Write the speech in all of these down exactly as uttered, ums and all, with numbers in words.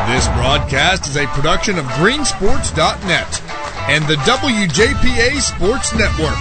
This broadcast is a production of green sports dot net and the W J P A Sports Network.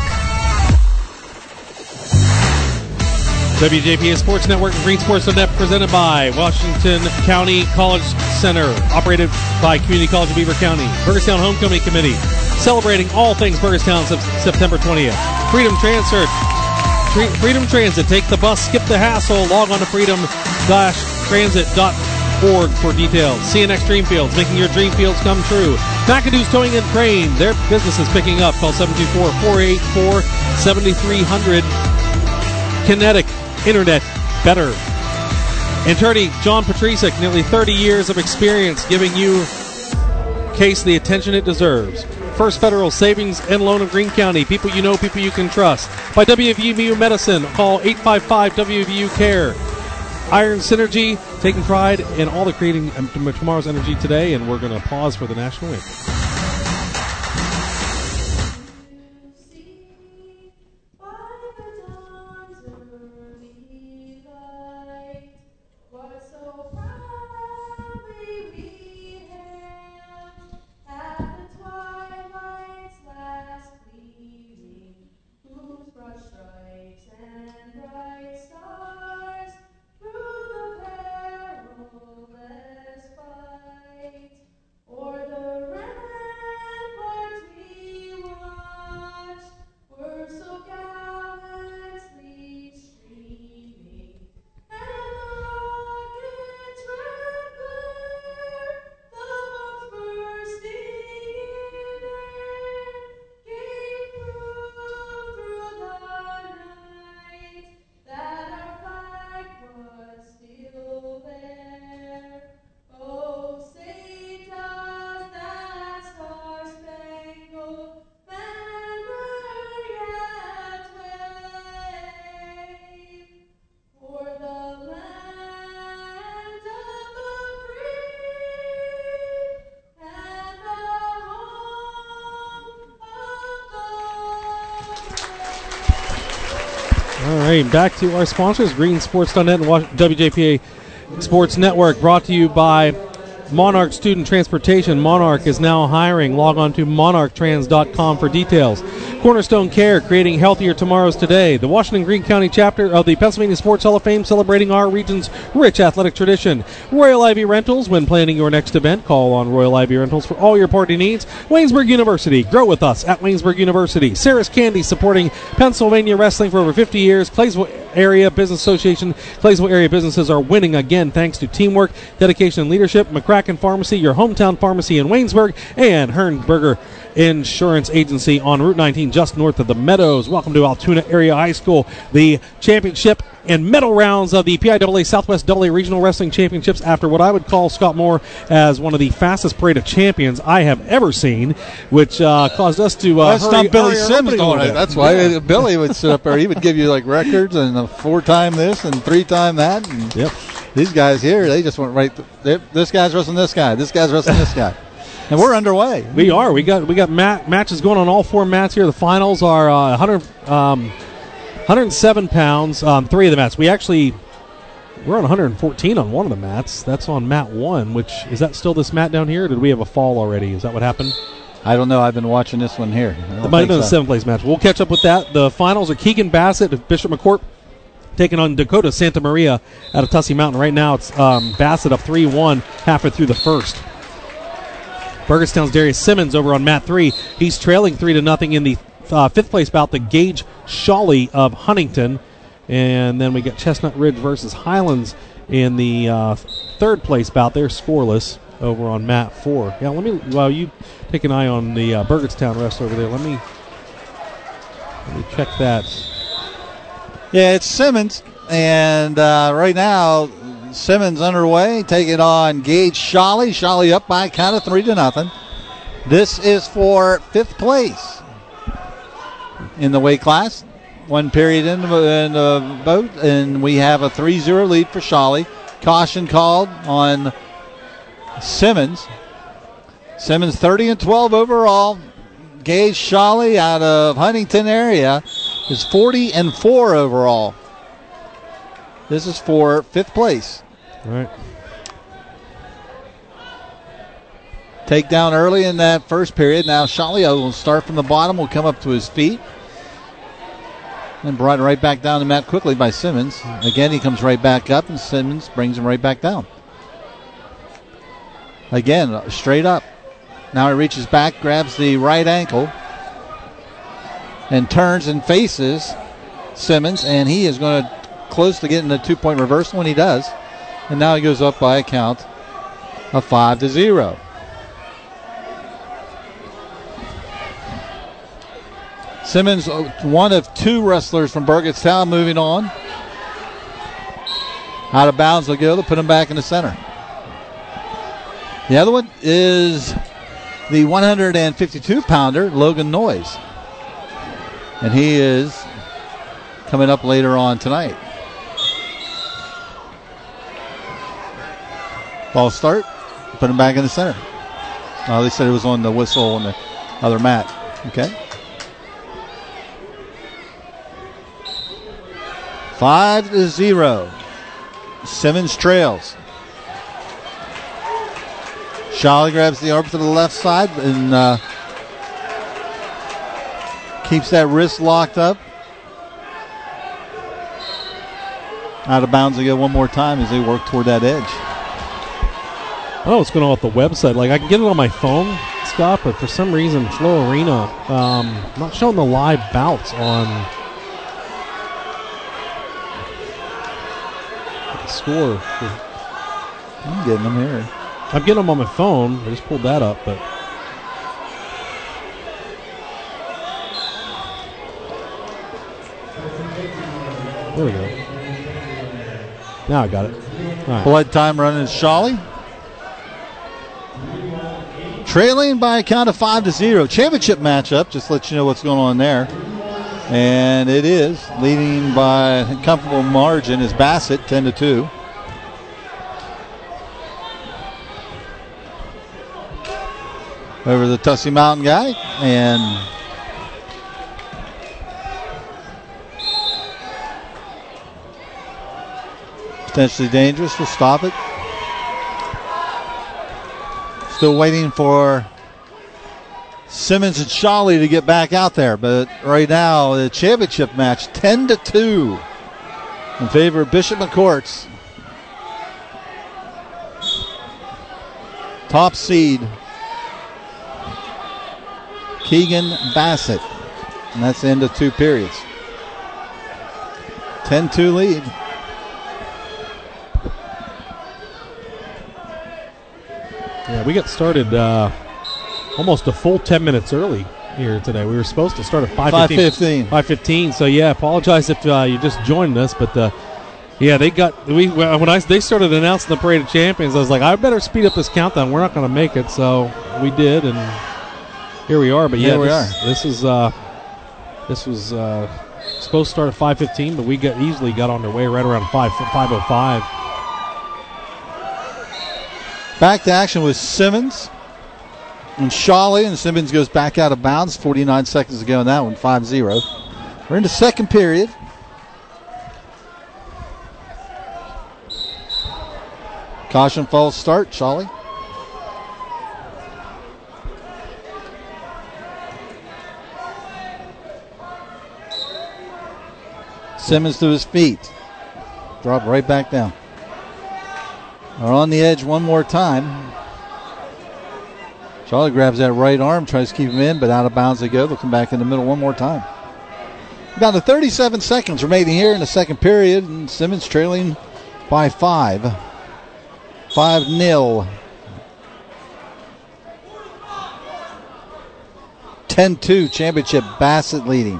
W J P A Sports Network and green sports dot net presented by Washington County College Center, operated by Community College of Beaver County. Burgettstown Homecoming Committee, celebrating all things Burgettstown September twentieth. Freedom Transit, Freedom Transit, take the bus, skip the hassle, log on to freedom dash transit dot org for details. C N X Dreamfields, making your dream fields come true. McAdoo's Towing and Crane, their business is picking up. Call seven two four, four eight four, seven three zero zero. Kinetic Internet better. Attorney John Patricic, nearly thirty years of experience, giving you case the attention it deserves. First Federal Savings and Loan of Greene County. People you know, people you can trust. By W V U Medicine, call eight five five W V U CARE. Iron Synergy, taking pride in all the creating tomorrow's energy today, and we're going to pause for the national anthem. Back to our sponsors, green sports dot net and W J P A Sports Network, brought to you by Monarch Student Transportation. Monarch is now hiring. Log on to monarch trans dot com for details. Cornerstone Care, creating healthier tomorrows today. The Washington Greene County chapter of the Pennsylvania Sports Hall of Fame, celebrating our region's rich athletic tradition. Royal Ivy Rentals, when planning your next event, call on Royal Ivy Rentals for all your party needs. Waynesburg University, grow with us at Waynesburg University. Sarah's Candy, supporting Pennsylvania wrestling for over fifty years. Claysville Area Business Association. Claysville area businesses are winning again thanks to teamwork, dedication, and leadership. McCracken Pharmacy, your hometown pharmacy in Waynesburg, and Hernberger Insurance Agency on Route nineteen, just north of the Meadows. Welcome to Altoona Area High School. The championship and medal rounds of the P I A A Southwest double A Regional Wrestling Championships, after what I would call, Scott Moore, as one of the fastest parade of champions I have ever seen, which uh, caused us to uh, That's hurry, not Billy hurry Sims doing it. That's why yeah. Billy would sit up there. He would give you like records and a four-time this and three-time that. And yep. These guys here, they just went right. Th- this guy's wrestling this guy. This guy's wrestling this guy. And we're underway. We are. We got we got mat- matches going on all four mats here. The finals are uh, one hundred, um, one hundred seven pounds. Um, three of the mats. We actually we're on one hundred fourteen on one of the mats. That's on mat one. Which is that still this mat down here? Or did we have a fall already? Is that what happened? I don't know. I've been watching this one here. It might have been so. The seventh place match. We'll catch up with that. The finals are Keegan Bassett of Bishop McCourt taking on Dakota Santa Maria out of Tussey Mountain. Right now it's um, Bassett up three one halfway through the first. Burgettstown's Darius Simmons over on mat three. He's trailing three to nothing in the uh, fifth place bout. The Gage Shawley of Huntington, and then we got Chestnut Ridge versus Highlands in the uh, third place bout. They're scoreless over on mat four. Yeah, let me while you take an eye on the uh, Burgettstown wrestler over there. Let me let me check that. Yeah, it's Simmons, and uh, right now. Simmons underway, taking on Gage Shawley. Shawley up by a count of three to nothing. This is for fifth place in the weight class. One period in the, in the boat, and we have a three zero lead for Shawley. Caution called on Simmons. Simmons thirty and twelve overall. Gage Shawley out of Huntington area is forty and four overall. This is for fifth place. All right. Takedown early in that first period. Now Shalio will start from the bottom, will come up to his feet. And brought right back down to mat quickly by Simmons. Again, he comes right back up, and Simmons brings him right back down. Again, straight up. Now he reaches back, grabs the right ankle, and turns and faces Simmons, and he is going to close to getting a two-point reversal when he does. And now he goes up by a count of five to zero. Simmons, one of two wrestlers from Burgettstown, moving on. Out of bounds they'll go. They'll put him back in the center. The other one is the one fifty-two pounder, Logan Noyes. And he is coming up later on tonight. Ball start. Put him back in the center. Oh, they said it was on the whistle on the other mat. Okay. Five to zero. Simmons trails. Shawley grabs the arm to the left side and uh, keeps that wrist locked up. Out of bounds again one more time as they work toward that edge. I don't know what's going on with the website. Like, I can get it on my phone, Scott, but for some reason, Flow Arena um, not showing the live bouts on the score. I'm getting them here. I'm getting them on my phone. I just pulled that up, but there we go. Now I got it. All right. Blood time running is Shawley. Trailing by a count of five to zero. Championship matchup, just to let you know what's going on there. And it is leading by a comfortable margin is Bassett, ten to two. Over the Tussey Mountain guy, and potentially dangerous. We'll stop it. Still waiting for Simmons and Shawley to get back out there, but right now the championship match ten to two in favor of Bishop McCourts. Top seed Keegan Bassett, and that's the end of two periods. ten two lead. Yeah, we got started uh, almost a full ten minutes early here today. We were supposed to start at five fifteen. five fifteen. So, yeah, apologize if uh, you just joined us. But, uh, yeah, they got – we when I they started announcing the Parade of Champions, I was like, I better speed up this countdown. We're not going to make it. So we did, and here we are. But, yeah, here we this, are. this is uh, this was uh, supposed to start at five fifteen, but we got easily got on their way right around five oh five. Back to action with Simmons and Shawley, and Simmons goes back out of bounds. forty-nine seconds to go in that one, five zero. We're in the second period. Caution false start, Shawley. Simmons to his feet. Drop right back down. Are on the edge one more time. Charlie grabs that right arm, tries to keep him in, but out of bounds they go. They'll come back in the middle one more time. Down to thirty-seven seconds remaining here in the second period, and Simmons trailing by five. Five nil. ten two championship, Bassett leading.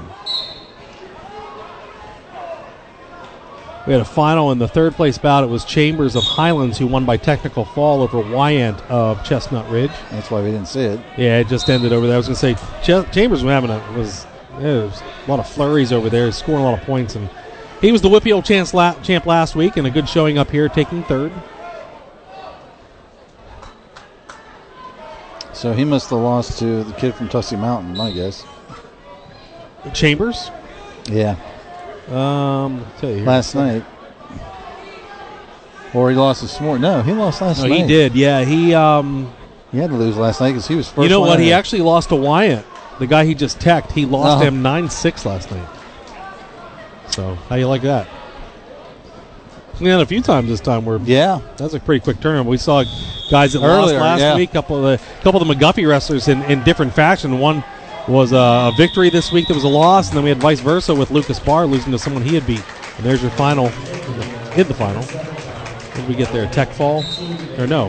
We had a final in the third place bout. It was Chambers of Highlands who won by technical fall over Wyant of Chestnut Ridge. That's why we didn't see it. Yeah, it just ended over there. I was going to say Ch- Chambers was having a was, yeah, it was a lot of flurries over there, scoring a lot of points, and he was the Whippy Old champ, la- champ last week, and a good showing up here, taking third. So he must have lost to the kid from Tussey Mountain, I guess. Chambers? Yeah. Um, I'll tell you here. Last night. Or he lost this morning. No, he lost last no, night. he did. Yeah, he um, He had to lose last night because he was first. You know one what? He in. actually lost to Wyatt, the guy he just teched. He lost Uh-huh. him nine six last night. So, how you like that? We had a few times this time where Yeah. that's a pretty quick turnaround. We saw guys that Earlier, lost last yeah. week, couple of the couple of the McGuffey wrestlers in, in different fashion. One was uh, a victory this week that was a loss, and then we had vice versa with Lucas Barr losing to someone he had beat. And there's your final, in the final. What did we get there? Tech fall? Or no?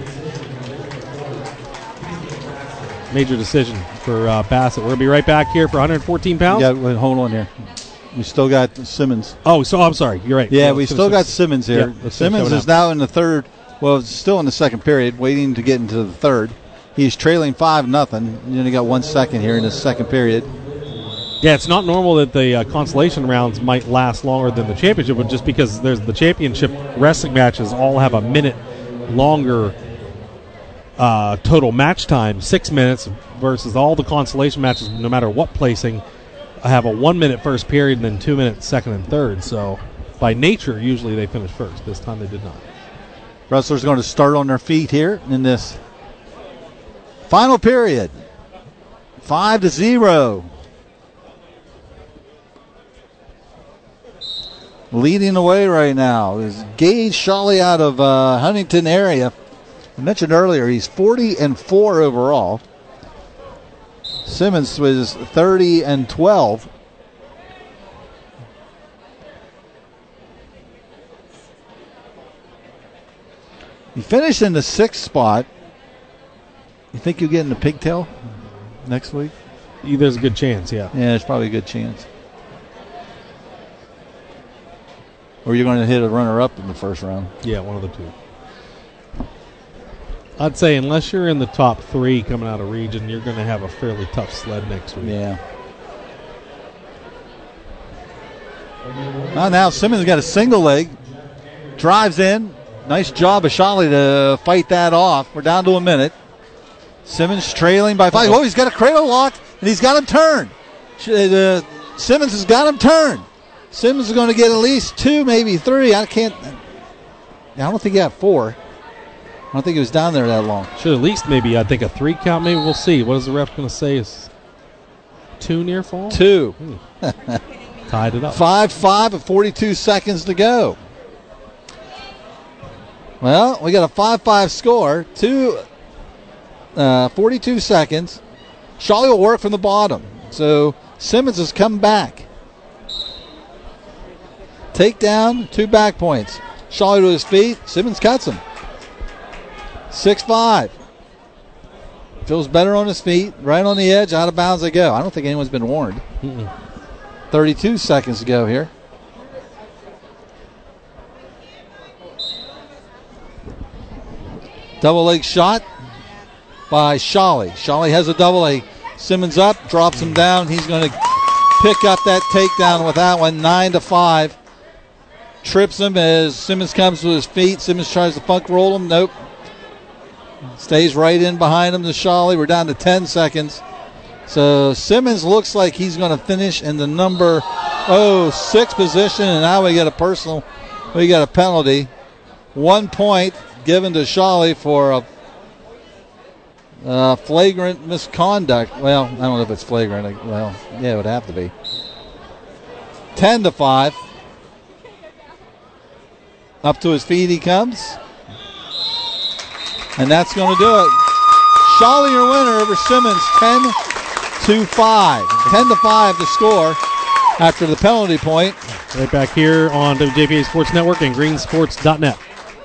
Major decision for uh, Bassett. We're going to be right back here for one hundred fourteen pounds. Yeah, wait, hold on here. We still got Simmons. Oh, so I'm sorry. You're right. Yeah, Well, we let's still finish got Simmons here. Yeah, let's finish Simmons that is one out. now in the third. Well, it's still in the second period, waiting to get into the third. He's trailing five nothing. You only got one second here in the second period. Yeah, it's not normal that the uh, consolation rounds might last longer than the championship, but just because there's the championship wrestling matches all have a minute longer uh, total match time, six minutes, versus all the consolation matches, no matter what placing, have a one-minute first period and then two minutes second and third. So by nature, usually they finish first. This time they did not. Wrestlers going to start on their feet here in this final period. Five to zero. Leading the way right now is Gage Shawley out of uh, Huntington area. I mentioned earlier he's forty and four overall. Simmons was thirty and twelve. He finished in the sixth spot. You think you'll get in the pigtail next week? Yeah, there's a good chance, yeah. Yeah, there's probably a good chance. Or you're going to hit a runner-up in the first round. Yeah, one of the two. I'd say unless you're in the top three coming out of region, you're going to have a fairly tough sled next week. Yeah. Well, now Simmons got a single leg. Drives in. Nice job of Shawley to fight that off. We're down to a minute. Simmons trailing by five. Oh, he's got a cradle lock, and he's got him turned. Uh, Simmons has got him turned. Simmons is going to get at least two, maybe three. I can't. I don't think he got four. I don't think he was down there that long. Should at least maybe, I think, a three count. Maybe we'll see. What is the ref going to say? Is two near fall? Two. Hmm. Tied it up. five five with forty-two seconds to go. Well, we got a five five score. Two, uh, forty-two seconds. Shawley will work from the bottom. So Simmons has come back. Takedown, two back points. Shawley to his feet. Simmons cuts him. six five. Feels better on his feet. Right on the edge. Out of bounds they go. I don't think anyone's been warned. Mm-mm. thirty-two seconds to go here. Double leg shot by Shawley. Shawley has a double leg. Simmons up, drops him down. He's going to pick up that takedown with that one. Nine to five. Trips him as Simmons comes to his feet. Simmons tries to funk roll him. Nope. Stays right in behind him to Shawley. We're down to ten seconds. So Simmons looks like he's going to finish in the number oh six position, and now we get a personal, we got a penalty. One point given to Shawley for a uh, flagrant misconduct. Well, I don't know if it's flagrant. Well, yeah, it would have to be. Ten to five. Up to his feet he comes. And that's going to do it. Shawley your winner over Simmons, ten to five. ten to five the score after the penalty point. Right back here on W J P A Sports Network and green sports dot net.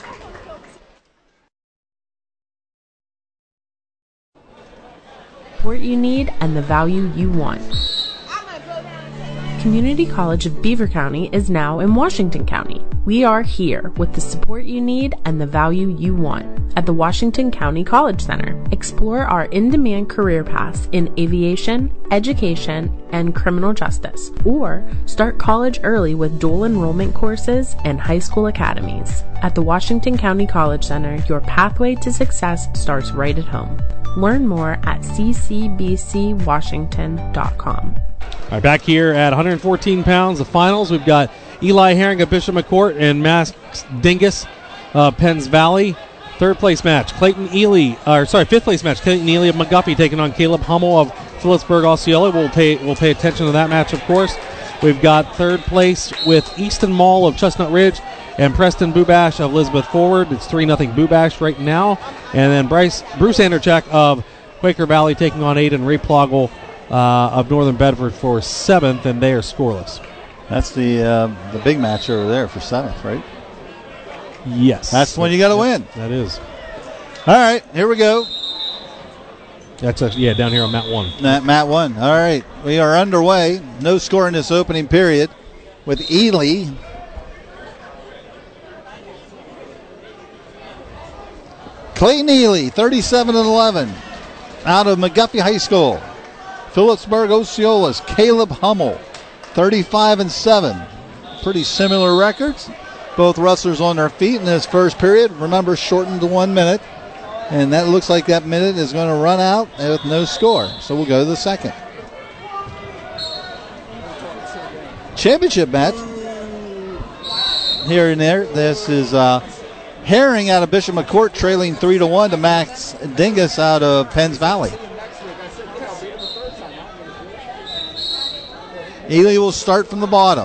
Support you need and the value you want. Community College of Beaver County is now in Washington County. We are here with the support you need and the value you want at the Washington County College Center. Explore our in-demand career paths in aviation, education, and criminal justice, or start college early with dual enrollment courses and high school academies. At the Washington County College Center, your pathway to success starts right at home. Learn more at c c b c washington dot com. All right, back here at one hundred fourteen pounds, the finals. We've got Eli Herring of Bishop McCourt and Max Dingus, uh, Penns Valley. Third place match, Clayton Ely, or sorry, fifth place match, Clayton Ely of McGuffey taking on Caleb Hummel of Phillipsburg Osceola. We'll pay, we'll pay attention to that match, of course. We've got third place with Easton Mall of Chestnut Ridge and Preston Bubash of Elizabeth Forward. It's three nothing Bubash right now. And then Bryce Bruce Anderchak of Quaker Valley taking on Aiden Replogel uh, of Northern Bedford for seventh, and they are scoreless. That's the uh, the big match over there for seventh, right? Yes. That's the one you got to win. That is. All right, here we go. That's actually, yeah, down here on mat one. That mat one. All right, we are underway. No score in this opening period with Ely. Clayton Ely, thirty-seven and eleven, out of McGuffey High School. Phillipsburg Osceola's Caleb Hummel, thirty-five and seven. Pretty similar records. Both wrestlers on their feet in this first period. Remember, shortened to one minute. And that looks like that minute is going to run out with no score. So we'll go to the second. Championship match. Here and there. This is uh, Herring out of Bishop McCourt trailing three to one to Max Dingus out of Penns Valley. Ely will start from the bottom.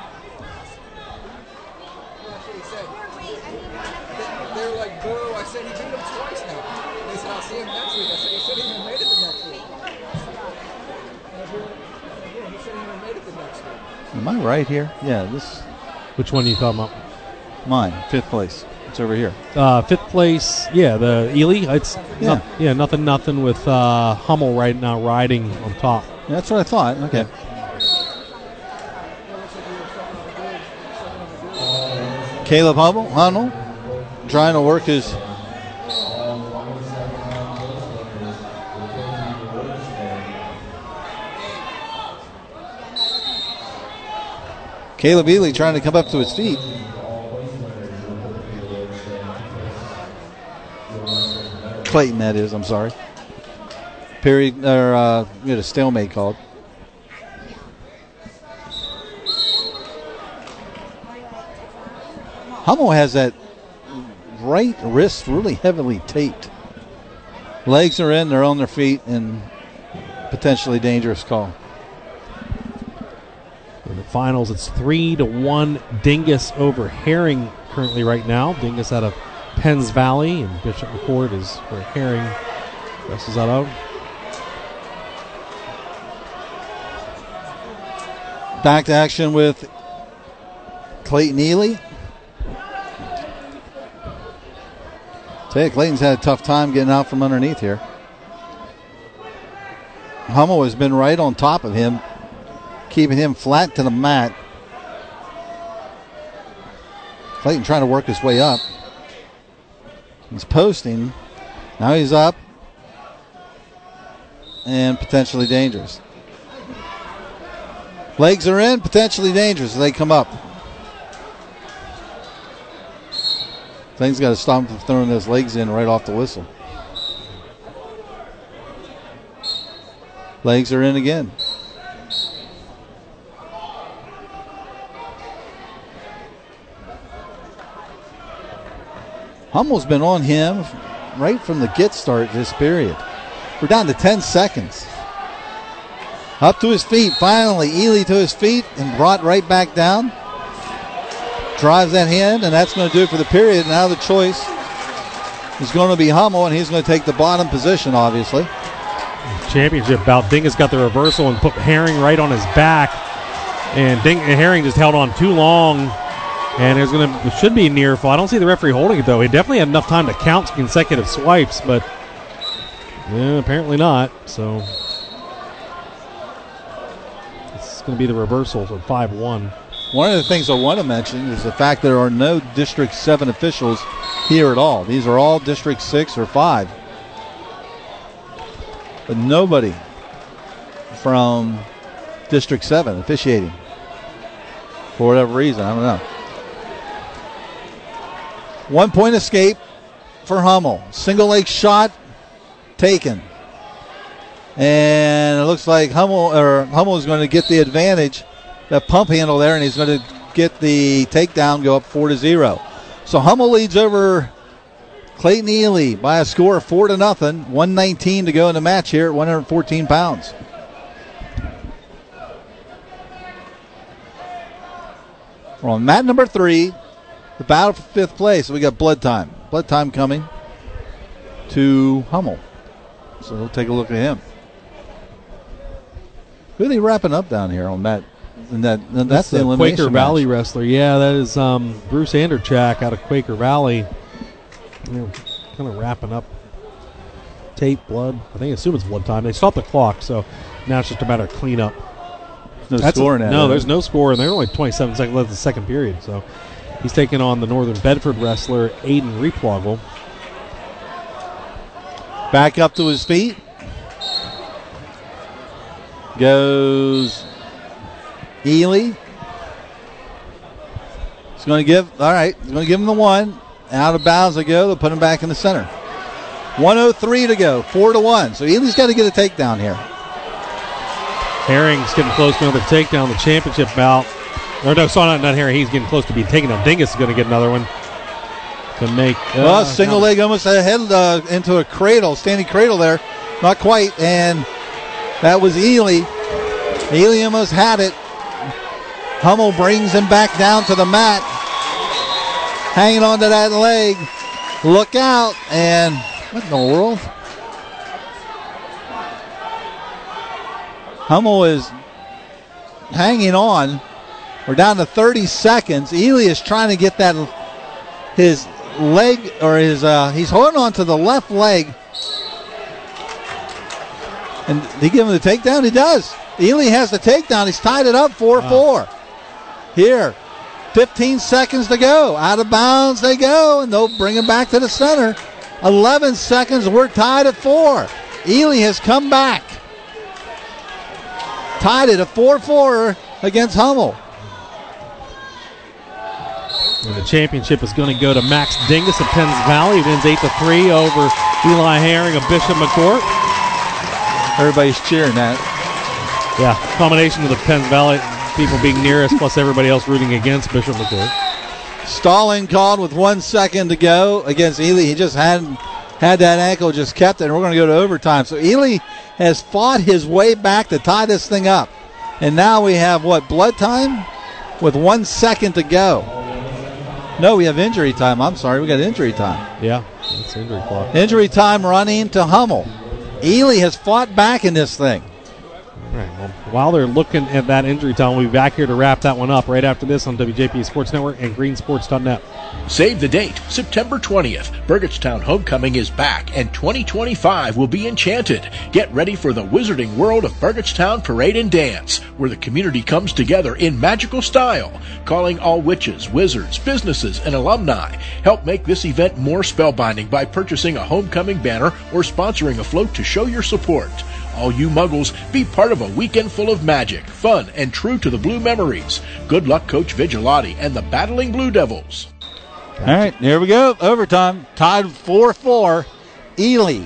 Am I right here? Yeah, this. Which one are you talking about? Mine, fifth place. It's over here. Uh, fifth place, yeah, the Ely. It's yeah, no, yeah, nothing, nothing with uh, Hummel right now riding on top. Yeah, that's what I thought. Okay. Yeah. Caleb Hummel, Hummel, trying to work his. Caleb Ely trying to come up to his feet. Clayton, that is, I'm sorry. Period, or uh, we had a stalemate called. Hummel has that right wrist really heavily taped. Legs are in, they're on their feet, and potentially dangerous call. In the finals, it's three to one Dingus over Herring currently right now. Dingus out of Penns Valley, and Bishop McCourt is where Herring wrestles out of. Back to action with Clayton Ely. Tell you, Clayton's had a tough time getting out from underneath here. Hummel has been right on top of him, keeping him flat to the mat. Clayton trying to work his way up. He's posting. Now he's up. And potentially dangerous. Legs are in, potentially dangerous as they come up. Clayton's got to stop him from throwing those legs in right off the whistle. Legs are in again. Hummel's been on him right from the get start this period. We're down to ten seconds. Up to his feet, finally. Ely to his feet and brought right back down. Drives that hand, and that's going to do it for the period. Now the choice is going to be Hummel, and he's going to take the bottom position, obviously. Championship bout. Dingus got the reversal and put Herring right on his back. And Ding- Herring just held on too long. And there's going to it should be near fall. I don't see the referee holding it, though. He definitely had enough time to count consecutive swipes, but yeah, apparently not. So it's going to be the reversal for five one. One of the things I want to mention is the fact there are no District seven officials here at all. These are all District six or five. But nobody from District seven officiating. For whatever reason, I don't know. One point escape for Hummel. Single leg shot taken. And it looks like Hummel or Hummel is going to get the advantage. That pump handle there, and he's going to get the takedown, go up four to zero. So Hummel leads over Clayton Ely by a score of four to nothing. one nineteen to go in the match here at one hundred fourteen pounds. We're on mat number three, the battle for fifth place. We got blood time. Blood time coming to Hummel. So we'll take a look at him. Who are they wrapping up down here on that? And that that's, that's the the elimination Quaker match. Valley wrestler. Yeah, that is um, Bruce Anderchak out of Quaker Valley. You know, kind of wrapping up tape, blood. I think I assume it's blood time. They stopped the clock, so now it's just a matter of cleanup. No That's score a, in that. No, there's no score, and there's only twenty-seven seconds left in the second period. So he's taking on the Northern Bedford wrestler Aiden Reepwoggle. Back up to his feet. Goes Ely. He's going to give, all right, he's going to give him the one. Out of bounds they go. They'll put him back in the center. one oh three to go, four to one. So Ely's got to get a takedown here. Herring's getting close to another takedown. The championship bout. Or no, sorry, not, not Herring. He's getting close to being taken down. Dingus is going to get another one to make. Uh, well, single leg almost ahead uh, into a cradle, standing cradle there. Not quite. And that was Ely. Ely almost had it. Hummel brings him back down to the mat. Hanging on to that leg. Look out. And what in the world? Hummel is hanging on. We're down to thirty seconds. Ely is trying to get that his leg or his uh, he's holding on to the left leg. And they give him the takedown? He does. Ely has the takedown. He's tied it up four four. Wow. Here. fifteen seconds to go. Out of bounds they go, and they'll bring him back to the center. eleven seconds. We're tied at four. Ely has come back. Tied it at four four against Hummel. And the championship is going to go to Max Dingus of Penns Valley. He wins eight to three over Eli Herring of Bishop McCourt. Everybody's cheering that. Yeah, combination of the Penns Valley people being near us, plus everybody else rooting against Bishop McCourt. Stalling called with one second to go against Ely. He just hadn't had that ankle, just kept it, and we're going to go to overtime. So Ely has fought his way back to tie this thing up. And now we have, what, blood time? With one second to go. No, we have injury time. I'm sorry, we got injury time. Yeah, it's injury clock. Injury time running to Hummel. Ely has fought back in this thing. All right, well, while they're looking at that injury time, we'll be back here to wrap that one up right after this on W J P A Sports Network and green sports dot net. Save the date, September twentieth. Burgettstown Homecoming is back, and twenty twenty-five will be enchanted. Get ready for the wizarding world of Burgettstown Parade and Dance, where the community comes together in magical style, calling all witches, wizards, businesses, and alumni. Help make this event more spellbinding by purchasing a homecoming banner or sponsoring a float to show your support. All you muggles, be part of a weekend full of magic, fun, and true to the blue memories. Good luck, Coach Vigilati and the Battling Blue Devils. All right, here we go. Overtime. Tied four four. Ely.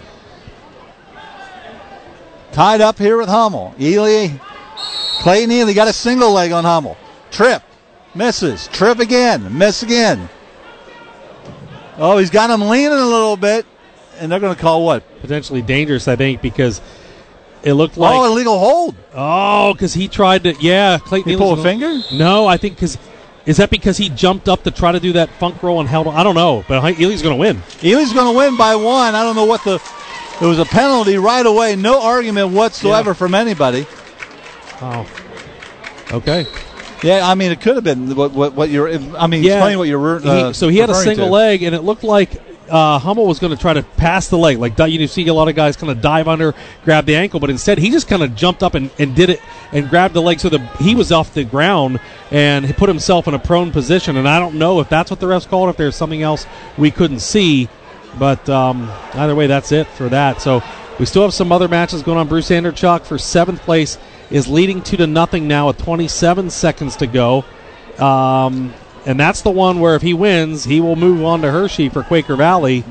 Tied up here with Hummel. Ely. Clayton Ely got a single leg on Hummel. Trip. Misses. Trip again. Miss again. Oh, he's got him leaning a little bit. And they're going to call what? Potentially dangerous, I think, because it looked like... Oh, illegal hold. Oh, because he tried to... Yeah, Clayton He Ely's pulled a gonna- finger? No, I think because... Is that because he jumped up to try to do that funk roll and held on? I don't know, but Ely's going to win. Ely's going to win by one. I don't know what the... It was a penalty right away. No argument whatsoever Yeah. from anybody. Oh. Okay. Yeah, I mean, it could have been what, what, what you're... I mean, Yeah. explain what you're uh, He- so he had a referring single to. leg, and it looked like uh, Hummel was going to try to pass the leg. Like, you see a lot of guys kind of dive under, grab the ankle, but instead he just kind of jumped up and, and did it and grabbed the leg so the he was off the ground and he put himself in a prone position. And I don't know if that's what the refs called, if there's something else we couldn't see. But um, either way, that's it for that. So we still have some other matches going on. Bruce Anderchuk for seventh place is leading two to nothing now with twenty-seven seconds to go. Um, and that's the one where if he wins, he will move on to Hershey for Quaker Valley.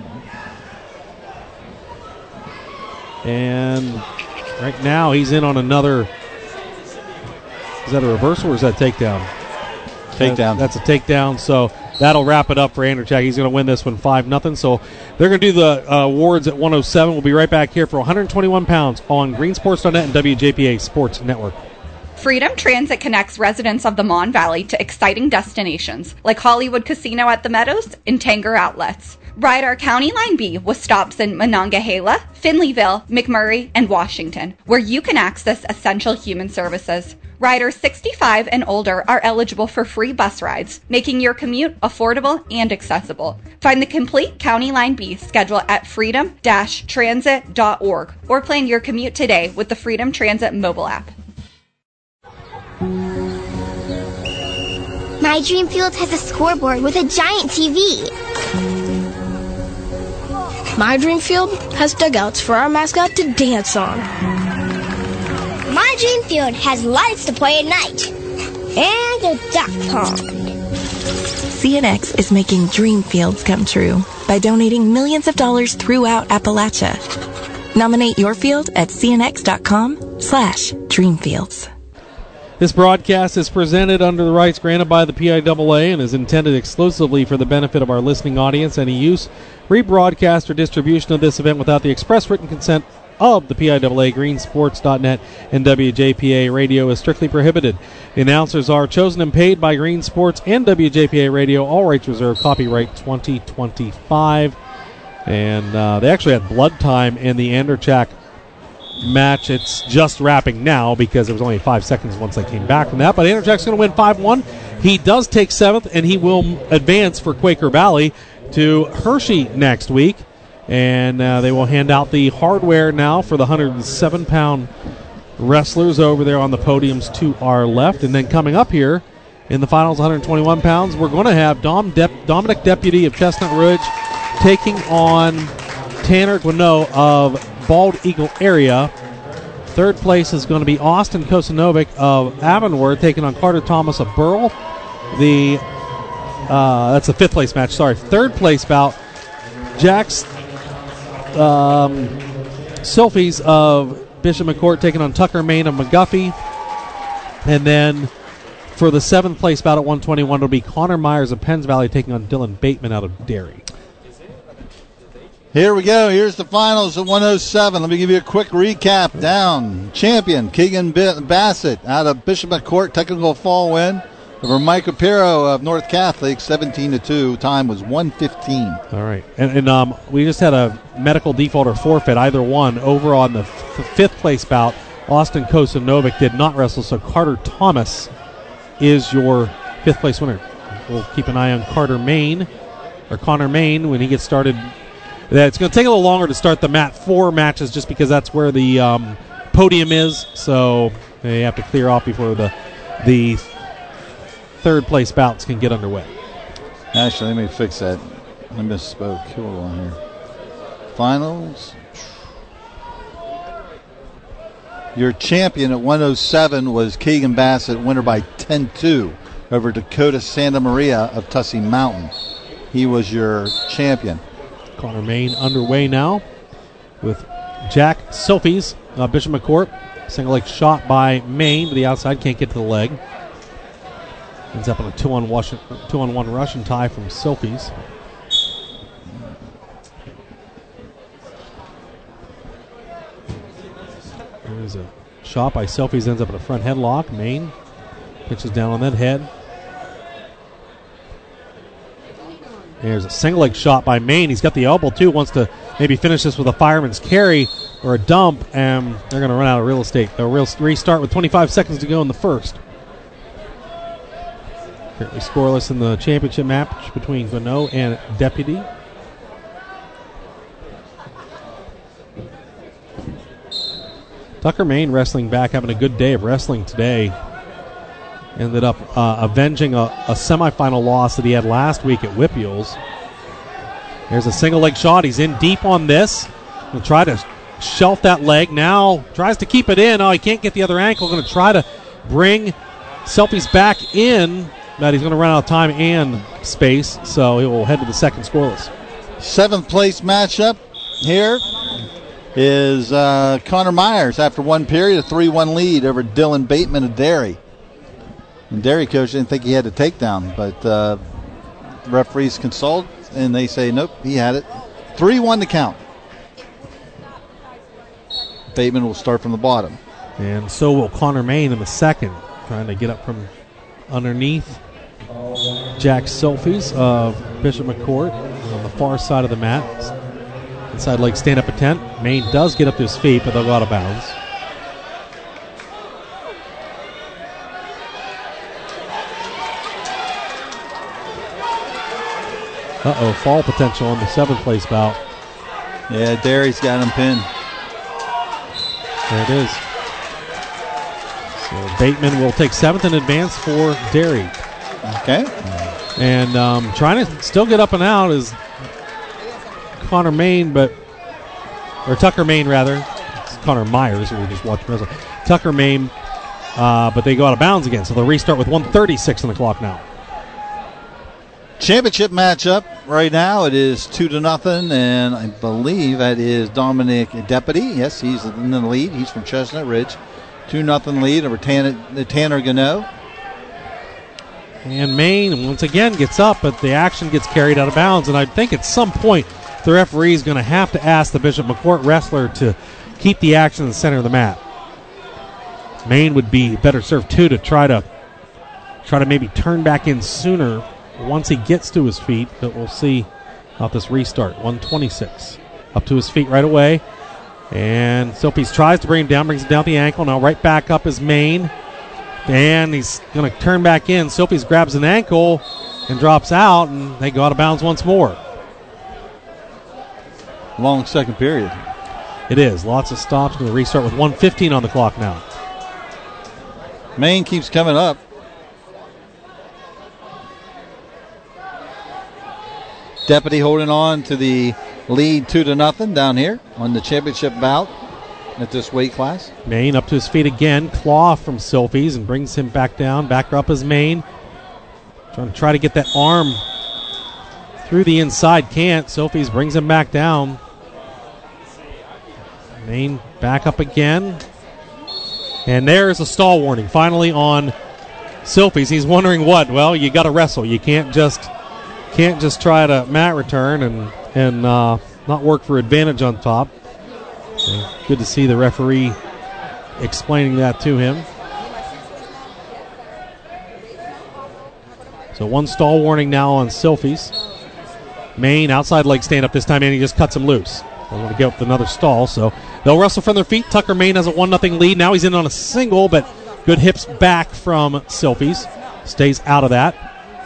And right now he's in on another. Is that a reversal or is that takedown? Takedown. That, that's a takedown. So that'll wrap it up for Anderchak. He's going to win this one five nothing. So they're going to do the uh, awards at one oh seven. We'll be right back here for one hundred twenty-one pounds on green sports dot net and W J P A Sports Network. Freedom Transit connects residents of the Mon Valley to exciting destinations like Hollywood Casino at the Meadows and Tanger Outlets. Ride our County Line B with stops in Monongahela, Finleyville, McMurray, and Washington, where you can access essential human services. Riders sixty-five and older are eligible for free bus rides, making your commute affordable and accessible. Find the complete County Line B schedule at freedom dash transit dot org or plan your commute today with the Freedom Transit mobile app. My Dream Field has a scoreboard with a giant T V. My Dream Field has dugouts for our mascot to dance on. My Dream Field has lights to play at night. And a duck pond. C N X is making dream fields come true by donating millions of dollars throughout Appalachia. Nominate your field at cnx.com slash dreamfields. This broadcast is presented under the rights granted by the P I A A and is intended exclusively for the benefit of our listening audience. Any use, rebroadcast, or distribution of this event without the express written consent of the P I A A, green sports dot net, and W J P A Radio is strictly prohibited. The announcers are chosen and paid by Green Sports and W J P A Radio. All rights reserved. Copyright twenty twenty-five. And uh, they actually had blood time in the Anderchak match. It's just wrapping now because it was only five seconds once they came back from that. But Anderchak's going to win five one. He does take seventh, and he will advance for Quaker Valley to Hershey next week. And uh, they will hand out the hardware now for the one hundred seven pound wrestlers over there on the podiums to our left. And then coming up here in the finals, one hundred twenty-one pounds, we're going to have Dom Dep- Dominic Deputy of Chestnut Ridge taking on Tanner Guineau of Bald Eagle area. Third place is going to be Austin Kosanovic of Avonworth taking on Carter Thomas of Burl. The uh, that's the fifth place match. Sorry, third place bout. Jax um, Sylphies of Bishop McCourt taking on Tucker Main of McGuffey, and then for the seventh place bout at one twenty-one, it'll be Connor Myers of Penns Valley taking on Dylan Bateman out of Derry. Here we go. Here's the finals at one oh seven. Let me give you a quick recap. Down, champion Keegan Bassett out of Bishop McCourt, technical fall win over Mike Apiro of North Catholic, seventeen to two. Time was one fifteen. All right. And, and um, we just had a medical default or forfeit, either one. Over on the f- fifth place bout, Austin Kosanovic did not wrestle, so Carter Thomas is your fifth place winner. We'll keep an eye on Carter Main, or Connor Main, when he gets started. It's going to take a little longer to start the mat four matches just because that's where the um, podium is. So they have to clear off before the the third place bouts can get underway. Actually, let me fix that. I misspoke. Hold on here. Finals. Your champion at one oh seven was Keegan Bassett, winner by ten two over Dakota Santa Maria of Tussey Mountain. He was your champion. Connor Main underway now with Jack Sylphies, uh, Bishop McCourt. Single leg shot by Main to the outside, can't get to the leg. Ends up on a two on one, two on one Russian tie from Sylphies. There's a shot by Sylphies, ends up in a front headlock. Main pitches down on that head. There's a single leg shot by Main. He's got the elbow too. Wants to maybe finish this with a fireman's carry or a dump, and they're going to run out of real estate. They'll real restart with twenty-five seconds to go in the first. Currently scoreless in the championship match between Guineau and Deputy. Tucker Main wrestling back, having a good day of wrestling today. Ended up uh, avenging a, a semifinal loss that he had last week at Whippules. There's a single leg shot. He's in deep on this. He'll try to shelf that leg. Now tries to keep it in. Oh, he can't get the other ankle. Going to try to bring Sylphies back in, but he's going to run out of time and space, so he will head to the second scoreless. Seventh place matchup here is uh, Connor Myers after one period, a three one lead over Dylan Bateman of Derry. And Derry coach didn't think he had a takedown, but uh, referees consult, and they say, nope, he had it. three one to count. Bateman will start from the bottom. And so will Connor Main in the second, trying to get up from underneath Jack Selfies of Bishop McCourt on the far side of the mat. Inside leg stand-up attempt. Main does get up to his feet, but they'll go out of bounds. Uh-oh, fall potential on the seventh place bout. Yeah, Derry's got him pinned. There it is. So Bateman will take seventh in advance for Derry. Okay. And um, trying to still get up and out is Connor Main, but or Tucker Main rather. It's Connor Myers, who we just watched wrestle. Tucker Main, uh, but they go out of bounds again, so they'll restart with one thirty-six on the clock now. Championship matchup right now. It is two to nothing, and I believe that is Dominic Deputy. Yes, he's in the lead. He's from Chestnut Ridge. Two nothing lead over Tanner, Tanner Gano. And Maine once again gets up, but the action gets carried out of bounds. And I think at some point the referee is going to have to ask the Bishop McCourt wrestler to keep the action in the center of the mat. Maine would be better served too to try to try to maybe turn back in sooner once he gets to his feet, but we'll see about this restart. one twenty-six. Up to his feet right away. And Silpies tries to bring him down, brings him down the ankle. Now right back up is Maine. And he's going to turn back in. Silpies grabs an ankle and drops out, and they go out of bounds once more. Long second period. It is. Lots of stops. Going to restart with one fifteen on the clock now. Maine keeps coming up. Deputy holding on to the lead two to nothing down here on the championship bout at this weight class. Maine up to his feet again. Claw from Silfies and brings him back down. Back up as Maine. Trying to try to get that arm through the inside. Can't. Silfies brings him back down. Maine back up again. And there's a stall warning finally on Silfies. He's wondering what? Well, you got to wrestle. You can't just can't just try to mat return and and uh, not work for advantage on top. So good to see the referee explaining that to him. So one stall warning now on Silfies. Maine outside leg stand up this time, and he just cuts him loose. They want to get up another stall, so they'll wrestle from their feet. Tucker Maine has a one nothing lead. Now he's in on a single, but good hips back from Silfies. Stays out of that.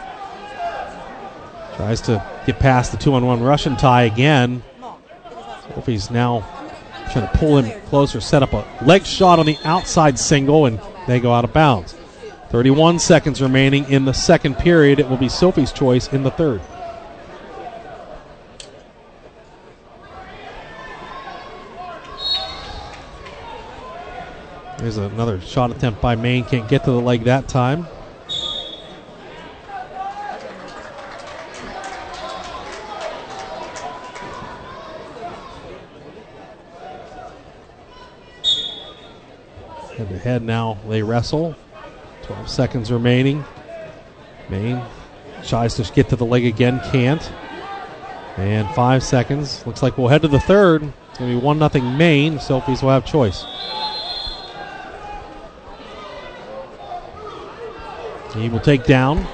Tries to get past the two-on-one Russian tie again. Silfies now trying to pull him closer, set up a leg shot on the outside single, and they go out of bounds. thirty-one seconds remaining in the second period. It will be Silfies' choice in the third. There's another shot attempt by Maine. Can't get to the leg that time. Head to head now, they wrestle. twelve seconds remaining. Maine tries to get to the leg again, can't. And five seconds. Looks like we'll head to the third. It's going to be one nothing Maine. Silfies will have choice. He will take down.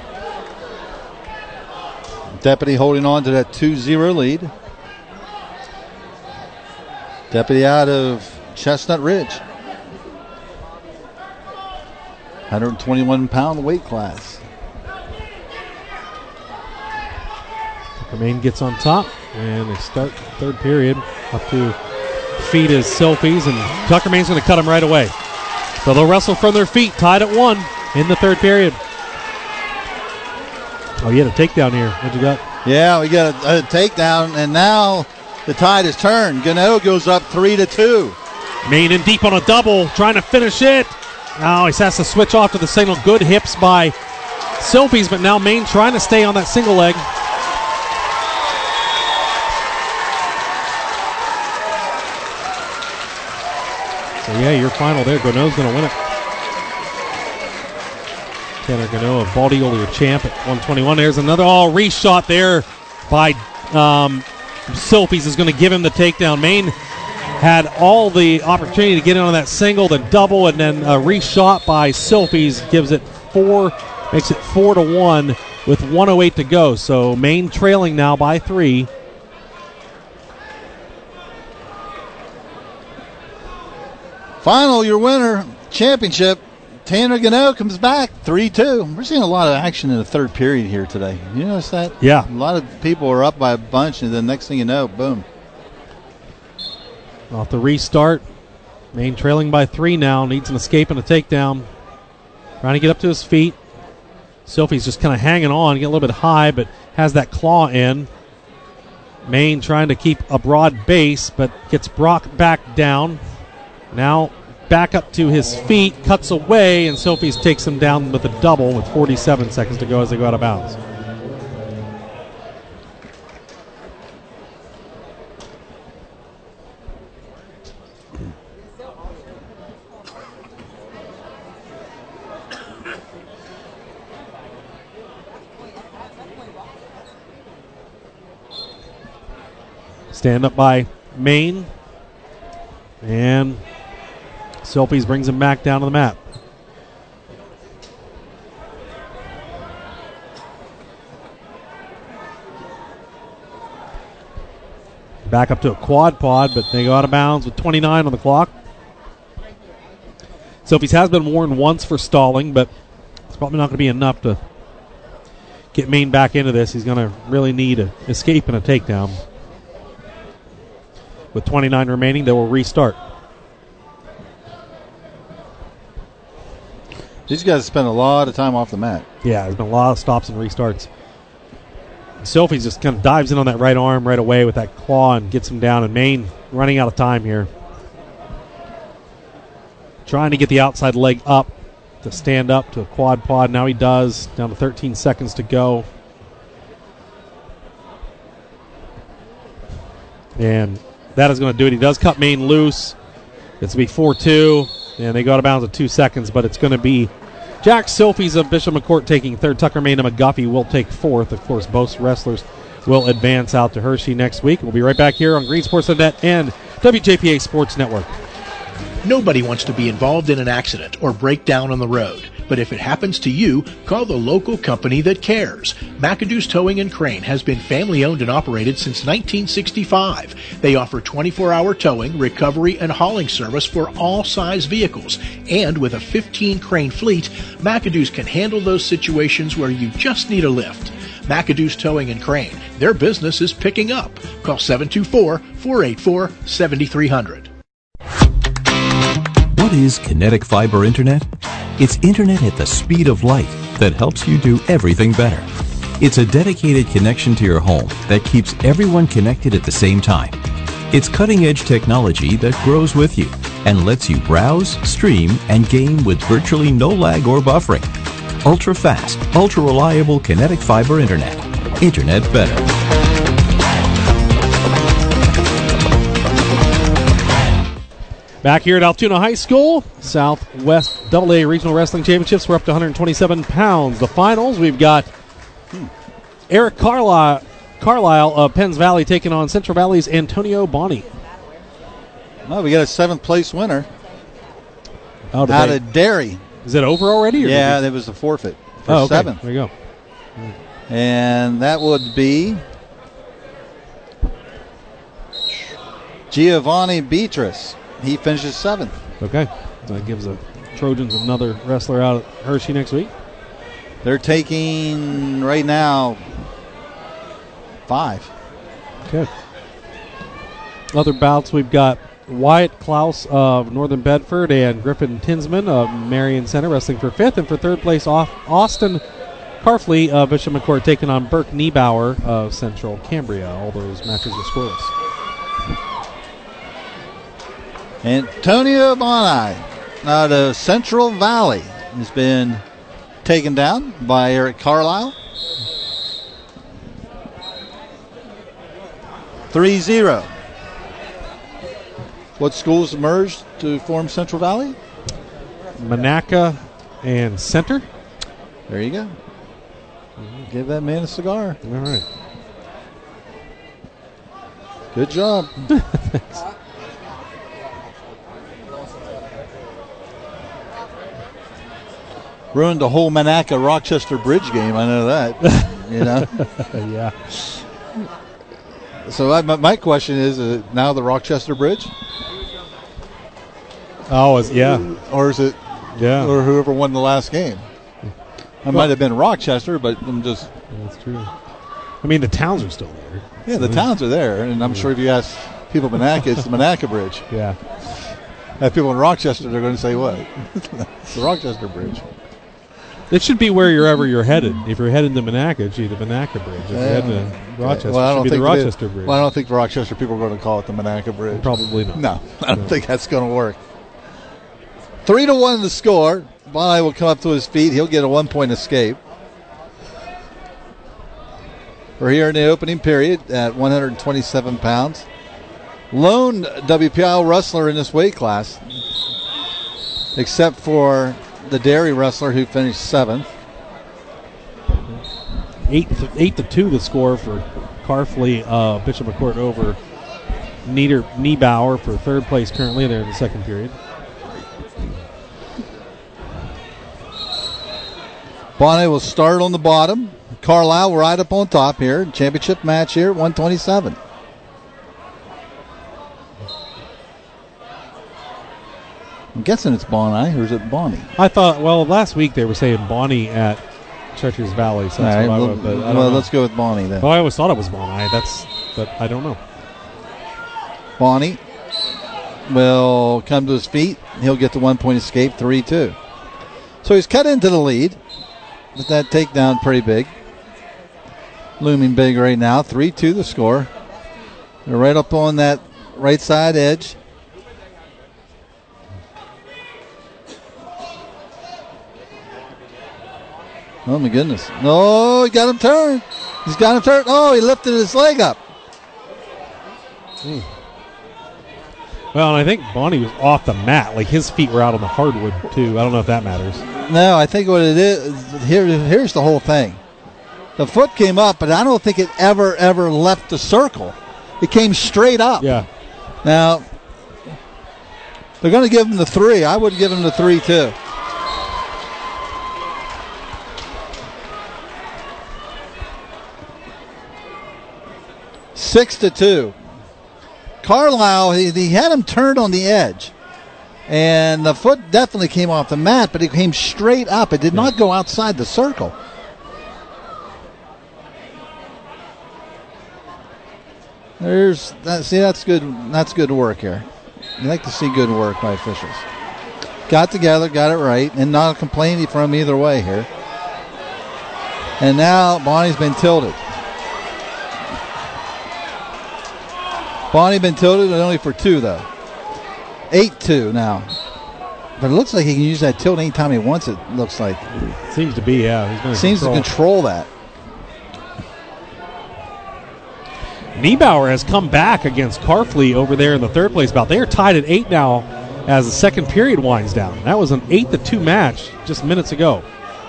Deputy holding on to that two zero lead. Deputy out of Chestnut Ridge. one twenty-one pound weight class. Maine gets on top, and they start the third period. Up to feet is Silfies, and Tucker Maine's going to cut him right away. So they'll wrestle from their feet, tied at one in the third period. Oh, you had a takedown here. What'd you got? Yeah, we got a, a takedown, and now the tide has turned. Gano goes up three to two. Maine in deep on a double, trying to finish it. Now he has to switch off to the single. Good hips by Silfies, but now Maine trying to stay on that single leg. So yeah, your final there. Gano's going to win it. Tanner Gano of Baldy-Olear champ at one twenty-one. There's another all oh, re-shot there by um, Silfies is going to give him the takedown. Maine had all the opportunity to get in on that single, the double, and then a re-shot by Silfies gives it four, makes it four to one with one oh eight to go. So Maine trailing now by three. Final, your winner, championship. Tanner Gano comes back three two. We're seeing a lot of action in the third period here today. You notice that? Yeah. A lot of people are up by a bunch, and the next thing you know, boom. Off the restart. Maine trailing by three now. Needs an escape and a takedown. Trying to get up to his feet. Silfi's just kind of hanging on, get a little bit high, but has that claw in. Maine trying to keep a broad base, but gets Brock back down. Now back up to his feet, cuts away, and Silfies takes him down with a double with forty-seven seconds to go as they go out of bounds. Stand up by Maine. And Silfies brings him back down to the mat. Back up to a quad pod, but they go out of bounds with twenty-nine on the clock. Silfies has been warned once for stalling, but it's probably not going to be enough to get Maine back into this. He's going to really need an escape and a takedown. With twenty-nine remaining, they will restart. These guys spend a lot of time off the mat. Yeah, there's been a lot of stops and restarts. Silfies just kind of dives in on that right arm right away with that claw and gets him down. And Maine running out of time here. Trying to get the outside leg up to stand up to a quad pod. Now he does. Down to thirteen seconds to go. And that is going to do it. He does cut Maine loose. It's going to be four two. And they go out of bounds at two seconds, but it's going to be Jack Silfies of Bishop McCourt taking third. Tucker Maine and McGuffey will take fourth. Of course, both wrestlers will advance out to Hershey next week. We'll be right back here on Green Sports dot net and W J P A Sports Network. Nobody wants to be involved in an accident or break down on the road. But if it happens to you, call the local company that cares. McAdoo's Towing and Crane has been family-owned and operated since nineteen sixty-five. They offer twenty-four hour towing, recovery, and hauling service for all size vehicles. And with a fifteen crane fleet, McAdoo's can handle those situations where you just need a lift. McAdoo's Towing and Crane. Their business is picking up. Call seven two four, four eight four, seven three zero zero. What is Kinetic Fiber Internet? It's internet at the speed of light that helps you do everything better. It's a dedicated connection to your home that keeps everyone connected at the same time. It's cutting-edge technology that grows with you and lets you browse, stream, and game with virtually no lag or buffering. Ultra-fast, ultra-reliable Kinetic Fiber Internet. Internet better. Back here at Altoona High School, Southwest double A Regional Wrestling Championships. We're up to one hundred twenty-seven pounds. The finals, we've got Eric Carlisle, Carlisle of Penns Valley taking on Central Valley's Antonio Bonney. Well, we got a seventh place winner oh, out they, of Derry. Is it over already? Or yeah, there was a forfeit for oh, okay. seventh. There you go. And that would be Giovanni Beatrice. He finishes seventh. Okay. So that gives the Trojans another wrestler out at Hershey next week. They're taking, right now, five. Okay. Other bouts, we've got Wyatt Klaus of Northern Bedford and Griffin Tinsman of Marion Center wrestling for fifth. And for third place, Austin Carfley of Bishop McCourt taking on Burke Niebauer of Central Cambria. All those matches were scoreless. Antonio Bonney out of Central Valley has been taken down by Eric Carlisle. three zero. What schools merged to form Central Valley? Monaca and Center. There you go. Give that man a cigar. All right. Good job. Ruined the whole Monaca Rochester Bridge game. I know that. You know. Yeah. So I, my, my question is: Is it now the Rochester Bridge? Oh, is, yeah. Or is it? Yeah. Or whoever won the last game? I well, might have been Rochester, but I'm just. That's true. I mean, the towns are still there. Yeah, the towns are there, and I'm yeah. sure if you ask people in Monaca, it's the Monaca Bridge. Yeah. If people in Rochester, they're going to say what? It's the Rochester Bridge. It should be wherever you're headed. If you're headed to Monaca, it's the Monaca Bridge. If yeah. you're heading to Rochester, well, I don't it should be think the Rochester they, Bridge. Well, I don't think the Rochester people are going to call it the Monaca Bridge. Probably not. No, I don't no. think that's going to work. Three to one the score. Bonnie will come up to his feet. He'll get a one-point escape. We're here in the opening period at one hundred twenty-seven pounds. Lone W P I L wrestler in this weight class, except for the dairy wrestler who finished seventh. Eight to, eight to two the score for Carfley, uh, Bishop McCourt over Nieder, Niebauer for third place currently. They're in the second period. Bonnie will start on the bottom. Carlisle right up on top here. Championship match here at one twenty-seven. I'm guessing it's Bonnie, or is it Bonnie? I thought, well, last week they were saying Bonnie at Treacherous Valley. So that's right, what I well, would, but I well let's let's go with Bonnie then. Well, I always thought it was Bonnie. That's, but I don't know. Bonnie will come to his feet. He'll get the one-point escape, three two. So he's cut into the lead with that takedown pretty big. Looming big right now, three two the score. They're right up on that right side edge. Oh, my goodness. No, he got him turned. He's got him turned. Oh, he lifted his leg up. Hmm. Well, and I think Bonnie was off the mat. Like, his feet were out on the hardwood, too. I don't know if that matters. No, I think what it is, here, here's the whole thing. The foot came up, but I don't think it ever, ever left the circle. It came straight up. Yeah. Now, they're going to give him the three. I would give him the three, too. Six to two. Carlisle, he, he had him turned on the edge. And the foot definitely came off the mat, but it came straight up. It did not go outside the circle. There's that, see, that's good. That's good work here. You like to see good work by officials. Got together, got it right, and not a complaint from either way here. And now Bonnie's been tilted. Bonnie been tilted, only for two though. eight two now. But it looks like he can use that tilt anytime he wants it, looks like. Seems to be, yeah. He's gonna Seems control. to control that. Niebauer has come back against Carfley over there in the third place bout. They are tied at eight now as the second period winds down. That was an eight to two match just minutes ago.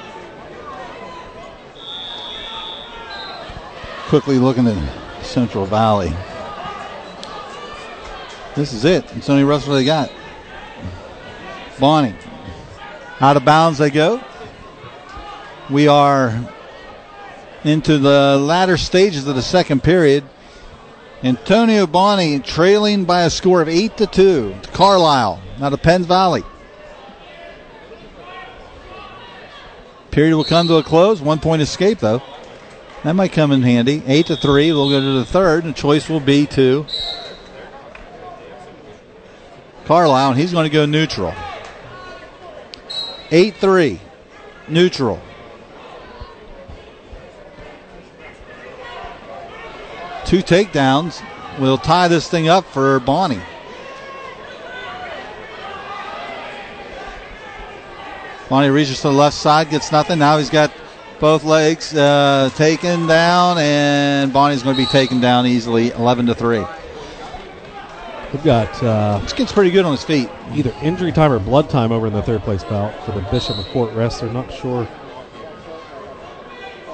Quickly looking at Central Valley. This is it. It's the only wrestler they got. Bonnie. Out of bounds they go. We are into the latter stages of the second period. Antonio Bonnie trailing by a score of eight to two to Carlisle out of Penn Valley. Period will come to a close. One point escape though. That might come in handy. Eight to three. We'll go to the third. The choice will be to Carlisle, and he's going to go neutral. eight three. Neutral. Two takedowns will tie this thing up for Bonnie. Bonnie reaches to the left side, gets nothing. Now he's got both legs uh, taken down, and Bonnie's going to be taken down easily, eleven to three. We've got uh, this kid's pretty good on his feet. Either injury time or blood time over in the third place bout for the Bishop McCourt wrestler. Not sure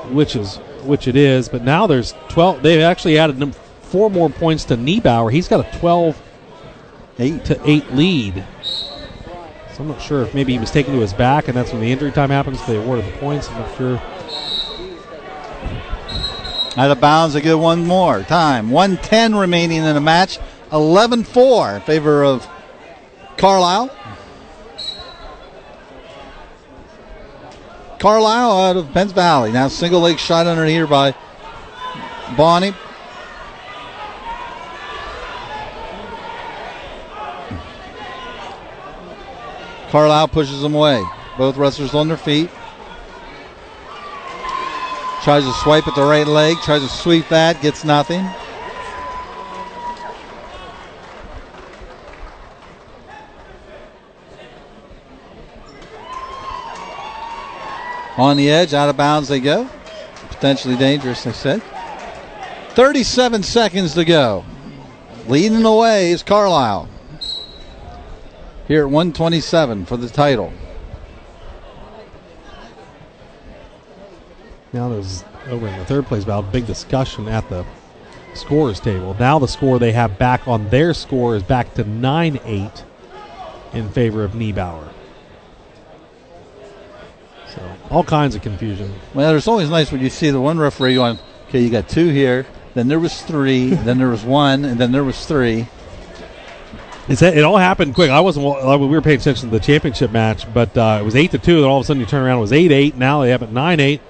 which is which it is. But now there's twelve. They've actually added four more points to Niebauer. He's got a twelve eight to eight lead. So I'm not sure if maybe he was taken to his back, and that's when the injury time happens. They awarded the points. I'm not sure. Out of bounds, they get one more time. one ten remaining in the match. eleven four in favor of Carlisle. Carlisle out of Penns Valley. Now single leg shot under here by Bonnie. Carlisle pushes them away. Both wrestlers on their feet. Tries to swipe at the right leg. Tries to sweep that. Gets nothing. On the edge, out of bounds they go. Potentially dangerous, they said. thirty-seven seconds to go. Leading the way is Carlisle. Here at one twenty-seven for the title. Now there's, over in the third place bout, big discussion at the scorers table. Now the score they have back on their score is back to nine eight in favor of Niebauer. So all kinds of confusion. Well, it's always nice when you see the one referee going, okay, you got two here, then there was three, then there was one, and then there was three. It's, it all happened quick. I wasn't. We were paying attention to the championship match, but uh, it was eight to two. Then all of a sudden you turn around, it was eight eight. Now they have it nine eight.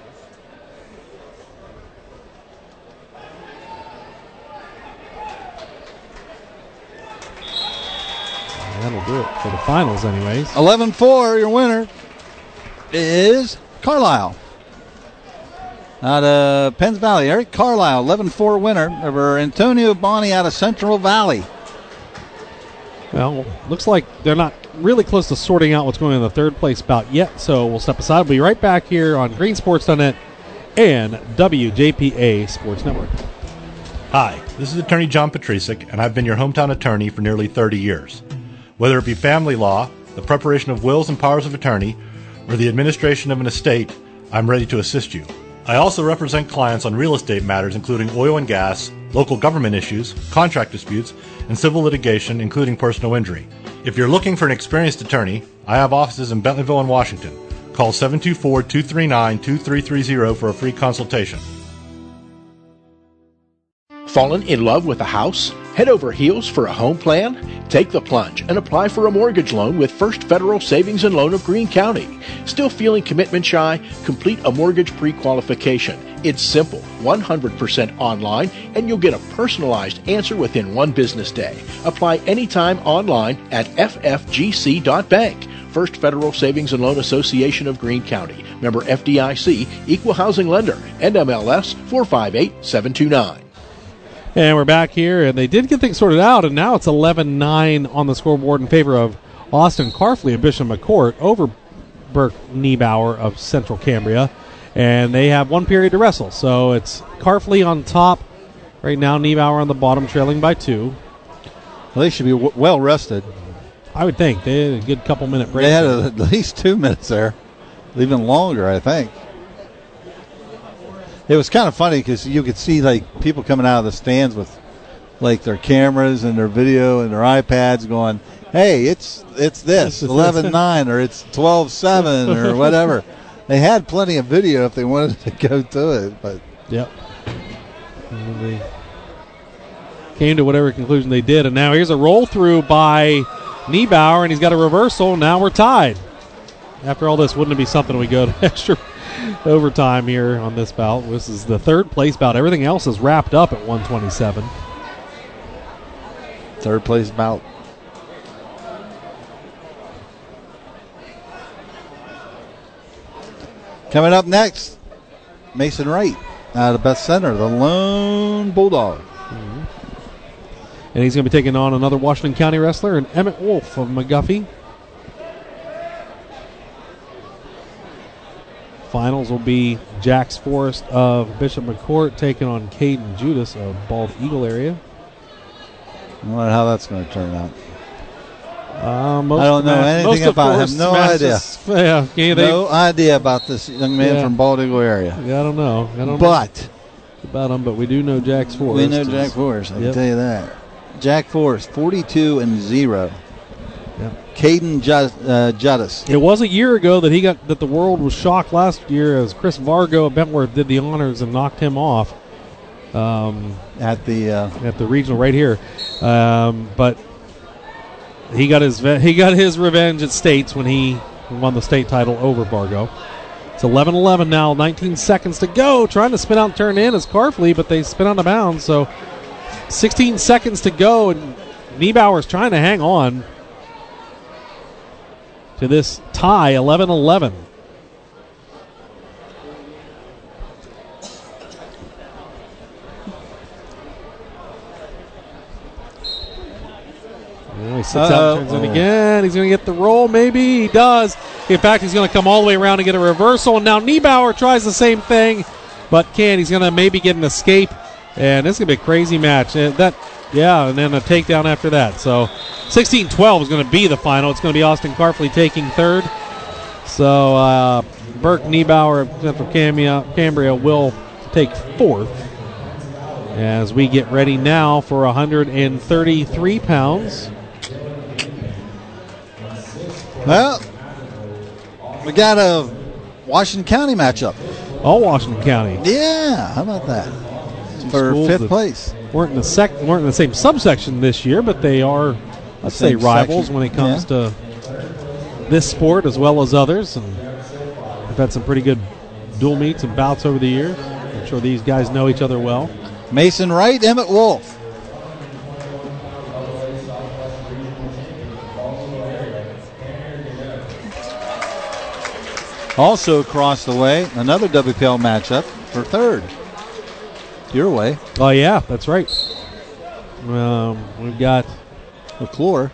That'll do it for the finals, anyways. eleven four, your winner is Carlisle. Out of Penns Valley, Eric Carlisle, eleven four winner over Antonio Bonnie out of Central Valley. Well, looks like they're not really close to sorting out what's going on in the third place bout yet, so we'll step aside. We'll be right back here on green sports dot net and W J P A Sports Network. Hi, this is attorney John Patricic, and I've been your hometown attorney for nearly thirty years. Whether it be family law, the preparation of wills and powers of attorney, or the administration of an estate, I'm ready to assist you. I also represent clients on real estate matters including oil and gas, local government issues, contract disputes, and civil litigation including personal injury. If you're looking for an experienced attorney, I have offices in Bentonville and Washington. Call seven two four, two three nine, two three three zero for a free consultation. Fallen in love with a house? Head over heels for a home plan? Take the plunge and apply for a mortgage loan with First Federal Savings and Loan of Greene County. Still feeling commitment shy? Complete a mortgage pre-qualification. It's simple, one hundred percent online, and you'll get a personalized answer within one business day. Apply anytime online at f f g c dot bank. First Federal Savings and Loan Association of Greene County. Member F D I C, Equal Housing Lender, N M L S four five eight seven two nine. And we're back here, and they did get things sorted out, and now it's eleven nine on the scoreboard in favor of Austin Carfley of Bishop McCourt over Burke Niebauer of Central Cambria. And they have one period to wrestle, so it's Carfley on top right now, Niebauer on the bottom, trailing by two. Well, they should be w- well rested. I would think. They had a good couple minute break. They had a, at least two minutes there, even longer, I think. It was kind of funny because you could see like people coming out of the stands with like their cameras and their video and their iPads going, hey, it's it's this, eleven nine or it's twelve seven or whatever. They had plenty of video if they wanted to go to it. But yep. And they came to whatever conclusion they did. And now here's a roll through by Niebauer, and he's got a reversal. Now we're tied. After all this, wouldn't it be something we go to extra overtime here on this bout? This is the third place bout. Everything else is wrapped up at one twenty-seven. Third place bout. Coming up next, Mason Wright out of Beth Center, the lone Bulldog. Mm-hmm. And he's going to be taking on another Washington County wrestler, and Emmett Wolf of McGuffey. Finals will be Jax Forrest of Bishop McCourt taking on Caden Judas of Bald Eagle area. I wonder how that's going to turn out. Uh, most I don't know match, anything about him. No matches, idea. Yeah, yeah, they, no idea about this young man yeah. from Bald Eagle area. Yeah, I don't know. I don't but know about him, but we do know Jack Forrest. We know Jack Forrest. I yep. can tell you that. Jack Forrest, forty-two and zero. Yep. Caden Jud- uh, Judas. It was a year ago that he got that the world was shocked last year as Chris Vargo of Bentworth did the honors and knocked him off um, at the uh, at the regional right here. Um, but he got his ve- he got his revenge at States when he won the state title over Vargo. It's eleven eleven now, nineteen seconds to go. Trying to spin out and turn in is Carfley, but they spin out of bounds. So sixteen seconds to go, and Niebauer's trying to hang on to this tie, eleven eleven. Well, he sits Uh-oh. out and turns in again. He's going to get the roll. Maybe he does. In fact, he's going to come all the way around and get a reversal. And now Niebauer tries the same thing, but can't. He's going to maybe get an escape. And this is going to be a crazy match. And that, yeah, and then a takedown after that. So sixteen twelve is going to be the final. It's going to be Austin Carfley taking third. So uh, Burke Niebauer of Central Cambria, Cambria will take fourth as we get ready now for one hundred thirty-three pounds. Well, we got a Washington County matchup. All Washington County. Yeah, how about that? Two for fifth place. Weren't in the sec- weren't in the same subsection this year, but they are, let's say, rivals section. When it comes yeah. to this sport as well as others. And we've had some pretty good dual meets and bouts over the years. I'm sure these guys know each other well. Mason Wright, Emmett Wolf. Also across the way, another W P L matchup for third. Your way. Oh, yeah, that's right. Um, we've got McClure.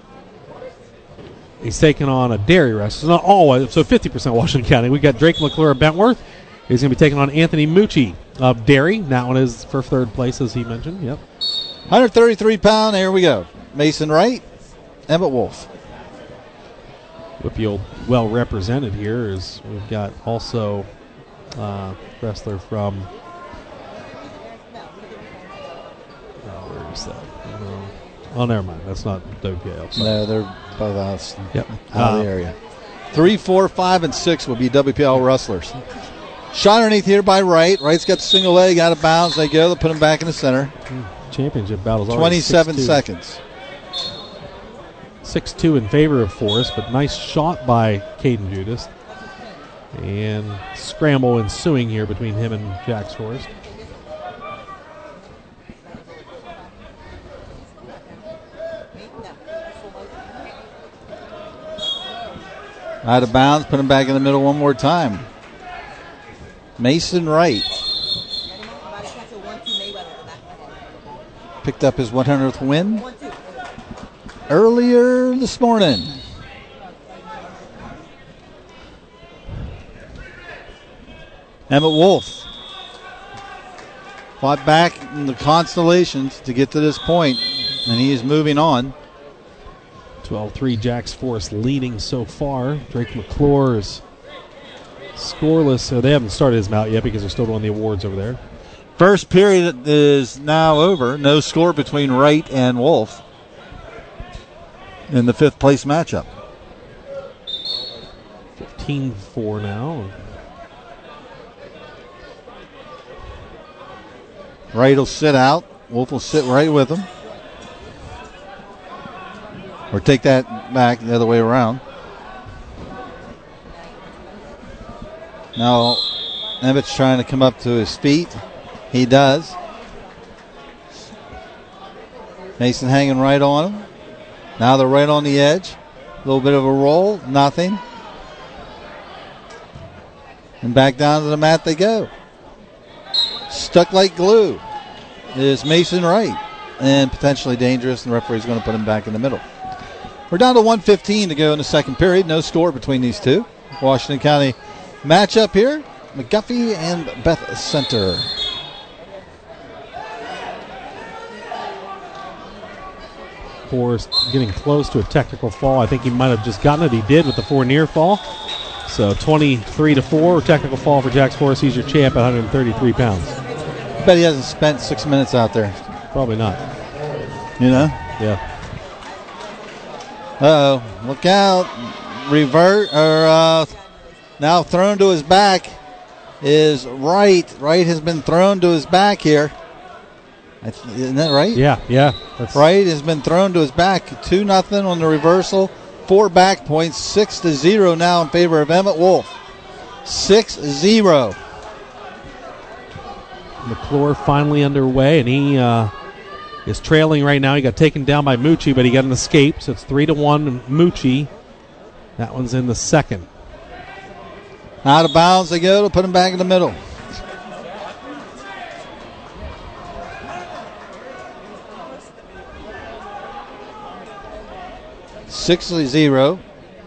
He's taking on a dairy wrestler. Not all, so fifty percent Washington County. We've got Drake McClure of Bentworth. He's going to be taking on Anthony Mucci of Derry. That one is for third place, as he mentioned. Yep. one hundred thirty-three pound, here we go. Mason Wright, Emmett Wolf. Whitfield well represented here is we've got also uh, wrestler from oh, where is that? Uh, oh, never mind. That's not W P L. No, they're both out, yep. out of the area. Three, four, five, and six will be W P L wrestlers. Shot underneath here by Wright. Wright's got the single leg out of bounds. They go. They put him back in the center. Championship battles. twenty-seven seconds. six two in favor of Forrest, but nice shot by Caden Judas. And scramble ensuing here between him and Jax Forrest. Out of bounds, put him back in the middle one more time. Mason Wright picked up his one hundredth win earlier this morning. Emmett Wolf fought back in the constellations to get to this point, and he is moving on. twelve three Jax Forrest leading so far. Drake McClure is scoreless, so they haven't started his mount yet because they're still doing the awards over there. First period is now over. No score between Wright and Wolf in the fifth place matchup. fifteen four now. Wright will sit out. Wolf will sit right with him. Or take that back the other way around. Now, Emmett's trying to come up to his feet. He does. Mason hanging right on him. Now they're right on the edge. A little bit of a roll. Nothing. And back down to the mat they go. Stuck like glue is Mason Wright. And potentially dangerous. And the referee's going to put him back in the middle. We're down to one fifteen to go in the second period. No score between these two. Washington County matchup here. McGuffey and Beth Center. Forrest getting close to a technical fall. I think he might have just gotten it. He did with the four near fall. So twenty-three to four, technical fall for Jax Forrest. He's your champ at one hundred thirty-three pounds. I bet he hasn't spent six minutes out there. Probably not. You know? Yeah. Uh-oh. Look out. Revert, or uh, now thrown to his back is Wright. Wright has been thrown to his back here. Isn't that right? Yeah, yeah. That's Wright has been thrown to his back. two nothing on the reversal. Four back points. six to zero now in favor of Emmett Wolf. six zero. McClure finally underway, and he uh, is trailing right now. He got taken down by Mucci, but he got an escape, so it's three to one Mucci. That one's in the second. Out of bounds they go to put him back in the middle. Six to zero.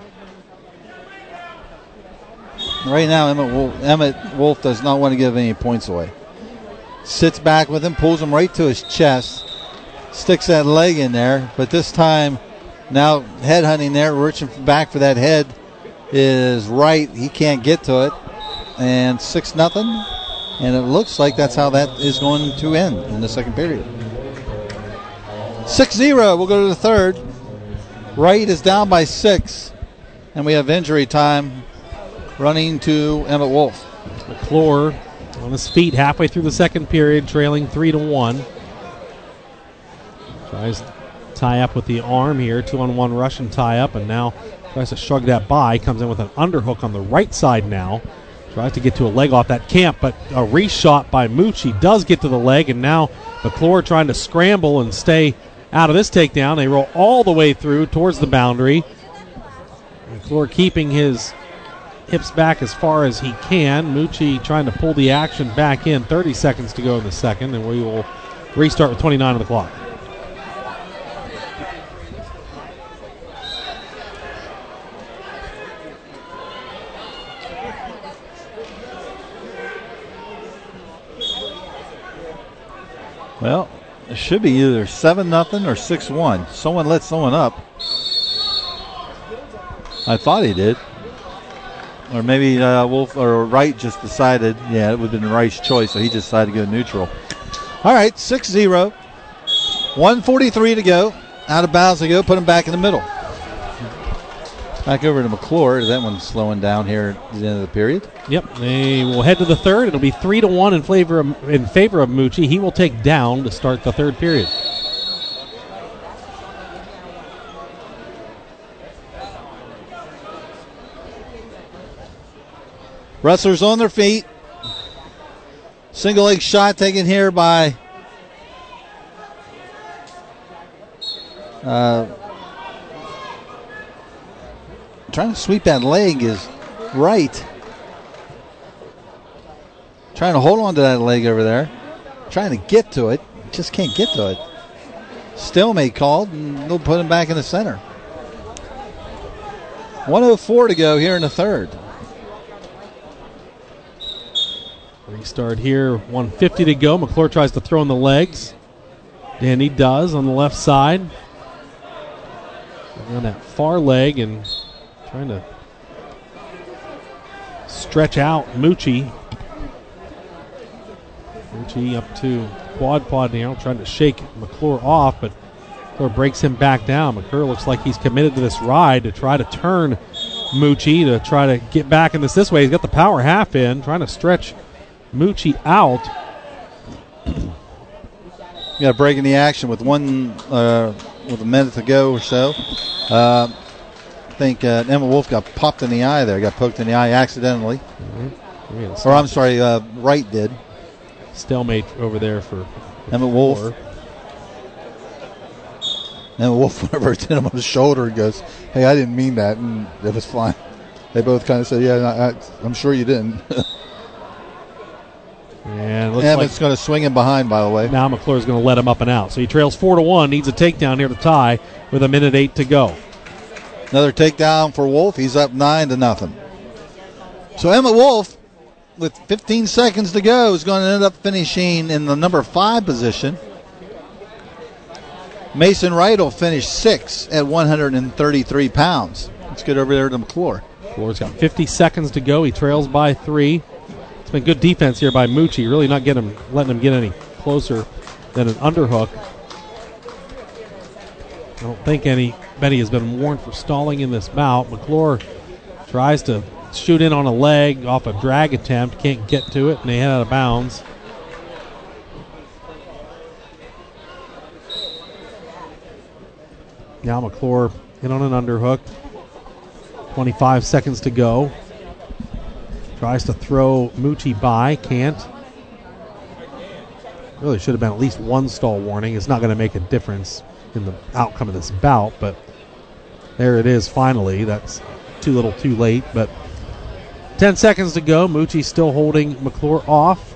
Right now, Emmett Wolf, Emmett Wolf does not want to give any points away. Sits back with him, pulls him right to his chest, sticks that leg in there, but this time, now head hunting there, reaching back for that head is Wright. He can't get to it, and six nothing. And it looks like that's how that is going to end in the second period. six zero. We'll go to the third. Wright is down by six, and we have injury time running to Emmett Wolf. McClure on his feet halfway through the second period, trailing three to one. Tries to tie up with the arm here, two on one Russian tie up, and now tries to shrug that by. Comes in with an underhook on the right side now. Tries to get to a leg off that camp, but a reshot by Mucci does get to the leg, and now McClure trying to scramble and stay out of this takedown. They roll all the way through towards the boundary. McClure keeping his hips back as far as he can. Mucci trying to pull the action back in. thirty seconds to go in the second, and we will restart with twenty-nine on the clock. Well, it should be either seven nothing or six one. Someone let someone up. I thought he did. Or maybe uh, Wolf or Wright just decided, yeah, it would have been Wright's choice, so he just decided to go neutral. All right, six zero. one forty-three to go. Out of bounds to go. Put him back in the middle. Back over to McClure. That one's slowing down here at the end of the period. Yep, they will head to the third. It'll be three to one in favor of, in favor of Mucci. He will take down to start the third period. Wrestlers on their feet. Single leg shot taken here by uh, trying to sweep that leg is Wright. Trying to hold on to that leg over there. Trying to get to it. Just can't get to it. Stalemate called, and they'll put him back in the center. one oh four to go here in the third. Restart here, one fifty to go. McClure tries to throw in the legs. And he does on the left side. On that far leg and trying to stretch out Mucci. Mucci up to quad pod now, trying to shake McClure off, but McClure breaks him back down. McClure looks like he's committed to this ride to try to turn Mucci to try to get back in this this way. He's got the power half in, trying to stretch Mucci out. Yeah, breaking the action with one uh, with a minute to go or so. Uh, I think uh, Emmett Wolf got popped in the eye there. Got poked in the eye accidentally. Mm-hmm. Or I'm sorry, uh, Wright did. Stalemate over there for Emmett Wolf. Emmett Wolf went over to him on his shoulder and goes, "Hey, I didn't mean that," and it was fine. They both kind of said, "Yeah, I, I, I'm sure you didn't." And looks Emmett's like going to swing him behind, by the way. Now McClure's going to let him up and out. So he trails four to one. Needs a takedown here to tie with a minute eight to go. Another takedown for Wolf. He's up nine to nothing. So Emmett Wolf, with fifteen seconds to go, is going to end up finishing in the number five position. Mason Wright will finish sixth at one hundred thirty-three pounds. Let's get over there to McClure. McClure's got fifty seconds to go. He trails by three. It's been good defense here by Mucci, really not getting him, letting him get any closer than an underhook. I don't think anybody has been warned for stalling in this bout. McClure tries to shoot in on a leg off a drag attempt, can't get to it, and they head out of bounds. Now McClure in on an underhook. twenty-five seconds to go. Tries to throw Mucci by, can't. Really should have been at least one stall warning. It's not going to make a difference in the outcome of this bout, but there it is finally. That's too little too late, but ten seconds to go. Mucci still holding McClure off.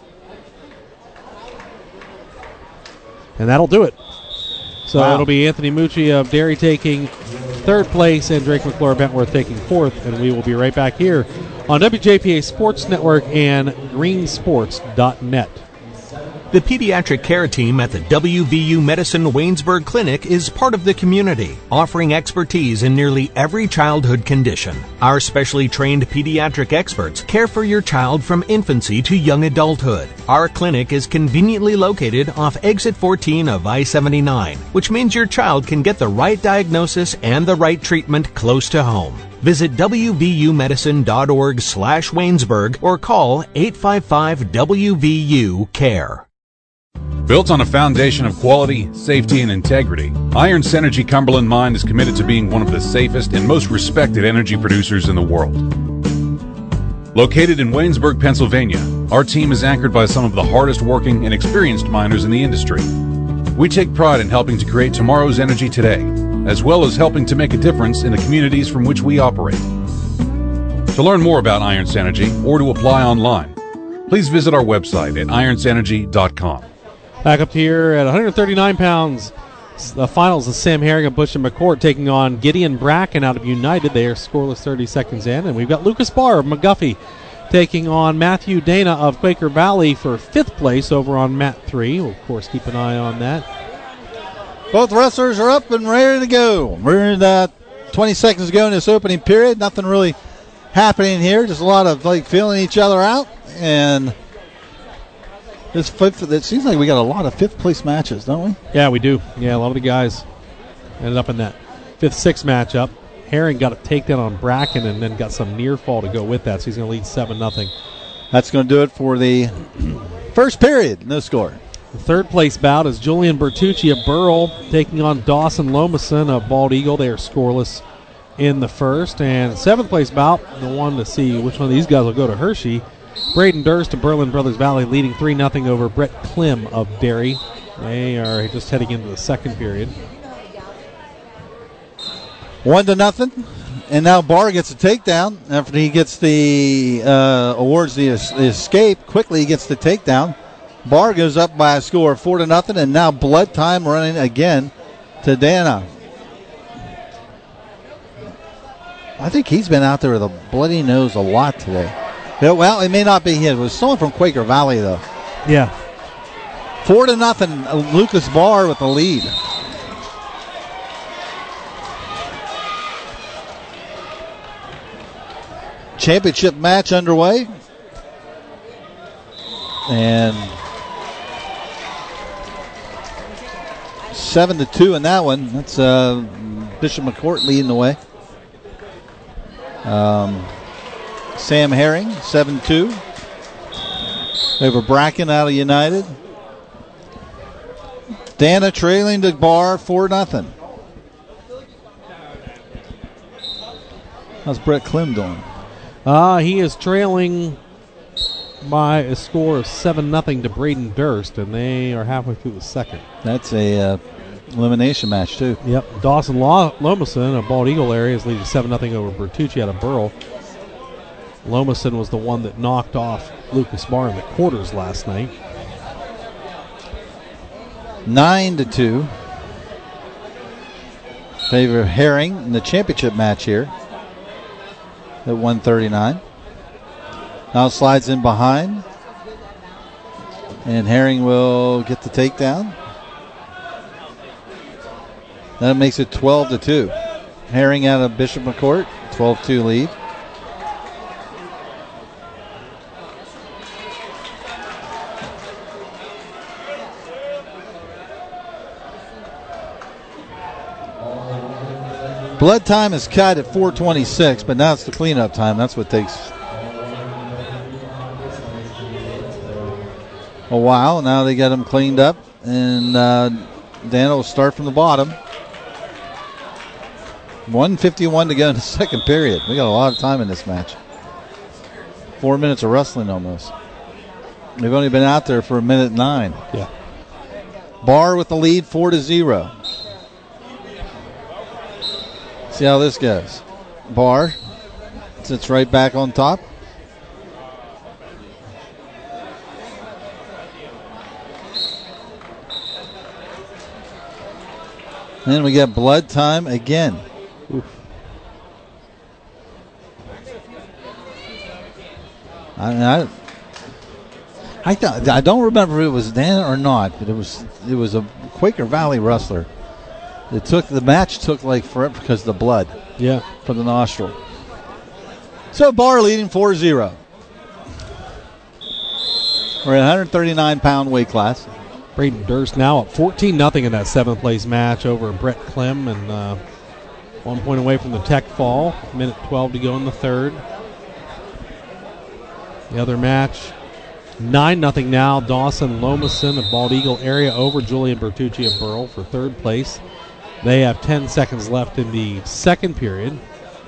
And that'll do it. So Wow. it'll be Anthony Mucci of Derry taking third place and Drake McClure of Bentworth taking fourth, and we will be right back here on W J P A Sports Network and green sports dot net. The pediatric care team at the W V U Medicine Waynesburg Clinic is part of the community, offering expertise in nearly every childhood condition. Our specially trained pediatric experts care for your child from infancy to young adulthood. Our clinic is conveniently located off exit fourteen of I seventy-nine, which means your child can get the right diagnosis and the right treatment close to home. Visit W V U medicine dot org slash Waynesburg or call eight five five W V U CARE. Built on a foundation of quality, safety, and integrity, Iron Synergy Cumberland Mine is committed to being one of the safest and most respected energy producers in the world. Located in Waynesburg, Pennsylvania, our team is anchored by some of the hardest working and experienced miners in the industry. We take pride in helping to create tomorrow's energy today, as well as helping to make a difference in the communities from which we operate. To learn more about Iron Synergy or to apply online, please visit our website at iron synergy dot com. Back up here at one hundred thirty-nine pounds, the finals of Sam Herring and Bush and McCourt taking on Gideon Bracken out of United. They are scoreless thirty seconds in. And we've got Lucas Barr of McGuffey taking on Matthew Dana of Quaker Valley for fifth place over on mat three. We'll, of course, keep an eye on that. Both wrestlers are up and ready to go. We're in uh, twenty seconds to go in this opening period. Nothing really happening here. Just a lot of like feeling each other out. And this fifth, it seems like we got a lot of fifth place matches, don't we? Yeah, we do. Yeah, a lot of the guys ended up in that fifth, sixth matchup. Herring got a takedown on Bracken and then got some near fall to go with that, so he's going to lead seven nothing. That's going to do it for the first period. No score. The third place bout is Julian Bertucci of Burrell taking on Dawson Lomason of Bald Eagle. They are scoreless in the first. And seventh place bout, the one to see which one of these guys will go to Hershey. Braden Durst of Berlin Brothers Valley leading three nothing over Brett Klim of Derry. They are just heading into the second period. One to nothing. And now Barr gets a takedown after he gets the, uh, awards the, es- the escape. Quickly he gets the takedown. Barr goes up by a score of four to nothing, and now blood time running again to Dana. I think he's been out there with a bloody nose a lot today. Yeah, well, it may not be him. It was someone from Quaker Valley, though. Yeah. Four to nothing. Lucas Barr with the lead. Championship match underway. And seven to two in that one. That's uh, Bishop McCourt leading the way. Um, Sam Herring, seven two. Over Bracken out of United. Dana trailing to Barr, four nothing. How's Brett Klim doing? Uh, he is trailing by a score of seven nothing to Braden Durst, and they are halfway through the second. That's a uh, elimination match, too. Yep. Dawson Lo- Lomason of Bald Eagle area is leading seven nothing over Bertucci out of Burrell. Lomason was the one that knocked off Lucas Barr in the quarters last night. Nine to two. Favor of Herring in the championship match here at one thirty-nine. Now slides in behind. And Herring will get the takedown. That makes it twelve to two. Herring out of Bishop McCourt, twelve two lead. Blood time is cut at four twenty-six, but now it's the cleanup time. That's what takes a while. Now they got them cleaned up, and uh, Dan will start from the bottom. one fifty-one to go in the second period. We got a lot of time in this match. Four minutes of wrestling almost. They've only been out there for a minute nine. Yeah. Barr with the lead, four to zero. See how this goes. Barr sits right back on top. Then we get blood time again. Oof. I, I, I, th- I don't remember if it was Dan or not, but it was it was a Quaker Valley wrestler. It took the match took like forever because of the blood. Yeah, from the nostril. So Barr leading four zero. We're at one thirty-nine pound weight class. Braden Durst now up fourteen nothing in that seventh place match over Brett Clem, and uh, one point away from the tech fall. Minute twelve to go in the third. The other match, nine nothing now. Dawson Lomason of Bald Eagle area over Julian Bertucci of Burl for third place. They have ten seconds left in the second period.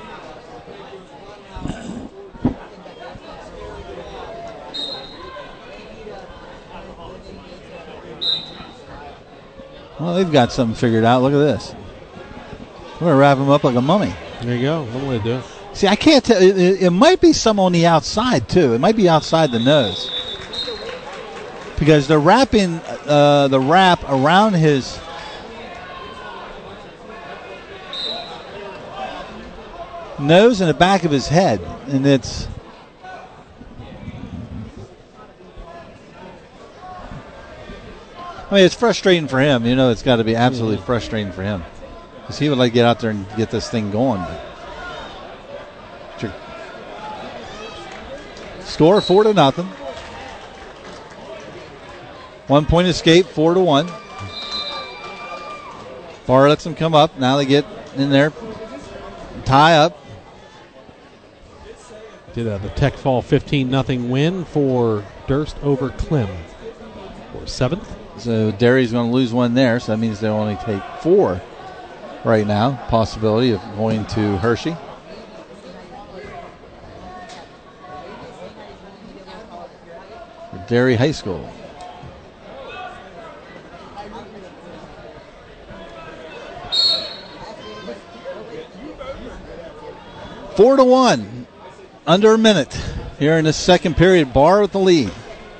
Well, they've got something figured out. Look at this. We're going to wrap him up like a mummy. There you go. One way to do it. See, I can't tell. It, it, it might be some on the outside, too. It might be outside the nose. Because they're wrapping uh, the wrap around his... nose and the back of his head, and it's I mean it's frustrating for him. You know, it's got to be absolutely mm-hmm. frustrating for him because he would like to get out there and get this thing going. But score four to nothing. One point escape, four to one. Barr lets them come up. Now they get in there, tie up. Did uh, the Tech Fall fifteen nothing win for Durst over Clem for seventh. So Derry's going to lose one there, so that means they'll only take four right now. Possibility of going to Hershey. For Derry High School. Four to one. Under a minute here in the second period. Barr with the lead.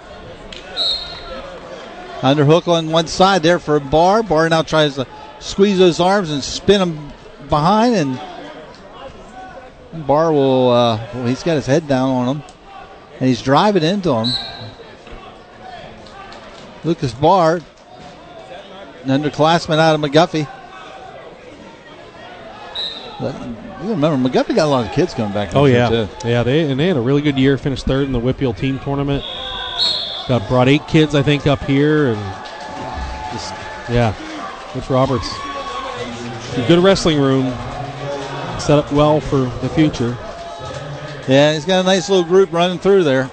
Underhook on one side there for Barr. Barr now tries to squeeze those arms and spin him behind, and Barr will, uh, well, he's got his head down on him, and he's driving into him. Lucas Barr, an underclassman out of McGuffey. But you remember, McGuffey got a lot of kids coming back. Oh, yeah. Too. Yeah, they and they had a really good year, finished third in the Whitfield team tournament. Got brought eight kids, I think, up here, and just, yeah, Rich Roberts. A good wrestling room, set up well for the future. Yeah, he's got a nice little group running through there.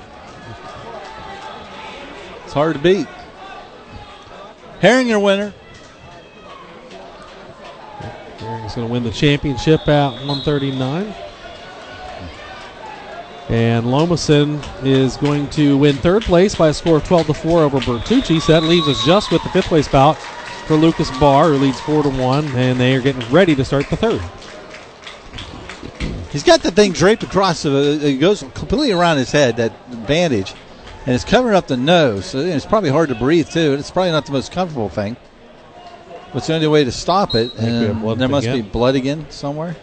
It's hard to beat. Herring, your winner. Herring's going to win the championship at one thirty-nine. And Lomason is going to win third place by a score of twelve to four over Bertucci. So that leaves us just with the fifth place bout for Lucas Barr, who leads four to one, and they are getting ready to start the third. He's got the thing draped across, the, it goes completely around his head, that bandage, and it's covering up the nose. So it's probably hard to breathe, too. It's probably not the most comfortable thing. But it's the only way to stop it. And there must again. be blood again somewhere.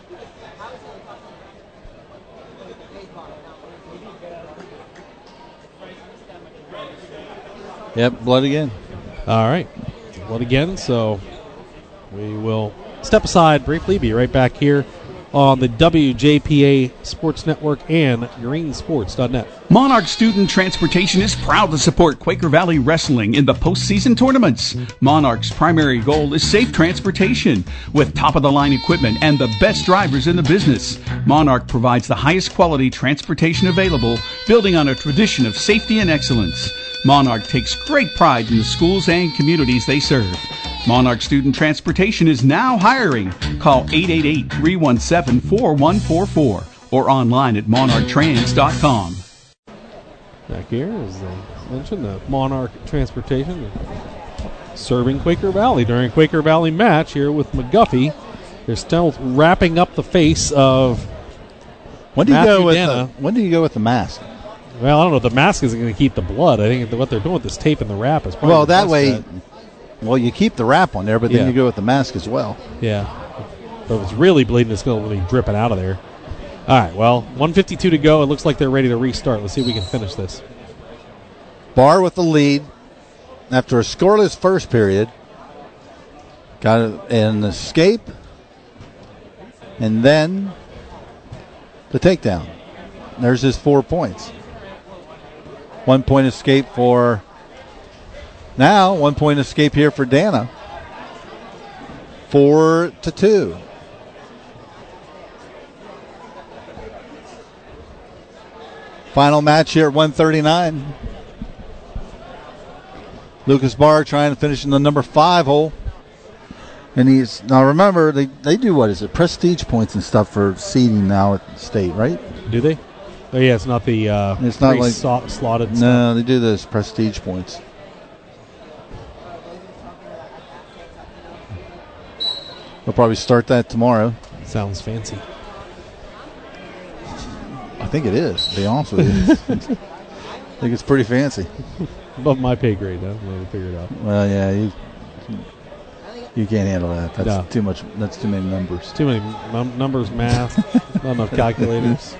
Yep, blood again. All right. Blood again, so we will step aside briefly. Be right back here on the W J P A Sports Network and green sports dot net. Monarch Student Transportation is proud to support Quaker Valley Wrestling in the postseason tournaments. Monarch's primary goal is safe transportation with top-of-the-line equipment and the best drivers in the business. Monarch provides the highest quality transportation available, building on a tradition of safety and excellence. Monarch takes great pride in the schools and communities they serve. Monarch Student Transportation is now hiring. Call eight eight eight, three one seven, four one four four or online at monarch trans dot com. Back here, as I mentioned, the Monarch Transportation serving Quaker Valley during Quaker Valley match here with McGuffey. They're still wrapping up the face of When do you Matthew go with Dana. the, when do you go with the mask? Well, I don't know. The mask isn't going to keep the blood. I think what they're doing with this tape and the wrap is probably Well, the that best way, bet. well, you keep the wrap on there, but then Yeah. you go with the mask as well. Yeah. But if it's really bleeding, it's going to be dripping out of there. All right, well, one fifty-two to go. It looks like they're ready to restart. Let's see if we can finish this. Barr with the lead after a scoreless first period. Got an escape. And then the takedown. There's his four points. One point escape for now. One point escape here for Dana. Four to two. Final match here at one thirty-nine. Lucas Barr trying to finish in the number five hole. And he's, now remember, they, they do, what is it, prestige points and stuff for seeding now at state, right? Do they? Oh, yeah, it's not the uh, It's not like so- slotted No, stuff. they do this prestige points. They'll probably start that tomorrow. Sounds fancy. I think it is, to be honest with you. I think it's pretty fancy. Above my pay grade, though. We'll figure it out. Well, yeah, you you can't handle that. That's No. too much. That's too many numbers. Too many num- numbers, math, not enough calculators.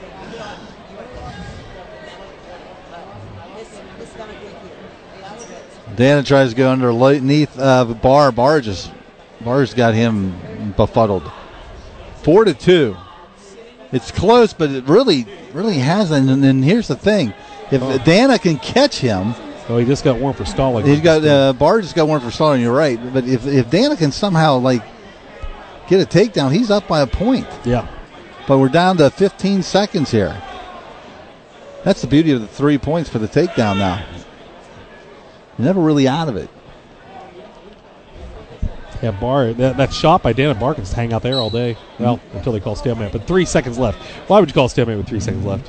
Dana tries to go underneath uh, Barr. Barr just Barr's got him befuddled. Four to two. It's close, but it really, really hasn't. And then here's the thing: if Oh. Dana can catch him, Oh, he just got one for stalling. he's got uh, Barr just got one for stalling. You're right, but if if Dana can somehow like get a takedown, he's up by a point. Yeah. But we're down to fifteen seconds here. That's the beauty of the three points for the takedown now. You're never really out of it. Yeah, Barr, that, that shot by Dana Barr can just hang out there all day. Well, Mm-hmm. until they call stalemate. But three seconds left. Why would you call stalemate with three seconds left?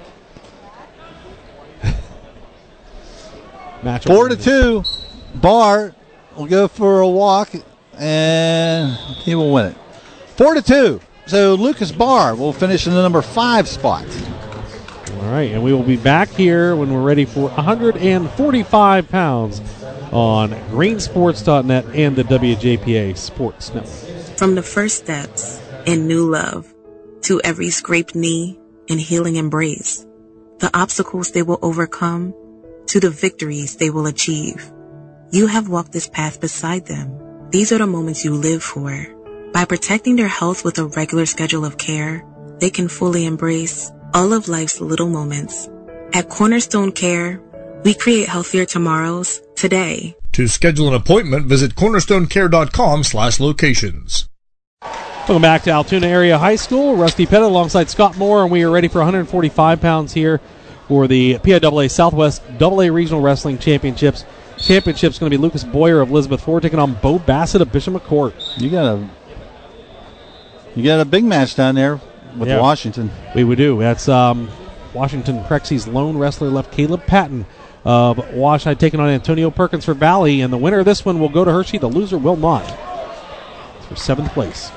Match Four to two. Barr will go for a walk, and he will win it. Four to two. So Lucas Barr will finish in the number five spot. All right, and we will be back here when we're ready for one forty-five pounds on green sports dot net and the W J P A Sports Network. From the first steps in new love to every scraped knee and healing embrace, the obstacles they will overcome to the victories they will achieve. You have walked this path beside them. These are the moments you live for. By protecting their health with a regular schedule of care, they can fully embrace all of life's little moments. At Cornerstone Care, we create healthier tomorrows today. To schedule an appointment, visit cornerstonecare.com slash locations. Welcome back to Altoona Area High School. Rusty Pettit alongside Scott Moore, and we are ready for one forty-five pounds here for the P I A A Southwest double A Regional Wrestling Championships. Championship's going to be Lucas Boyer of Elizabeth Ford taking on Bo Bassett of Bishop McCourt. You got a you got a big match down there with Yeah. Washington. We would do. That's um, Washington Prexy's lone wrestler left, Caleb Patton of Washington, taking on Antonio Perkins for Valley, and the winner of this one will go to Hershey. The loser will not. It's for seventh place.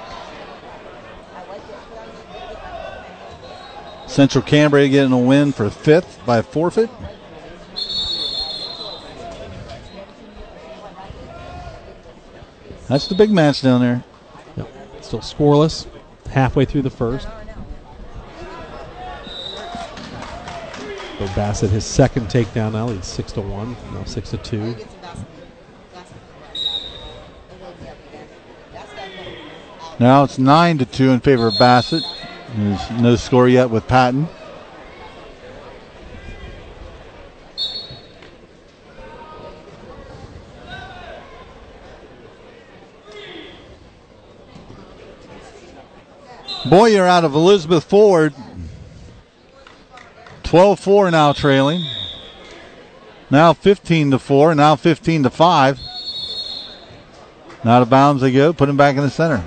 Central Cambria getting a win for fifth by forfeit. That's the big match down there. Yep. Still scoreless, halfway through the first. Bo Bassett, his second takedown now, leads six to one, now six to two. Now it's nine to two in favor of Bassett. There's no score yet with Patton. Boyer out of Elizabeth Forward. twelve four now trailing. Now fifteen to four, now fifteen to five. Now out of bounds they go, put him back in the center.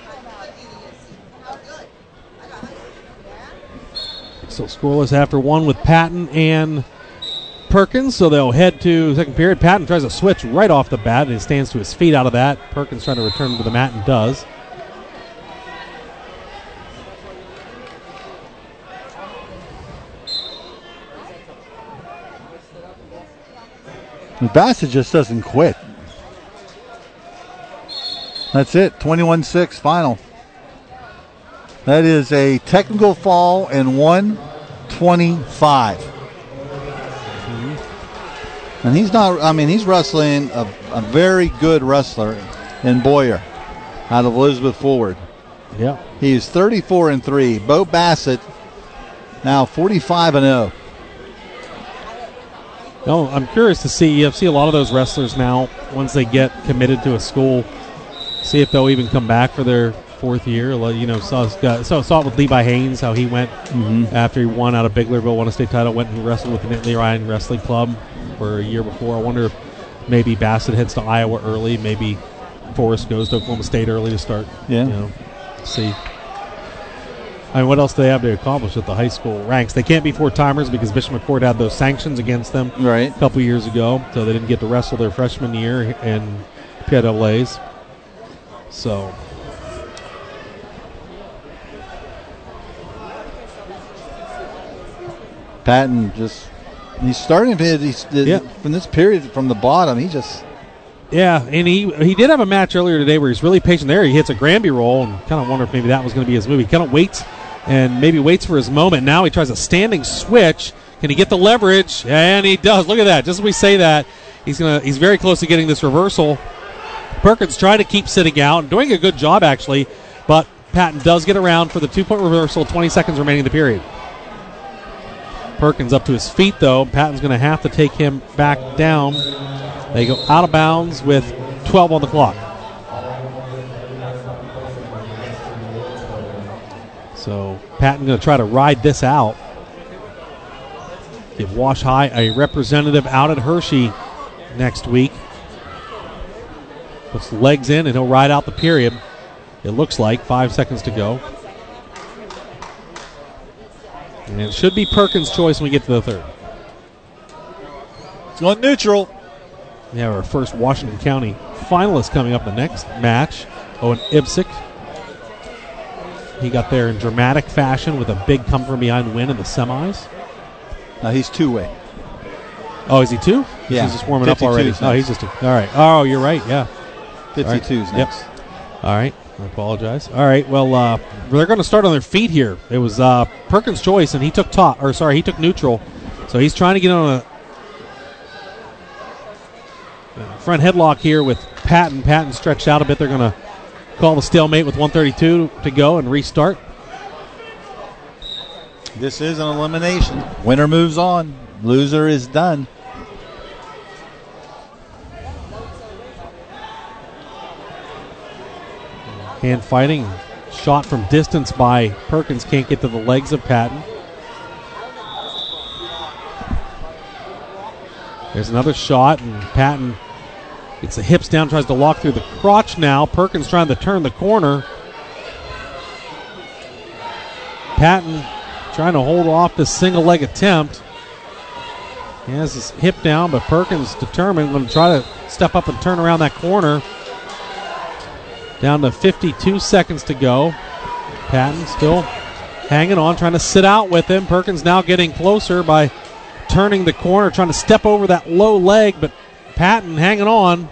Still scoreless after one with Patton and Perkins, so they'll head to second period. Patton tries to switch right off the bat, and he stands to his feet out of that. Perkins trying to return to the mat and does. Bassett just doesn't quit. That's it, twenty-one six final. That is a technical foul and one twenty-five. Mm-hmm. And he's not, I mean, he's wrestling a, a very good wrestler in Boyer out of Elizabeth Forward. Yeah. He's thirty-four and three. Bo Bassett now forty-five and oh. No, I'm curious to see. You see a lot of those wrestlers now, once they get committed to a school, see if they'll even come back for their fourth year. You know, saw, saw, saw it with Levi Haynes, how he went mm-hmm. after he won out of Biglerville, won a state title, went and wrestled with the Nittany Ryan Wrestling Club for a year before. I wonder if maybe Bassett heads to Iowa early, maybe Forrest goes to Oklahoma State early to start. Yeah. You know, see. I mean, what else do they have to accomplish at the high school ranks? They can't be four-timers because Bishop McCord had those sanctions against them right. a couple years ago, so they didn't get to wrestle their freshman year in P I A As. So, Patton just, he's starting to, he's, yeah. from this period from the bottom, he just. Yeah, and he he did have a match earlier today where he's really patient there. He hits a Granby roll and kind of wonder if maybe that was going to be his move. He kind of waits and maybe waits for his moment. Now he tries a standing switch. Can he get the leverage? And he does. Look at that. Just as we say that, he's gonna he's very close to getting this reversal. Perkins trying to keep sitting out, doing a good job actually, but Patton does get around for the two-point reversal, twenty seconds remaining in the period. Perkins up to his feet, though. Patton's going to have to take him back down. They go out of bounds with twelve on the clock. So Patton going to try to ride this out. Give Wash High a representative out at Hershey next week. Puts the legs in, and he'll ride out the period. It looks like five seconds to go. And it should be Perkins' choice when we get to the third. It's going neutral. We have our first Washington County finalist coming up in the next match. Owen Ibsick. He got there in dramatic fashion with a big come from behind win in the semis. Now he's two-way. Oh, is he two? Yeah. He's just warming up already. Oh, he's just two. All right. Oh, you're right. Yeah. fifty-two's right. next. Yep. All right. I apologize. All right. Well, uh, they're going to start on their feet here. It was uh, Perkins' choice, and he took top. Or sorry, he took neutral. So he's trying to get on a front headlock here with Patton. Patton stretched out a bit. They're going to call the stalemate with one thirty-two to go and restart. This is an elimination. Winner moves on. Loser is done. Hand fighting. Shot from distance by Perkins. Can't get to the legs of Patton. There's another shot, and Patton gets the hips down, tries to lock through the crotch now. Perkins trying to turn the corner. Patton trying to hold off this single leg attempt. He has his hip down, but Perkins determined, going to try to step up and turn around that corner. Down to fifty-two seconds to go. Patton still hanging on, trying to sit out with him. Perkins now getting closer by turning the corner, trying to step over that low leg, but Patton hanging on.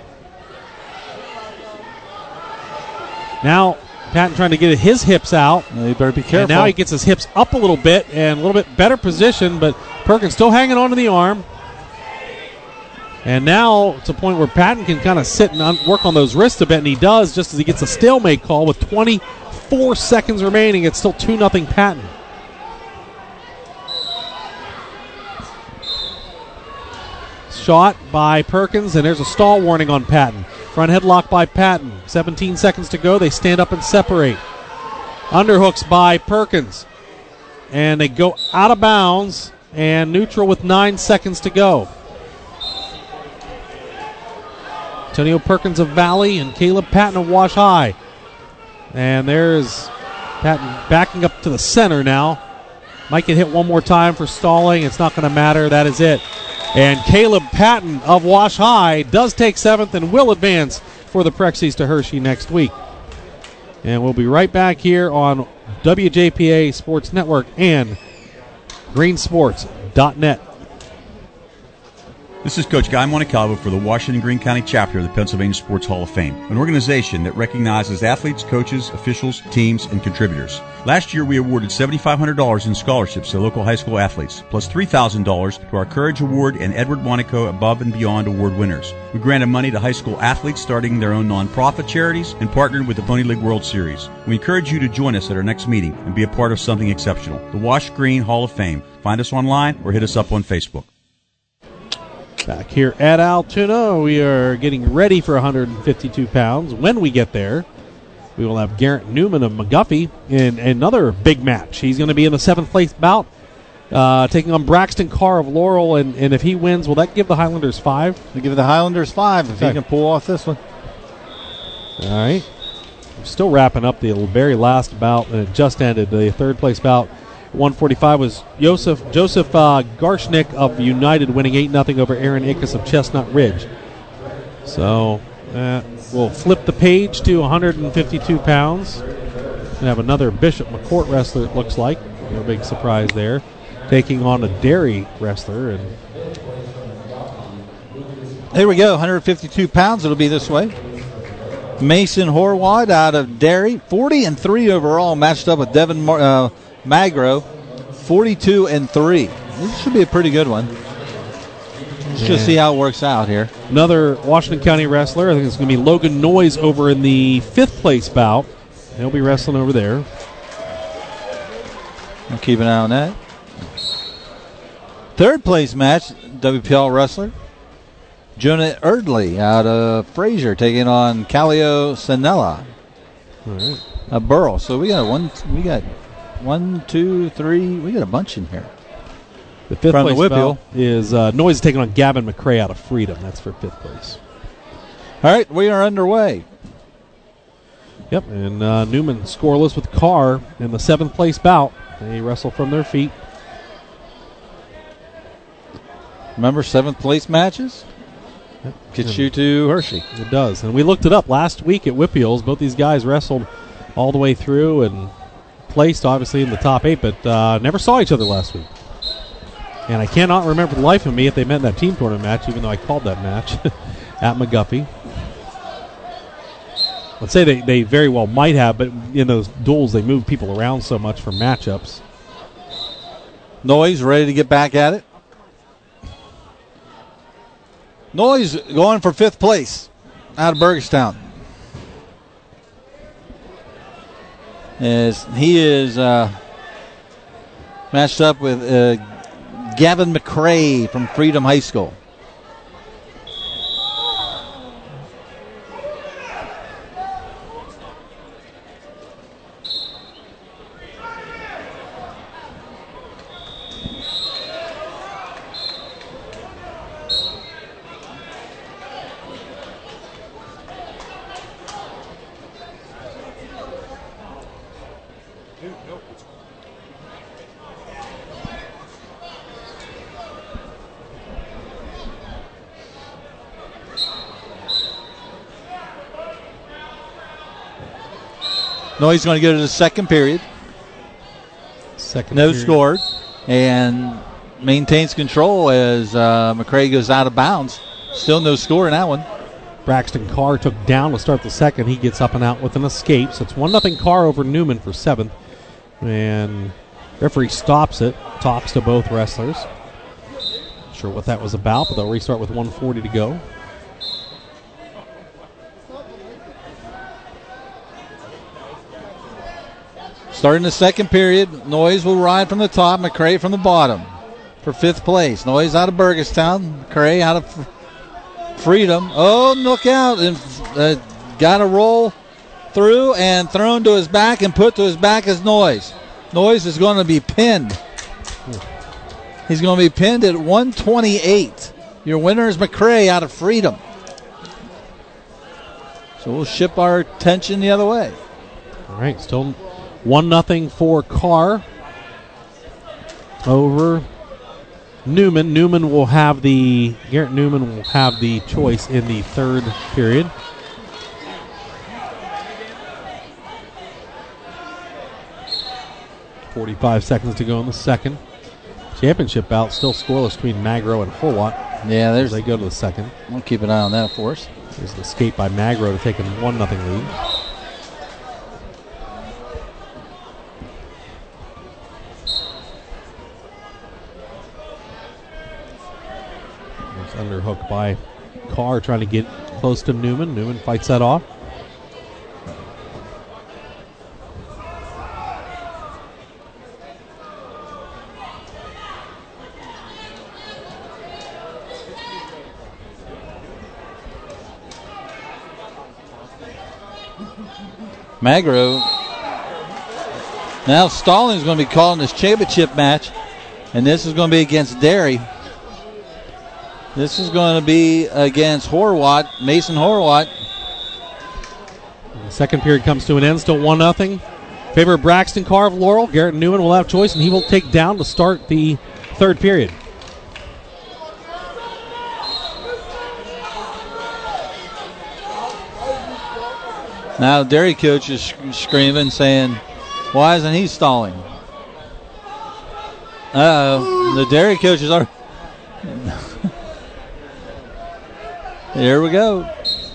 Now Patton trying to get his hips out. Well, you better be careful. And now he gets his hips up a little bit and a little bit better position, but Perkins still hanging on to the arm. And now it's a point where Patton can kind of sit and un- work on those wrists a bit, and he does just as he gets a stalemate call with twenty-four seconds remaining. It's still two nothing Patton. Shot by Perkins, and there's a stall warning on Patton. Front headlock by Patton. seventeen seconds to go. They stand up and separate. Underhooks by Perkins. And they go out of bounds and neutral with nine seconds to go. Antonio Perkins of Valley and Caleb Patton of Wash High. And there's Patton backing up to the center now. Might get hit one more time for stalling. It's not going to matter. That is it. And Caleb Patton of Wash High does take seventh and will advance for the Prexies to Hershey next week. And we'll be right back here on W J P A Sports Network and green sports dot net. This is Coach Guy Montecalvo for the Washington Greene County chapter of the Pennsylvania Sports Hall of Fame, an organization that recognizes athletes, coaches, officials, teams, and contributors. Last year, we awarded seven thousand five hundred dollars in scholarships to local high school athletes, plus three thousand dollars to our Courage Award and Edward Monaco Above and Beyond Award winners. We granted money to high school athletes starting their own nonprofit charities and partnered with the Pony League World Series. We encourage you to join us at our next meeting and be a part of something exceptional. The Wash Greene Hall of Fame. Find us online or hit us up on Facebook. Back here at Altoona, we are getting ready for one hundred fifty-two pounds. When we get there, we will have Garrett Newman of McGuffey in another big match. He's going to be in the seventh place bout, uh, taking on Braxton Carr of Laurel, and, and if he wins, will that give the Highlanders five? They give the Highlanders five if okay. he can pull off this one. All right. We're still wrapping up the very last bout, and it just ended. The third place bout, one forty-five, was Joseph Joseph uh, Garshnick of United winning eight nothing over Aaron Ickes of Chestnut Ridge. So uh, we'll flip the page to one hundred fifty-two pounds and have another Bishop McCourt wrestler, it looks like. No big surprise there. Taking on a Derry wrestler. And here we go, one hundred fifty-two pounds. It'll be this way. Mason Horwad out of Derry, forty and three overall, matched up with Devin Mar- uh, Magro, forty-two and three. This should be a pretty good one. Let's yeah. just see how it works out here. Another Washington County wrestler. I think it's going to be Logan Noyes over in the fifth place bout. He'll be wrestling over there. I'll keep an eye on that. Third place match, W P L wrestler Jonah Erdley out of Fraser taking on Calio Sanella. All right. A Burl. So we got a one. We got. One, two, three. We got a bunch in here. The fifth From place the bout is uh, Noyes taking on Gavin McCray out of Freedom. That's for fifth place. All right, we are underway. Yep, and uh, Newman scoreless with Carr in the seventh place bout. They wrestle from their feet. Remember seventh place matches? Yep. Gets and you to Hershey. It does. And we looked it up last week at Whippeals. Both these guys wrestled all the way through and placed obviously in the top eight, but uh, never saw each other last week. And I cannot remember the life of me if they met in that team tournament match, even though I called that match at McGuffey. Let's say they, they very well might have, but in those duels they move people around so much for matchups. Noyes ready to get back at it. Noyes going for fifth place out of Burgettstown. As he is uh, matched up with uh, Gavin McCray from Freedom High School. No, he's going to go to the second period. Second no period. scored. And maintains control as uh, McCray goes out of bounds. Still no score in that one. Braxton Carr took down to start the second. He gets up and out with an escape. So it's one nothing Carr over Newman for seventh. And referee stops it. Talks to both wrestlers. sure what that was about, but they'll restart with one forty to go. Starting the second period, Noyes will ride from the top, McCray from the bottom for fifth place. Noyes out of Burgettstown, McCray out of Freedom. Oh, look out. And uh, got to roll through and thrown to his back and put to his back is Noyes. Noyes is going to be pinned. He's going to be pinned at one twenty-eight. Your winner is McCray out of Freedom. So we'll ship our attention the other way. All right, still one nothing for Carr over Newman. Newman will have the, Garrett Newman will have the choice in the third period. forty-five seconds to go in the second. Championship bout still scoreless between Magro and Horwat. Yeah, there's. They go to the second. We'll keep an eye on that for us. There's an escape by Magro to take a one nothing lead. There's underhook by Carr trying to get close to Newman. Newman fights that off. Magro. Now Stallings going to be calling this championship match, and this is going to be against Derry. This is going to be against Horwat, Mason Horwat. The second period comes to an end, still one nothing. Favor of Braxton Carr of Laurel. Garrett Newman will have choice, and he will take down to start the third period. Now Derry coach is sc- screaming, saying, why isn't he stalling? Uh-oh. The Derry coach is already... Here we go.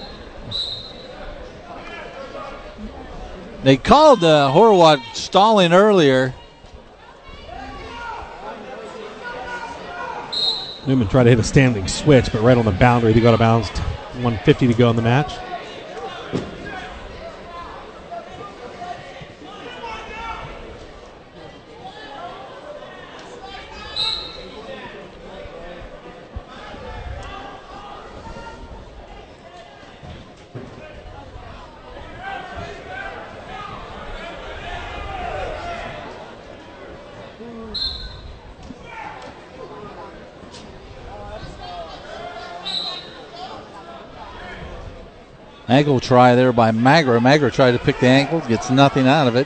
They called uh, Horwat stalling earlier. Newman tried to hit a standing switch, but right on the boundary. They got a bounce. one fifty to go in the match. Ankle try there by Magro. Magro tried to pick the ankle, gets nothing out of it.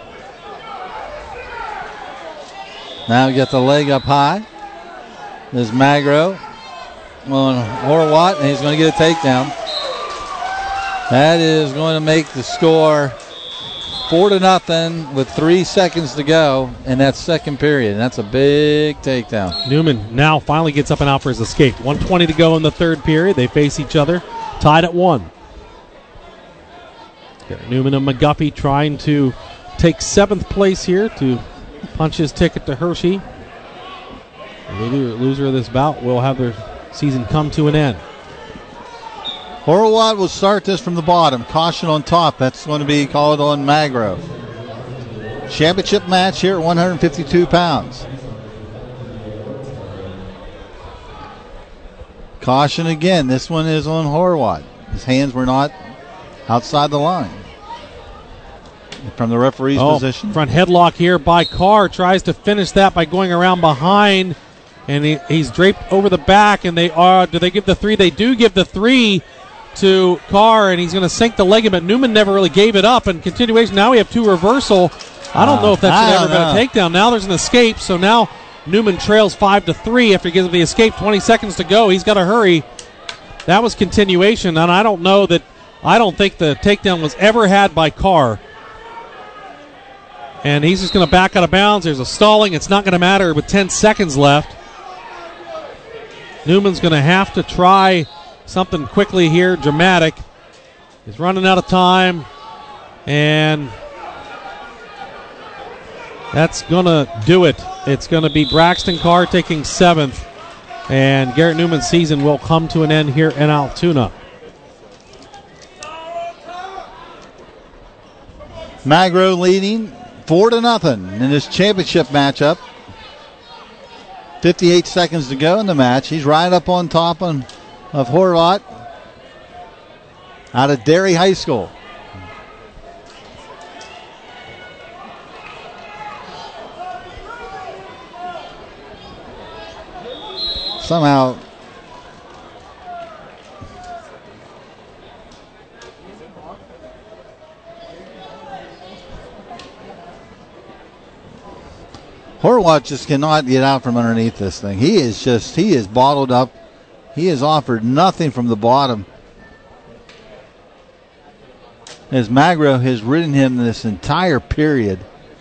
Now we get the leg up high. There's Magro on Horwat, and he's going to get a takedown. That is going to make the score four to nothing with three seconds to go in that second period. And that's a big takedown. Newman now finally gets up and out for his escape. one twenty to go in the third period. They face each other, tied at one. Newman and McGuffey trying to take seventh place here to punch his ticket to Hershey. The loser of this bout will have their season come to an end. Horwat will start this from the bottom. Caution on top. That's going to be called on Magro. Championship match here at one fifty-two pounds. Caution again. This one is on Horwat. His hands were not outside the line. From the referee's oh, position. Front headlock here by Carr. Tries to finish that by going around behind. And he, he's draped over the back. And they are. Do they give the three? They do give the three to Carr. And he's going to sink the leg in. But Newman never really gave it up. And continuation. Now we have two reversal. I don't uh, know if that should ever know. been a takedown. Now there's an escape. So now Newman trails five to three after he gives the escape. twenty seconds to go. He's got to hurry. That was continuation. And I don't know that. I don't think the takedown was ever had by Carr. And he's just going to back out of bounds. There's a stalling. It's not going to matter with ten seconds left. Newman's going to have to try something quickly here, dramatic. He's running out of time. And that's going to do it. It's going to be Braxton Carr taking seventh. And Garrett Newman's season will come to an end here in Altoona. Magro leading four to nothing in this championship matchup. fifty-eight seconds to go in the match. He's right up on top on, of Horvat out of Derry High School. Somehow Horvat just cannot get out from underneath this thing. He is just, he is bottled up. He has offered nothing from the bottom. As Magro has ridden him this entire period.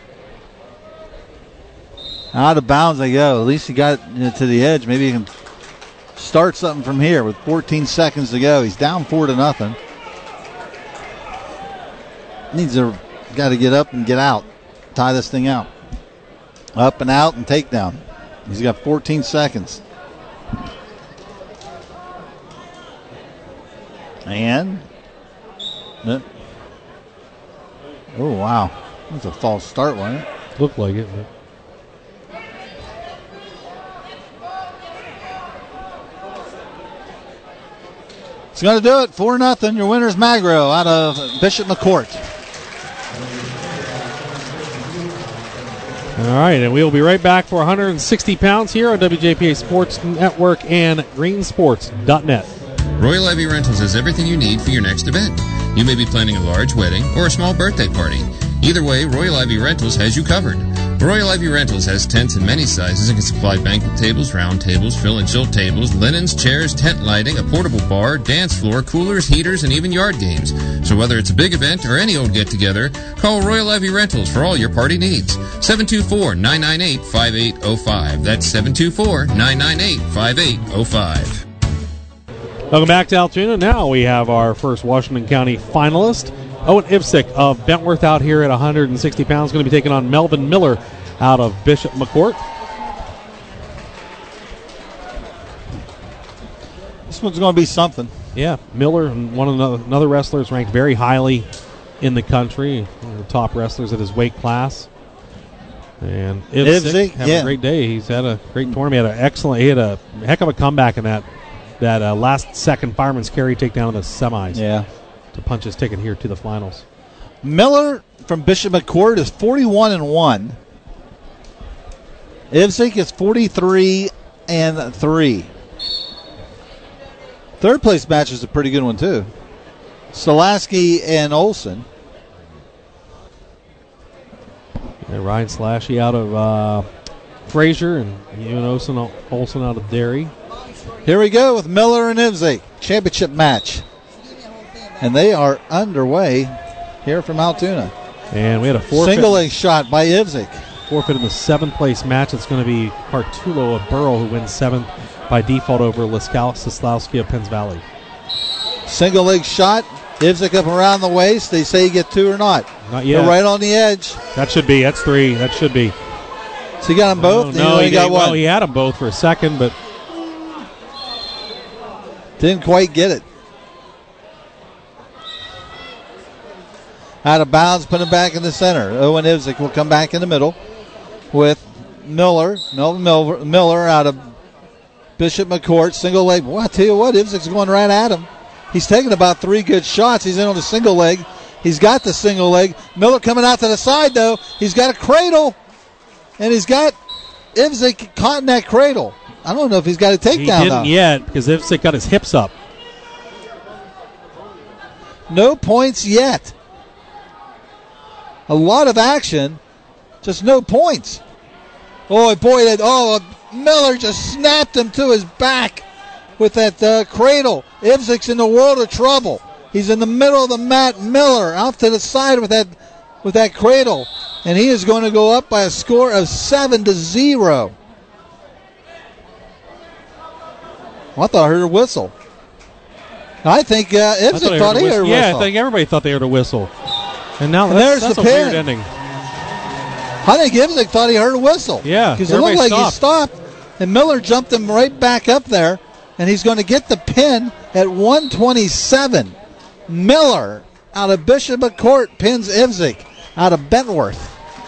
Out of bounds they go. At least he got to the edge. Maybe he can start something from here with fourteen seconds to go. He's down four to nothing. Needs to, got to get up and get out. Tie this thing out. Up and out and takedown. He's got fourteen seconds. And. Oh, wow. That's a false start, wasn't it? Looked like it. But. It's going to do it. four nothing. Your winner is Magro out of Bishop McCourt. All right, and we will be right back for one hundred sixty pounds here on W J P A Sports Network and green sports dot net. Royal Ivy Rentals has everything you need for your next event. You may be planning a large wedding or a small birthday party. Either way, Royal Ivy Rentals has you covered. Royal Ivy Rentals has tents in many sizes and can supply banquet tables, round tables, fill and chill tables, linens, chairs, tent lighting, a portable bar, dance floor, coolers, heaters, and even yard games. So whether it's a big event or any old get-together, call Royal Ivy Rentals for all your party needs. seven two four, nine nine eight, five eight zero five. That's seven two four, nine nine eight, five eight zero five. Welcome back to Altoona. Now we have our first Washington County finalist. Owen Ivsick of Bentworth out here at one hundred sixty pounds, going to be taking on Melvin Miller out of Bishop McCourt. This one's going to be something. Yeah, Miller, one of the another wrestlers ranked very highly in the country, one of the top wrestlers at his weight class. And Ivsick had yeah. a great day. He's had a great tournament. He had an excellent. He had a heck of a comeback in that that uh, last second fireman's carry takedown in the semis. Yeah. To punch his ticket here to the finals. Miller from Bishop McCourt is forty-one and one. Ivsick is forty-three and three. Third place match is a pretty good one too. Slasky and Olson. Yeah, Ryan Slashy out of uh, Fraser and Ewan Olson, Olson out of Derry. Here we go with Miller and Ivsick. Championship match. And they are underway here from Altoona. And we had a forfeit. Single leg shot by Ivsick. Forfeit in the seventh place match. It's going to be Hartulo of Burrell who wins seventh by default over Sislowski of Penns Valley. Single leg shot. Ivsick up around the waist. They say you get two or not. Not yet. They're right on the edge. That should be. That's three. That should be. So he got them both? No, no he, he got did, one. Well, he had them both for a second, but didn't quite get it. Out of bounds, put him back in the center. Owen Ivsick will come back in the middle with Miller. Melvin Miller, Miller out of Bishop McCourt. Single leg. Well, I tell you what, Ivsick's going right at him. He's taking about three good shots. He's in on the single leg. He's got the single leg. Miller coming out to the side, though. He's got a cradle. And he's got Ivsick caught in that cradle. I don't know if he's got a takedown, he didn't though. yet because Ivsick got his hips up. No points yet. A lot of action, just no points. Oh, boy, that oh, Miller just snapped him to his back with that uh, cradle. Ivsick's in the world of trouble. He's in the middle of the mat. Miller out to the side with that with that cradle, and he is going to go up by a score of seven to zero. Well, I thought I heard a whistle. I think uh, Ivsick I thought, thought he heard a whistle. Yeah, I think everybody thought they heard a whistle. And now and that's, there's that's the a pin. weird ending. I think Ivsick thought he heard a whistle. Yeah, because it looked like stopped. he stopped. and Miller jumped him right back up there, and he's going to get the pin at one twenty-seven. Miller out of Bishop McCourt pins Ivzik out of Bentworth.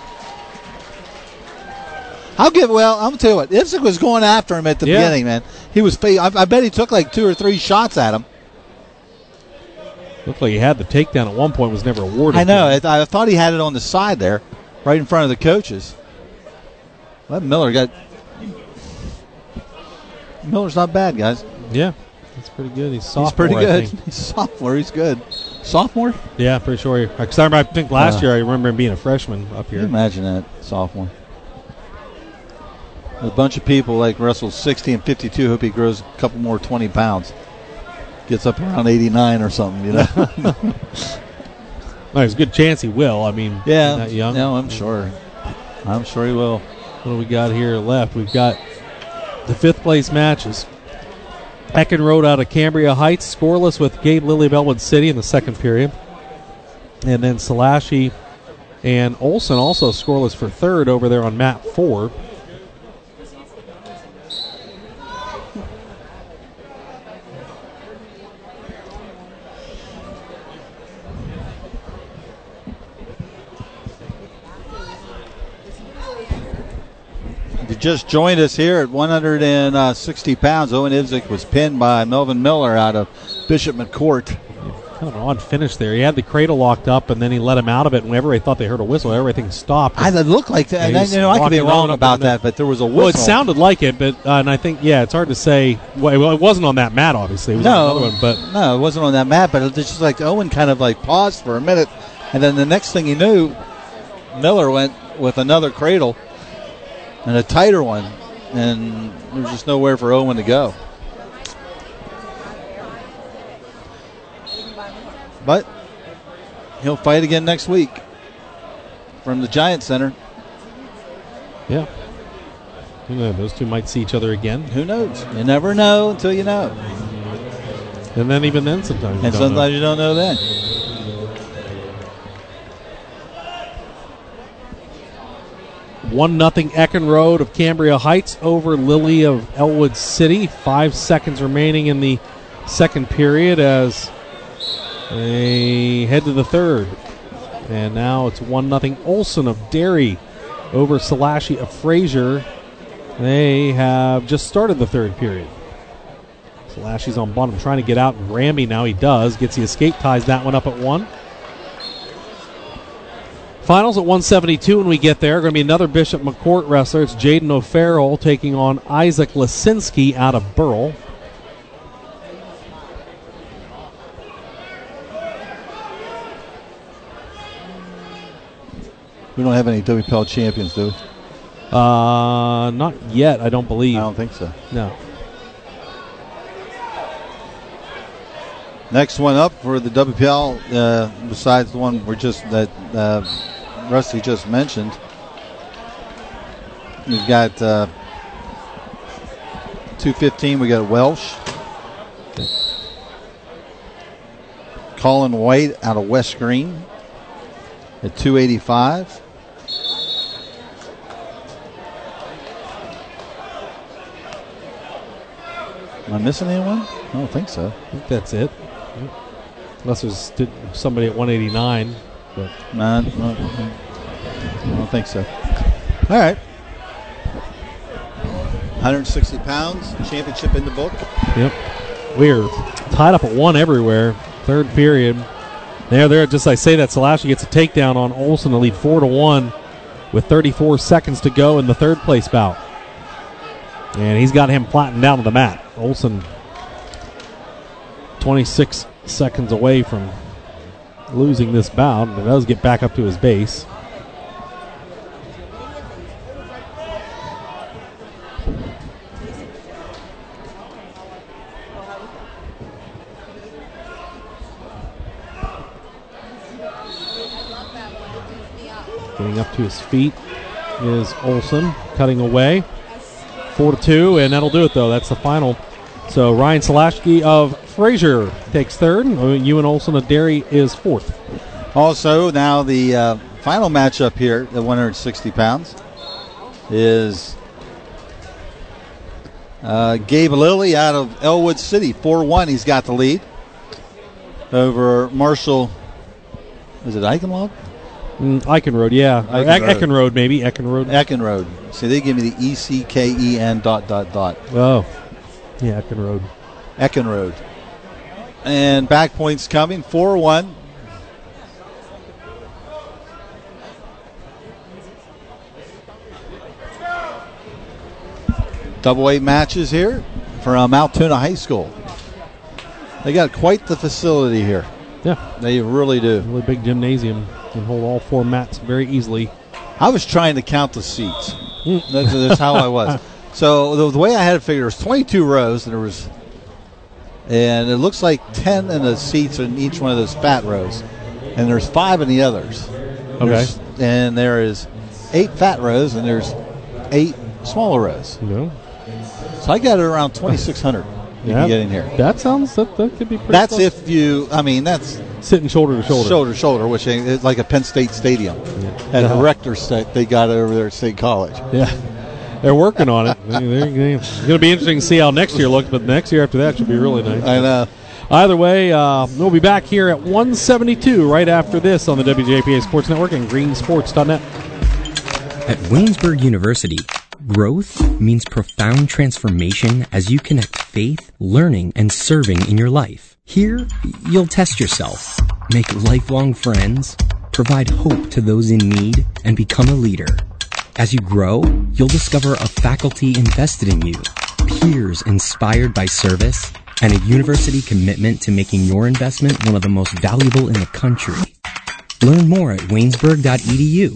I'll give, well, I'm tell you what, Ivzik was going after him at the yeah. beginning, man. He was, I, I bet he took like two or three shots at him. Looked like he had the takedown at one point, was never awarded. I know. I, I thought he had it on the side there, right in front of the coaches. Well, Miller got. Miller's not bad, guys. Yeah, that's pretty good. He's sophomore. He's pretty good. I think. He's sophomore. He's good. Sophomore? Yeah, pretty sure. Because I, I think last uh, year I remember him being a freshman up here. Can you imagine that, sophomore? A bunch of people like Russell, sixty and fifty-two. Hope he grows a couple more twenty pounds. Gets up around eighty-nine or something, you know. Well, there's a good chance he will. I mean, yeah, that young. No, I'm sure. I'm sure he will. What do we got here left? We've got the fifth place matches. Eckenrode out of Cambria Heights, scoreless with Gabe Lilly of Elwood City in the second period. And then Salashi and Olson also scoreless for third over there on map four. You just joined us here at one hundred sixty pounds. Owen Ivzik was pinned by Melvin Miller out of Bishop McCourt. Kind of an odd finish there. He had the cradle locked up, and then he let him out of it. Whenever they thought they heard a whistle, everything stopped. I it looked like that. And I, you know, I could be wrong about that, but there was a whistle. Well, it sounded like it, but uh, and I think yeah, it's hard to say. Well, it wasn't on that mat, obviously. It was no, on another one, but no, it wasn't on that mat. But it's just like Owen kind of like paused for a minute, and then the next thing you knew, Miller went with another cradle and a tighter one, and there was just nowhere for Owen to go. But he'll fight again next week from the Giant Center. Yeah. Who knows? Those two might see each other again. Who knows? You never know until you know. And then even then sometimes you And don't sometimes know. you don't know then. One nothing Eckenrode of Cambria Heights over Lilly of Elwood City. Five seconds remaining in the second period as they head to the third. And now it's one nothing Olson of Derry over Salashi of Fraser. They have just started the third period. Salashi's on bottom trying to get out, and Ramby now he does. Gets the escape, ties that one up at one. Finals at one seventy-two when we get there. Going to be another Bishop McCourt wrestler. It's Jaden O'Farrell taking on Isaac Lasinski out of Burrell. We don't have any W P L champions, do we? Uh, not yet, I don't believe. I don't think so. No. Next one up for the W P L, uh, besides the one we're just that uh, Rusty just mentioned, we've got uh, two fifteen. We got Welsh, Colin White out of West Green at two eighty-five. Am I missing anyone? I don't think so. I think that's it. Unless there's somebody at one eighty-nine. But no, no, I don't think so. All right. one hundred sixty pounds, championship in the book. Yep. We're tied up at one everywhere. Third period. There, there. Just I say that, Salashi gets a takedown on Olson to lead four to one with thirty-four seconds to go in the third place bout. And he's got him flattened down to the mat. Olson twenty-six seconds away from losing this bout, and does get back up to his base. Getting up to his feet is Olson, cutting away. Four to two, and that'll do it though. That's the final. So Ryan Salashki of Fraser takes third. Ewan Olson of Derry is fourth. Also, now the uh, final matchup here at one hundred sixty pounds is Uh, Gabe Lilly out of Elwood City, four one. He's got the lead over Marshall. Is it Eichenlog? Mm, Eichen Road, yeah. Eichen Ecken, Road. Ecken Road, maybe. Ecken Road. Ecken Road. See, they give me the E C K E N dot, dot, dot. Oh. Yeah, Ecken Road. Ecken Road. And back points coming, four one. Double A matches here from Altoona High School. They got quite the facility here. Yeah. They really do. Really big gymnasium. Can hold all four mats very easily. I was trying to count the seats. that's, that's how I was. So the, the way I had it figured, there was twenty-two rows, and there was, and it looks like ten in the seats in each one of those fat rows, and there's five in the others. Okay. There's, and there is eight fat rows, and there's eight smaller rows. No. So I got it around twenty-six hundred. You Yeah, can get in here. That sounds that, that could be pretty That's close. if you, I mean, that's sitting shoulder to shoulder. shoulder to shoulder, which is like a Penn State Stadium. At Yeah. the Rector State, they got it over there at State College. Yeah. They're working on it. They- they're- they're- It's going to be interesting to see how next year looks, but next year after that should be really nice. I know. Either way, uh, we'll be back here at one seventy-two right after this on the W J P A Sports Network and green sports dot net. At Waynesburg University, growth means profound transformation as you connect faith, learning, and serving in your life. Here, you'll test yourself, make lifelong friends, provide hope to those in need, and become a leader. As you grow, you'll discover a faculty invested in you, peers inspired by service, and a university commitment to making your investment one of the most valuable in the country. Learn more at waynesburg dot e d u.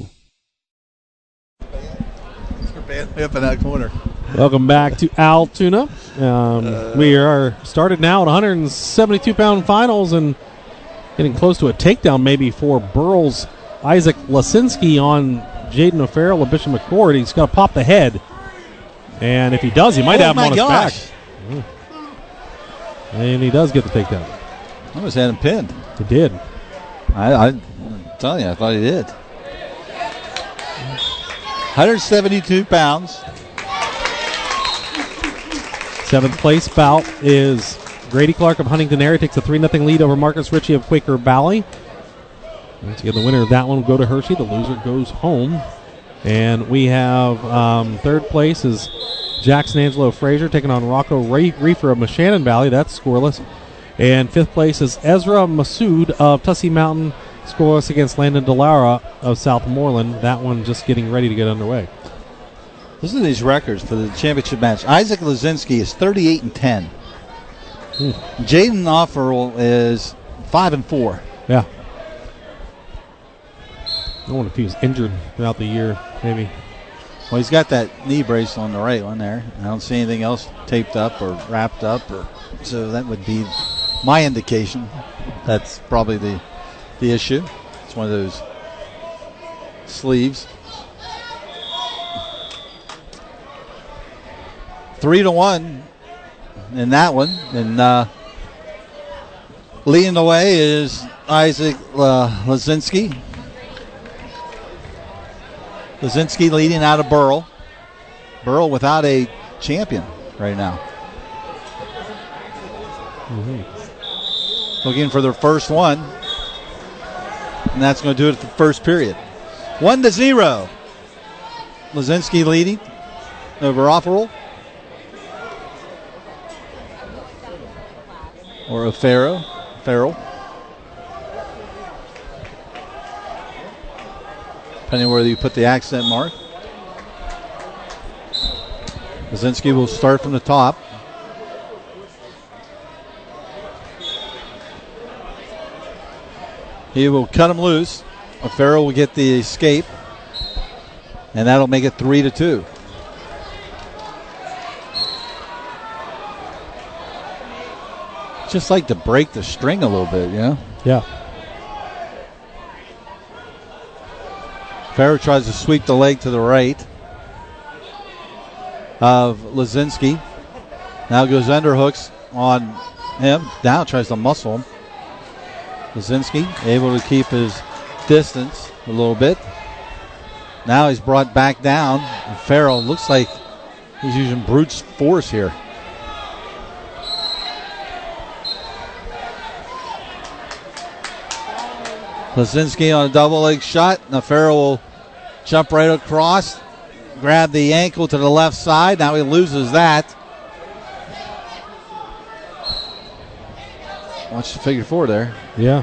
Up in that corner. Welcome back to Altoona. Um, Uh, we are started now at one seventy-two pound finals and getting close to a takedown maybe for Burrell's Isaac Lasinski on Jaden O'Farrell and Bishop McCord. He's got to pop the head. And if he does, he might Oh, have him my on his gosh. back. Mm. And he does get the takedown. I almost had him pinned. He did. I, I, I'm telling you, I thought he did. one seventy-two pounds. Seventh place bout is Grady Clark of Huntington Area takes a three nothing lead over Marcus Ritchie of Quaker Valley. Once again, the winner of that one will go to Hershey. The loser goes home. And we have um, third place is Jackson Angelo Frazier taking on Rocco Re- Reefer of Moshannon Valley. That's scoreless. And fifth place is Ezra Masood of Tussey Mountain, scoreless against Landon DeLaura of Southmoreland. That one just getting ready to get underway. Listen to these records for the championship match. Isaac Lazinski is thirty-eight and ten. Hmm. Jaden Offerl is five and four. Yeah. I wonder if he was injured throughout the year, maybe. Well, he's got that knee brace on the right one there. I don't see anything else taped up or wrapped up, or so that would be my indication. That's probably the the issue. It's one of those sleeves. Three to one in that one, and uh, leading the way is Isaac uh, Lazinski. Lazinski leading out of Burrell. Burrell without a champion right now. Mm-hmm. Looking for their first one. And that's going to do it for the first period. One to zero. Lazinski leading over Offerl. Or O'Farrell. Farrell. Depending on whether you put the accent mark. Lazinski will start from the top. He will cut him loose. O'Farrell will get the escape. And that'll make it three to two. Just like to break the string a little bit, you know? Yeah. Farrow tries to sweep the leg to the right of Lazinski. Now goes underhooks on him. Now tries to muscle him. Lazinski able to keep his distance a little bit. Now he's brought back down. And Farrell looks like He's using brute force here. Lazinski on a double leg shot. Nafero will jump right across, grab the ankle to the left side. Now he loses that. Watch the figure four there. Yeah.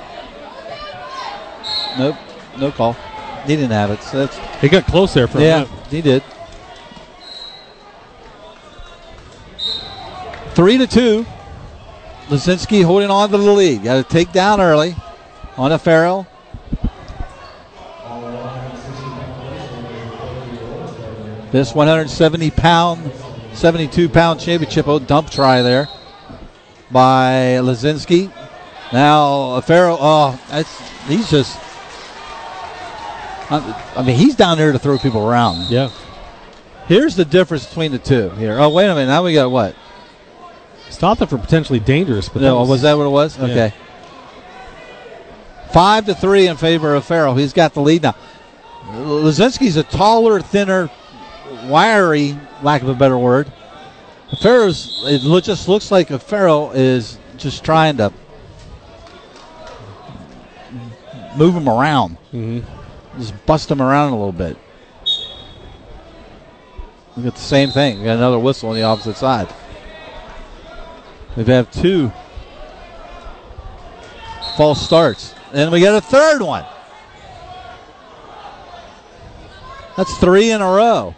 Nope, no call. He didn't have it. So that's, he got close there for yeah, a minute. He did. Three to two. Lazinski holding on to the lead. Got to take down early on a Farrell. This one hundred seventy pound, seventy-two pound championship oh, dump try there by Lazinski. Now Farrell, oh, that's, he's just, I mean, he's down there to throw people around. Yeah. Here's the difference between the two here. Oh, wait a minute. Now we got what? Stopped it for potentially dangerous. But no, that was, was that what it was? Okay. Yeah. Five to three in favor of Farrell. He's got the lead now. Lazinski's a taller, thinner, wiry, lack of a better word. Farrell's, it lo- just looks like a Farrell is just trying to move him around. Mm-hmm. Just bust him around a little bit. We got the same thing. We got another whistle on the opposite side. We have two false starts. And we got a third one. That's three in a row.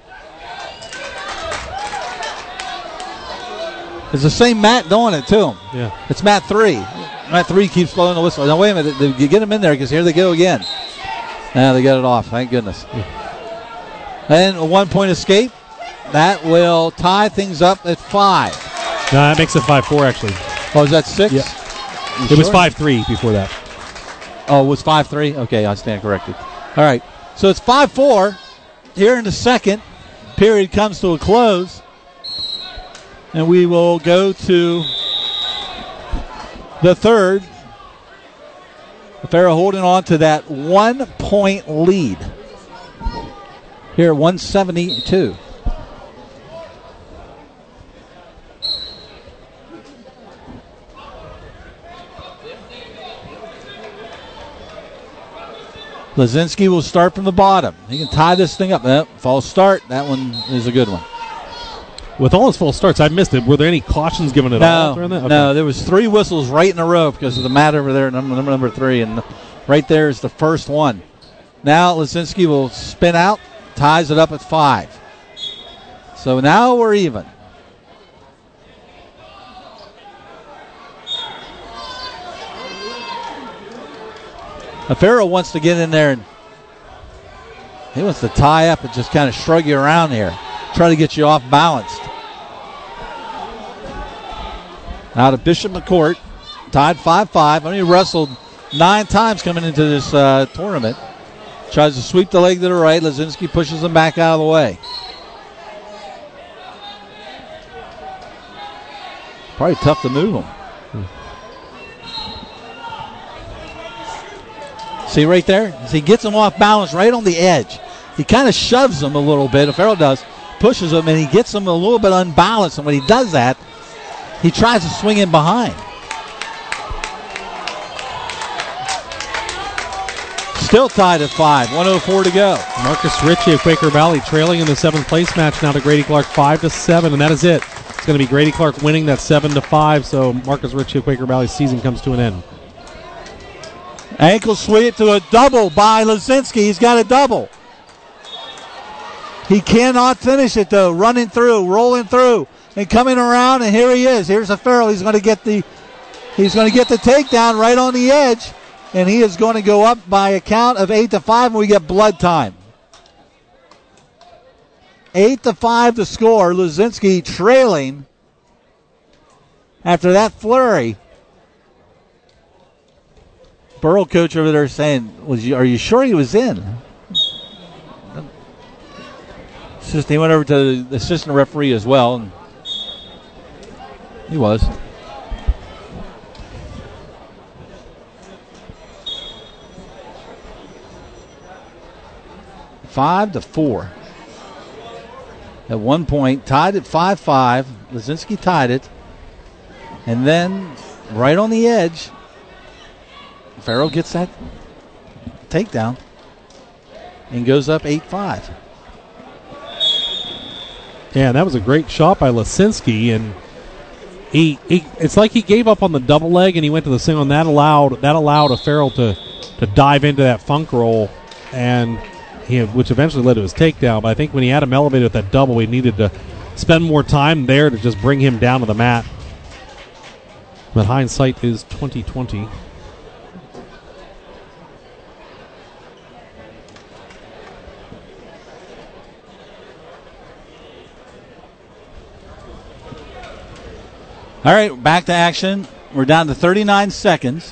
It's the same Matt doing it to him. Yeah. It's Matt three. Matt three keeps blowing the whistle. Now, wait a minute. You get him in there because here they go again. Now they got it off. Thank goodness. Yeah. And a one-point escape. That will tie things up at five. No, that makes it five four, actually. Oh, is that six? Yeah. You it sure? was five three before that. Oh, it was five three? Okay, I stand corrected. All right. So it's five four. Here in the second. Period comes to a close. And we will go to the third. Farrell holding on to that one-point lead. Here, one seventy-two. Lazinski will start from the bottom. He can tie this thing up. Nope, false start. That one is a good one. With all his false starts, I missed it. Were there any cautions given at no, all during that? Okay. No, there was three whistles right in a row because of the mat over there, number, number number three, and right there is the first one. Now Lazinski will spin out, ties it up at five. So now we're even. Farrell wants to get in there and he wants to tie up and just kind of shrug you around here. Try to get you off balanced. Out of Bishop McCourt, tied five five. Only wrestled nine times coming into this uh, tournament. Tries to sweep the leg to the right. Lazinski pushes him back out of the way. Probably tough to move him. Hmm. See right there? As he gets him off balance right on the edge. He kind of shoves him a little bit. Farrell does. Pushes him, and he gets him a little bit unbalanced. And when he does that, he tries to swing in behind. Still tied at five. one oh four to go. Marcus Ritchie of Quaker Valley trailing in the seventh place match now to Grady Clark five to seven, and that is it. It's going to be Grady Clark winning that seven to five, so Marcus Ritchie of Quaker Valley's season comes to an end. Ankle sweep to a double by Lazinski. He's got a double. He cannot finish it though. Running through, rolling through, and coming around, and here he is. Here's a Farrell. He's going to get the he's going to get the takedown right on the edge, and he is going to go up by a count of eight to five, and we get blood time. Eight to five to score. Lazinski trailing after that flurry. Burrow coach over there saying, "Was you? Are you sure he was in?" He went over to the assistant referee as well, and he was. Five to four. at one point, tied at five five. Lazinski tied it. And then, right on the edge, Farrell gets that takedown and goes up eight five. Yeah, and that was a great shot by Lasinski, and he, he it's like he gave up on the double leg and he went to the single, and that allowed that allowed a Farrell to, to dive into that funk roll, and he which eventually led to his takedown. But I think when he had him elevated with that double, we needed to spend more time there to just bring him down to the mat. But hindsight is twenty twenty. All right, back to action. We're down to thirty-nine seconds.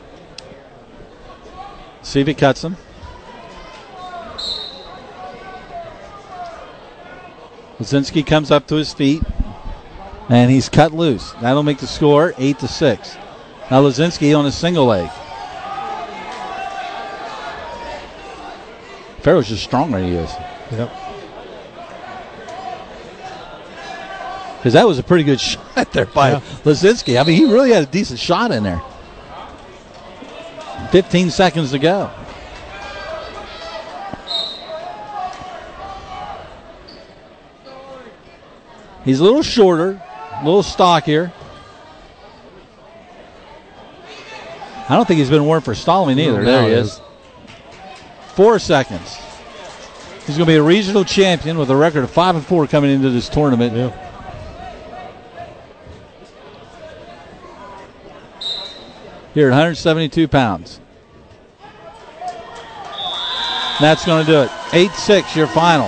See if he cuts him. Lazinski comes up to his feet, and he's cut loose. That'll make the score eight to six. Now Lazinski on a single leg. Farrell's just stronger than he is. Yep. Because that was a pretty good shot there by yeah. Lazinski. I mean, he really had a decent shot in there. fifteen seconds to go. He's a little shorter, a little stockier. I don't think he's been warned for stalling either. No, there he is. is. Four seconds. He's going to be a regional champion with a record of five and four coming into this tournament. Yeah. Here at one seventy-two pounds. That's going to do it. eight six, your final.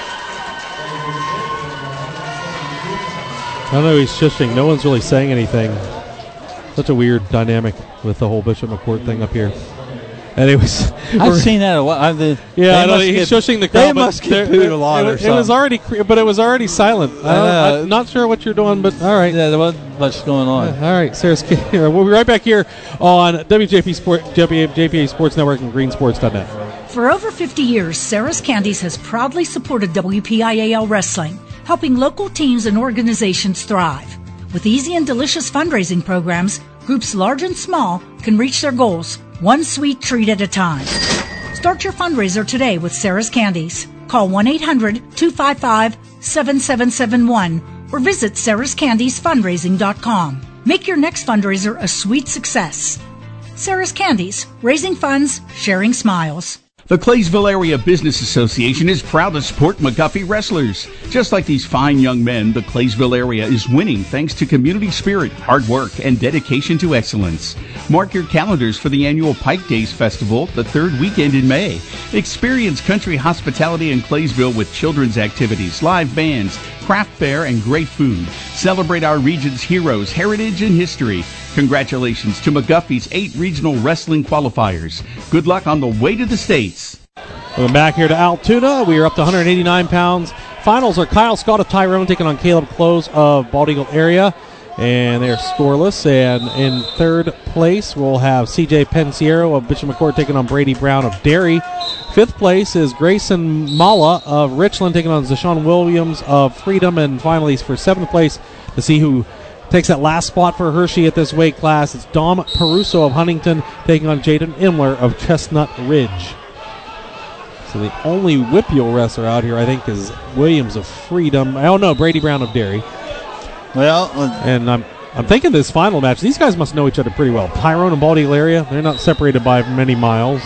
I don't know, he's shushing. No one's really saying anything. Such a weird dynamic with the whole Bishop McCourt thing up here. Anyways, I've seen that a while. The, yeah, I know, he's get, shushing the crowd. They must get booed a lot or it, something. It was already, but it was already silent. I uh, I'm not sure what you're doing, but all right. Yeah, there wasn't much going on. Yeah, all right, Sarah's here. We'll be right back here on W J P Sport, J P A Sports Network and green sports dot net. For over fifty years, Sarah's Candies has proudly supported W P I A L Wrestling, helping local teams and organizations thrive. With easy and delicious fundraising programs, groups large and small can reach their goals one sweet treat at a time. Start your fundraiser today with Sarah's Candies. Call one eight hundred two five five seven seven seven one or visit sarahs candies fundraising dot com. Make your next fundraiser a sweet success. Sarah's Candies, raising funds, sharing smiles. The Claysville Area Business Association is proud to support McGuffey wrestlers. Just like these fine young men, the Claysville area is winning thanks to community spirit, hard work, and dedication to excellence. Mark your calendars for the annual Pike Days Festival, the third weekend in May. Experience country hospitality in Claysville with children's activities, live bands, craft fair, and great food. Celebrate our region's heroes, heritage, and history. Congratulations to McGuffey's eight regional wrestling qualifiers. Good luck on the way to the States. Welcome back here to Altoona. We are up to one eighty-nine pounds. Finals are Kyle Scott of Tyrone taking on Caleb Close of Bald Eagle area. And they're scoreless. And in third place, we'll have C J Pensiero of Bishop McCourt taking on Brady Brown of Derry. Fifth place is Grayson Mala of Richland taking on Zashawn Williams of Freedom. And finally, for seventh place, to see who takes that last spot for Hershey at this weight class, it's Dom Peruso of Huntington taking on Jaden Imler of Chestnut Ridge. So the only Whippeal wrestler out here, I think, is Williams of Freedom. I don't know, Brady Brown of Derry. Well, uh, and I'm I'm thinking this final match, these guys must know each other pretty well. Tyrone and Bald Eagle area, they're not separated by many miles.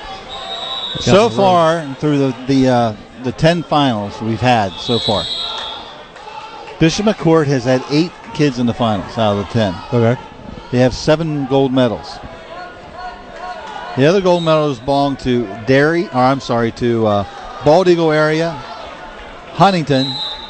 So far, through the the, uh, the ten finals we've had so far, Bishop McCourt has had eight kids in the finals out of the ten. Okay. They have seven gold medals. The other gold medals belong to Derry, or I'm sorry, to uh, Bald Eagle area, Huntington.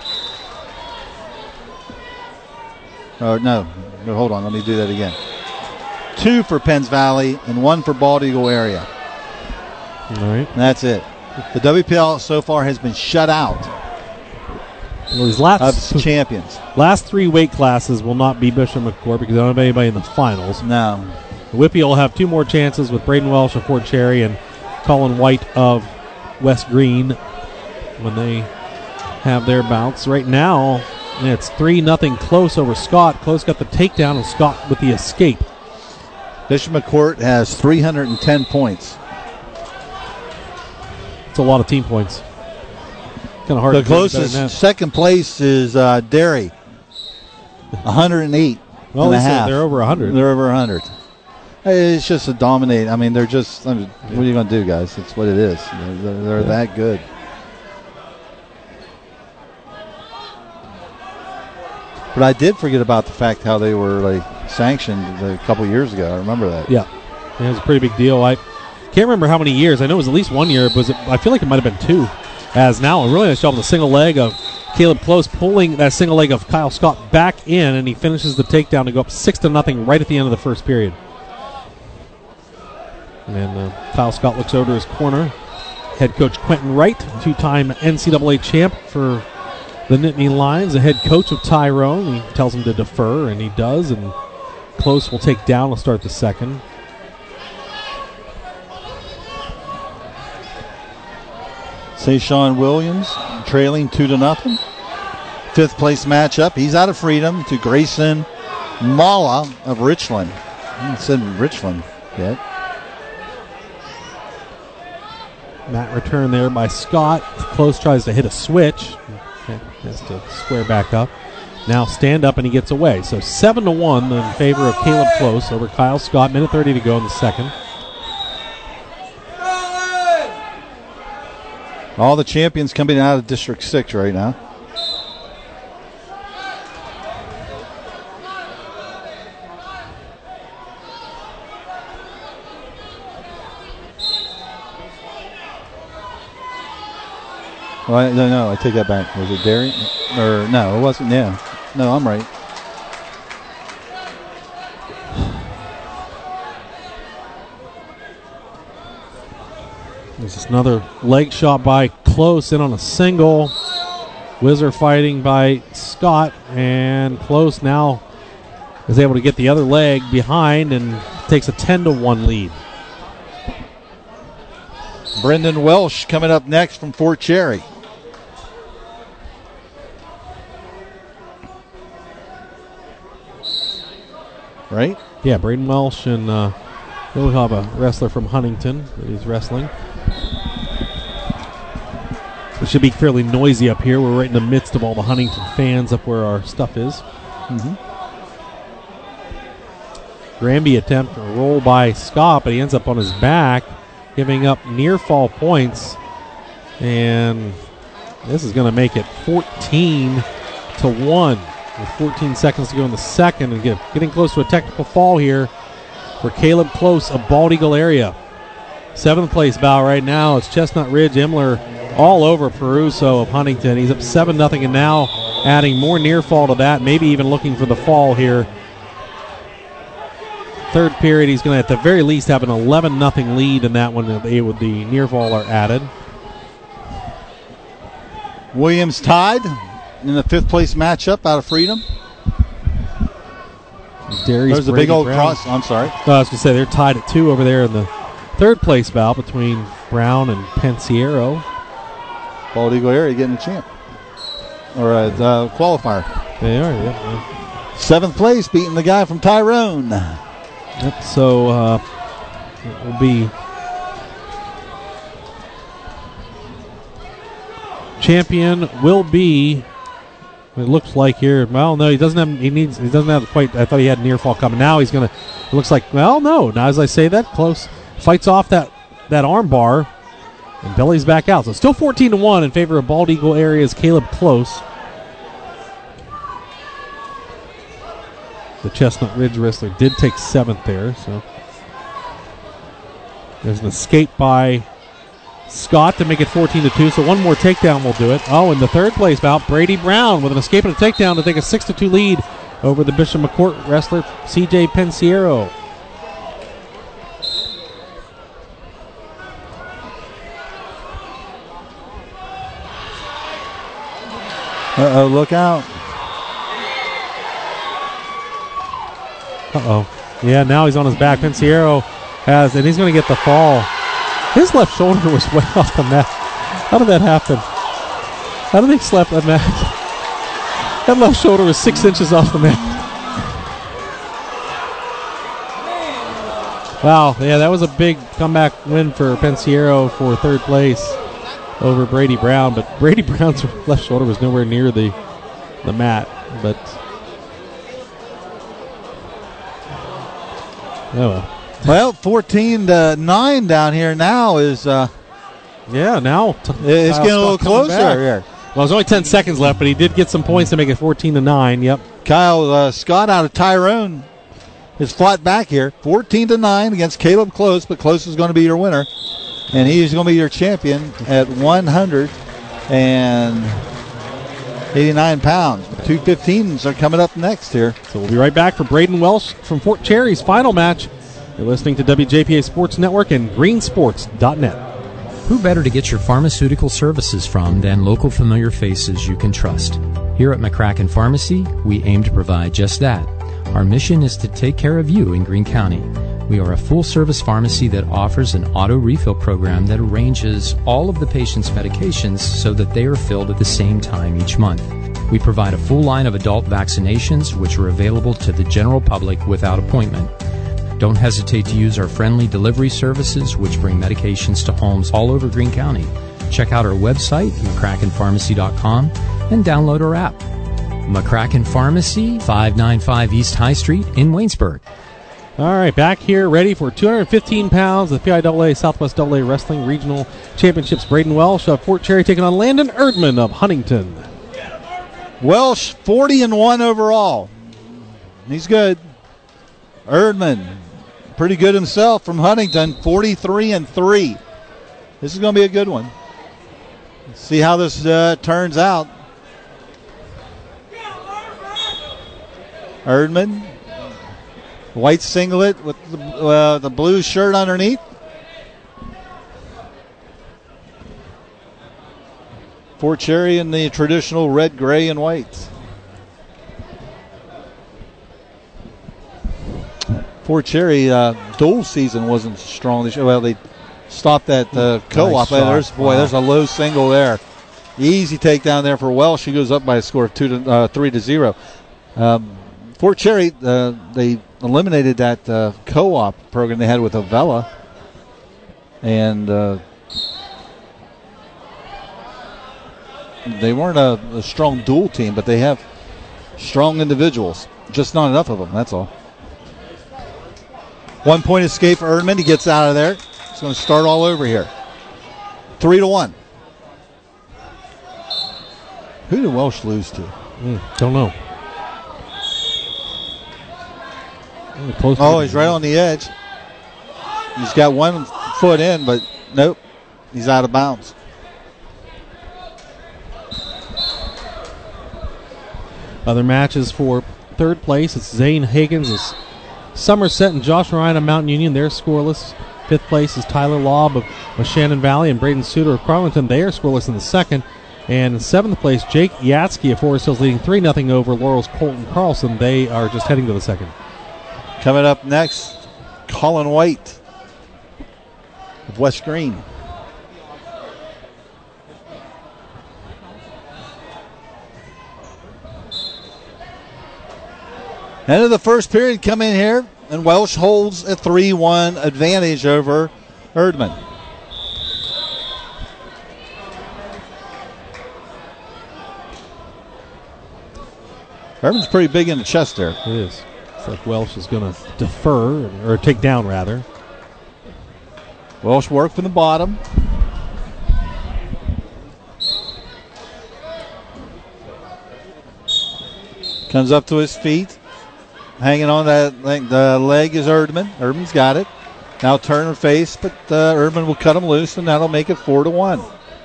Or no, no, hold on, let me do that again. Two for Penns Valley and one for Bald Eagle area. All right. And that's it. The W P L so far has been shut out. Well, these last of champions. Last three weight classes will not be Bishop McCourt because they don't have anybody in the finals. No. Whippy will have two more chances with Braden Welsh of Fort Cherry and Colin White of West Green when they have their bouts. Right now, it's three nothing Close over Scott. Close got the takedown, and Scott with the escape. Bishop McCourt has three hundred ten points. It's a lot of team points. Kind of hard. The to do better closest than that. second place is uh, Derry, one hundred eight Well, and a at least half. they're over one hundred. They're over one hundred. Hey, It's just a dominate. I mean, they're just. I mean, what are you going to do, guys? It's what it is. They're, they're, they're Yeah. that good. But I did forget about the fact how they were like sanctioned a couple years ago. I remember that. Yeah, it was a pretty big deal. I can't remember how many years. I know it was at least one year. But was it, I feel like it might have been two. As now, a really nice job on the single leg of Caleb Close, pulling that single leg of Kyle Scott back in, and he finishes the takedown to go up six to nothing right at the end of the first period. And uh, Kyle Scott looks over to his corner. Head coach Quentin Wright, two-time N C double A champ for the Nittany Lions, the head coach of Tyrone. He tells him to defer, and he does. And Close will take down. Will start the second. Sean Williams trailing two to nothing. Fifth place matchup. He's out of freedom to Grayson Mala of Richland. I haven't said Richland yet. Matt return there by Scott. Close tries to hit a switch. Okay, has to square back up. Now stand up and he gets away. So seven to one in favor of Caleb Close over Kyle Scott. Minute thirty to go in the second. All the champions coming out of District six right now. Well, I, no, no, I take that back. Was it Derry? Or no, it wasn't. Yeah, no, I'm right. There's another leg shot by Close in on a single. Whizzer fighting by Scott, and Close now is able to get the other leg behind and takes a ten to one lead. Brendan Welsh coming up next from Fort Cherry. Right? Yeah, Braden Welsh, and uh, we'll have a wrestler from Huntington that he's wrestling. It should be fairly noisy up here. We're right in the midst of all the Huntington fans up where our stuff is. Mm-hmm. Granby attempt to roll by Scott, but he ends up on his back, giving up near fall points. And this is going to make it fourteen to one. With fourteen seconds to go in the second, and get, getting close to a technical fall here for Caleb Close of Bald Eagle area. Seventh place bout right now. It's Chestnut Ridge. Imler all over Peruso of Huntington. He's up seven nothing, and now adding more near fall to that, maybe even looking for the fall here. Third period, he's going to at the very least have an eleven nothing lead in that one if they with the near fall are added. Williams tied in the fifth place matchup out of Freedom. Derry's There's a Brady big old Brown. cross. I'm sorry. No, I was going to say they're tied at two over there in the third place bout between Brown and Pensiero. Bald Eagle area getting a champ. Or a uh, qualifier. They are, yep. Yeah. Seventh place beating the guy from Tyrone. Yep, so uh, it will be champion will be. It looks like here. Well, no, he doesn't have. He needs. He doesn't have quite. I thought he had near fall coming. Now he's gonna. It looks like. Well, no. Now as I say that, Close fights off that that arm bar, and Billy's back out. So still fourteen to one in favor of Bald Eagle area's Caleb Close. The Chestnut Ridge wrestler did take seventh there. So there's an escape by Scott to make it fourteen to two, so one more takedown will do it. Oh, in the third place bout, Brady Brown with an escape and a takedown to take a six to two lead over the Bishop McCourt wrestler C J Pensiero. Uh-oh, look out. Uh-oh. Yeah, now he's on his back. Pensiero has, and he's going to get the fall. His left shoulder was way off the mat. How did that happen? How do they slap that mat? That left shoulder was six inches off the mat. Wow, yeah, that was a big comeback win for Pensiero for third place over Brady Brown, but Brady Brown's left shoulder was nowhere near the the mat. But oh well. Well, fourteen to nine down here now is. Uh, yeah, now t- it's getting a little closer here. Well, there's only ten seconds left, but he did get some points to make it fourteen to nine. Yep. Kyle uh, Scott out of Tyrone has fought back here, fourteen to nine against Caleb Close, but Close is going to be your winner, and he's going to be your champion at one hundred eighty-nine pounds. two fifteens are coming up next here. So we'll be right back for Braden Welsh from Fort Cherry's final match. You're listening to W J P A Sports Network and green sports dot net. Who better to get your pharmaceutical services from than local familiar faces you can trust? Here at McCracken Pharmacy, we aim to provide just that. Our mission is to take care of you in Greene County. We are a full-service pharmacy that offers an auto refill program that arranges all of the patient's medications so that they are filled at the same time each month. We provide a full line of adult vaccinations, which are available to the general public without appointment. Don't hesitate to use our friendly delivery services, which bring medications to homes all over Greene County. Check out our website, McCracken Pharmacy dot com, and download our app. McCracken Pharmacy, five ninety-five East High Street in Waynesburg. All right, back here, ready for two hundred fifteen pounds of the P I A A Southwest double A Wrestling Regional Championships. Braden Welsh of Fort Cherry taking on Landon Erdman of Huntington. Welsh, forty and one overall. He's good. Erdman, pretty good himself from Huntington, forty-three and three. This is going to be a good one. Let's see how this uh, turns out. Erdman, white singlet with the, uh, the blue shirt underneath. Fort Cherry in the traditional red, gray, and white. Fort Cherry uh, dual season wasn't strong this year. Well, they stopped that uh, co-op. Nice there's boy, wow. there's a low single there. Easy takedown there for Welsh. She goes up by a score of two to uh, three to zero. Um, Fort Cherry, uh, they eliminated that uh, co-op program they had with Avella, and uh, they weren't a, a strong dual team, but they have strong individuals. Just not enough of them. That's all. One point escape for Erdman. He gets out of there. He's going to start all over here. Three to one. Who did Welsh lose to? Mm, don't know. Oh, he's right on the edge. He's got one foot in, but nope. He's out of bounds. Other matches for third place. It's Zane Higgins of Somerset and Josh Ryan of Mount Union. They're scoreless. Fifth place is Tyler Laub of, of Shannon Valley and Braden Suter of Carlington. They are scoreless in the second. And in seventh place, Jake Yatsky of Forest Hills leading three nothing over Laurel's Colton Carlson. They are just heading to the second. Coming up next, Colin White of West Green. End of the first period come in here, and Welsh holds a three one advantage over Erdman. Erdman's pretty big in the chest there. It is. It's like Welsh is going to defer, or take down, rather. Welsh work from the bottom. Comes up to his feet. Hanging on that leg, the leg is Erdman. Erdman's got it. Now turn and face, but uh, Erdman will cut him loose, and that'll make it four to one.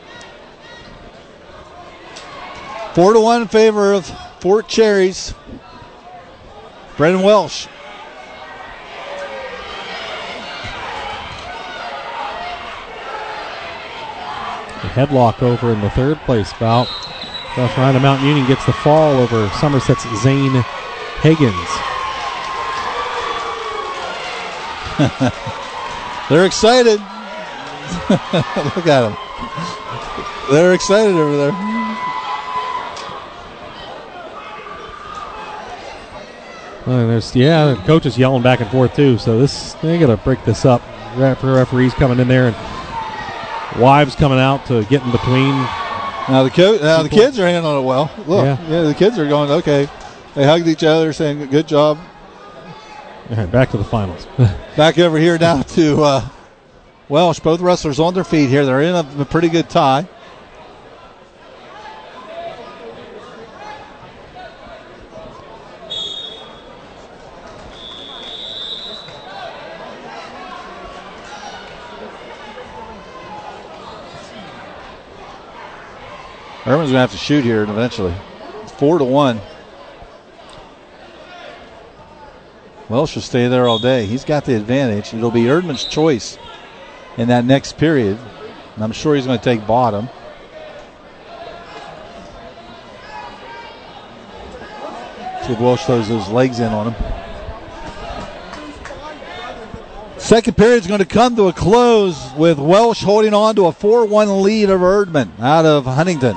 Four to one in favor of Fort Cherry's Brendan Welsh. The headlock over in the third place bout. Josh Ryan of Mount Union gets the fall over Somerset's Zane Higgins. They're excited. Look at them. They're excited over there. Uh, there's yeah, the coach is yelling back and forth too. So this they got to break this up. Ref- referees coming in there and wives coming out to get in between. Now the co- now the kids are handling it well. Look, yeah. yeah, the kids are going okay. They hugged each other, saying good job. All right, back to the finals. Back over here now to uh, Welsh. Both wrestlers on their feet here. They're in a, a pretty good tie. Erdman's going to have to shoot here eventually. Four to one. Welsh will stay there all day. He's got the advantage. It'll be Erdman's choice in that next period. And I'm sure he's going to take bottom. See if Welsh throws those legs in on him. Second period is going to come to a close with Welsh holding on to a four one lead over Erdman out of Huntington.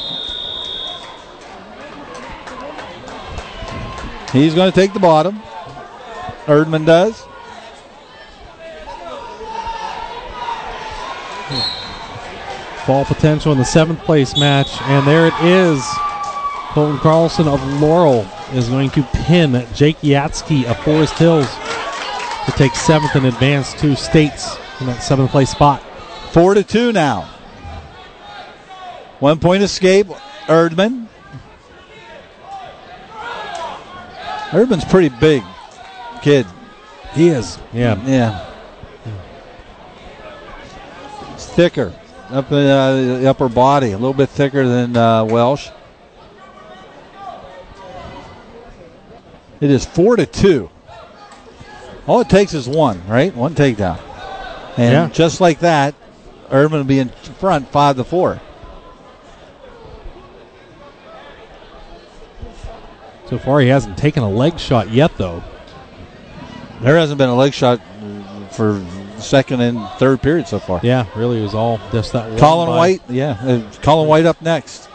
He's going to take the bottom. Erdman does. Fall potential in the seventh place match, and there it is. Colton Carlson of Laurel is going to pin Jake Yatsky of Forest Hills to take seventh and advance to states in that seventh place spot. Four to two now. One point escape, Erdman. Erdman's pretty big kid. He is. Yeah. Yeah. It's thicker. Up in uh, the upper body. A little bit thicker than uh, Welsh. It is four to two. All it takes is one, right? One takedown. And yeah. just like that, Erdman will be in front five to four. So far, he hasn't taken a leg shot yet, though. There hasn't been a leg shot for second and third period so far. Yeah, really, it was all just that one. Colin by. White, yeah. Uh, Colin White up next.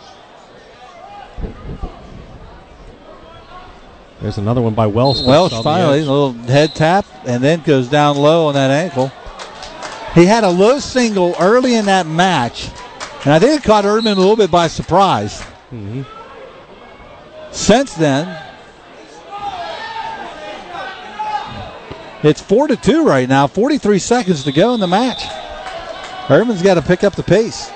There's another one by Welsh. Welsh finally, a little head tap, and then goes down low on that ankle. He had a low single early in that match, and I think it caught Erdman a little bit by surprise. Mm-hmm. Since then, it's four to two right now. Forty-three seconds to go in the match. Erdman's got to pick up the pace.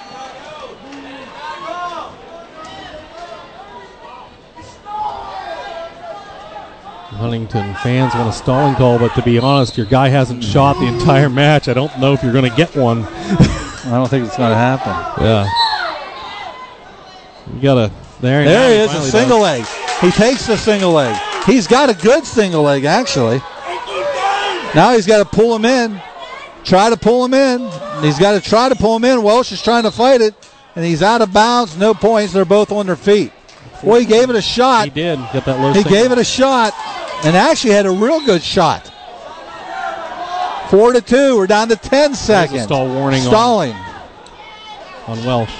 Huntington fans want a stalling call, but to be honest, your guy hasn't shot the entire match. I don't know if you're going to get one. I don't think it's going to happen. Yeah. You got to. There, there he is, a single leg. He takes the single leg. He's got a good single leg, actually. Now he's got to pull him in. Try to pull him in. He's got to try to pull him in. Welsh is trying to fight it, and he's out of bounds. No points. They're both on their feet. Boy, he gave it a shot. He did get that low He single. gave it a shot, and actually had a real good shot. Four to two. We're down to ten seconds. There's a stall warning Stalling. On, on Welsh.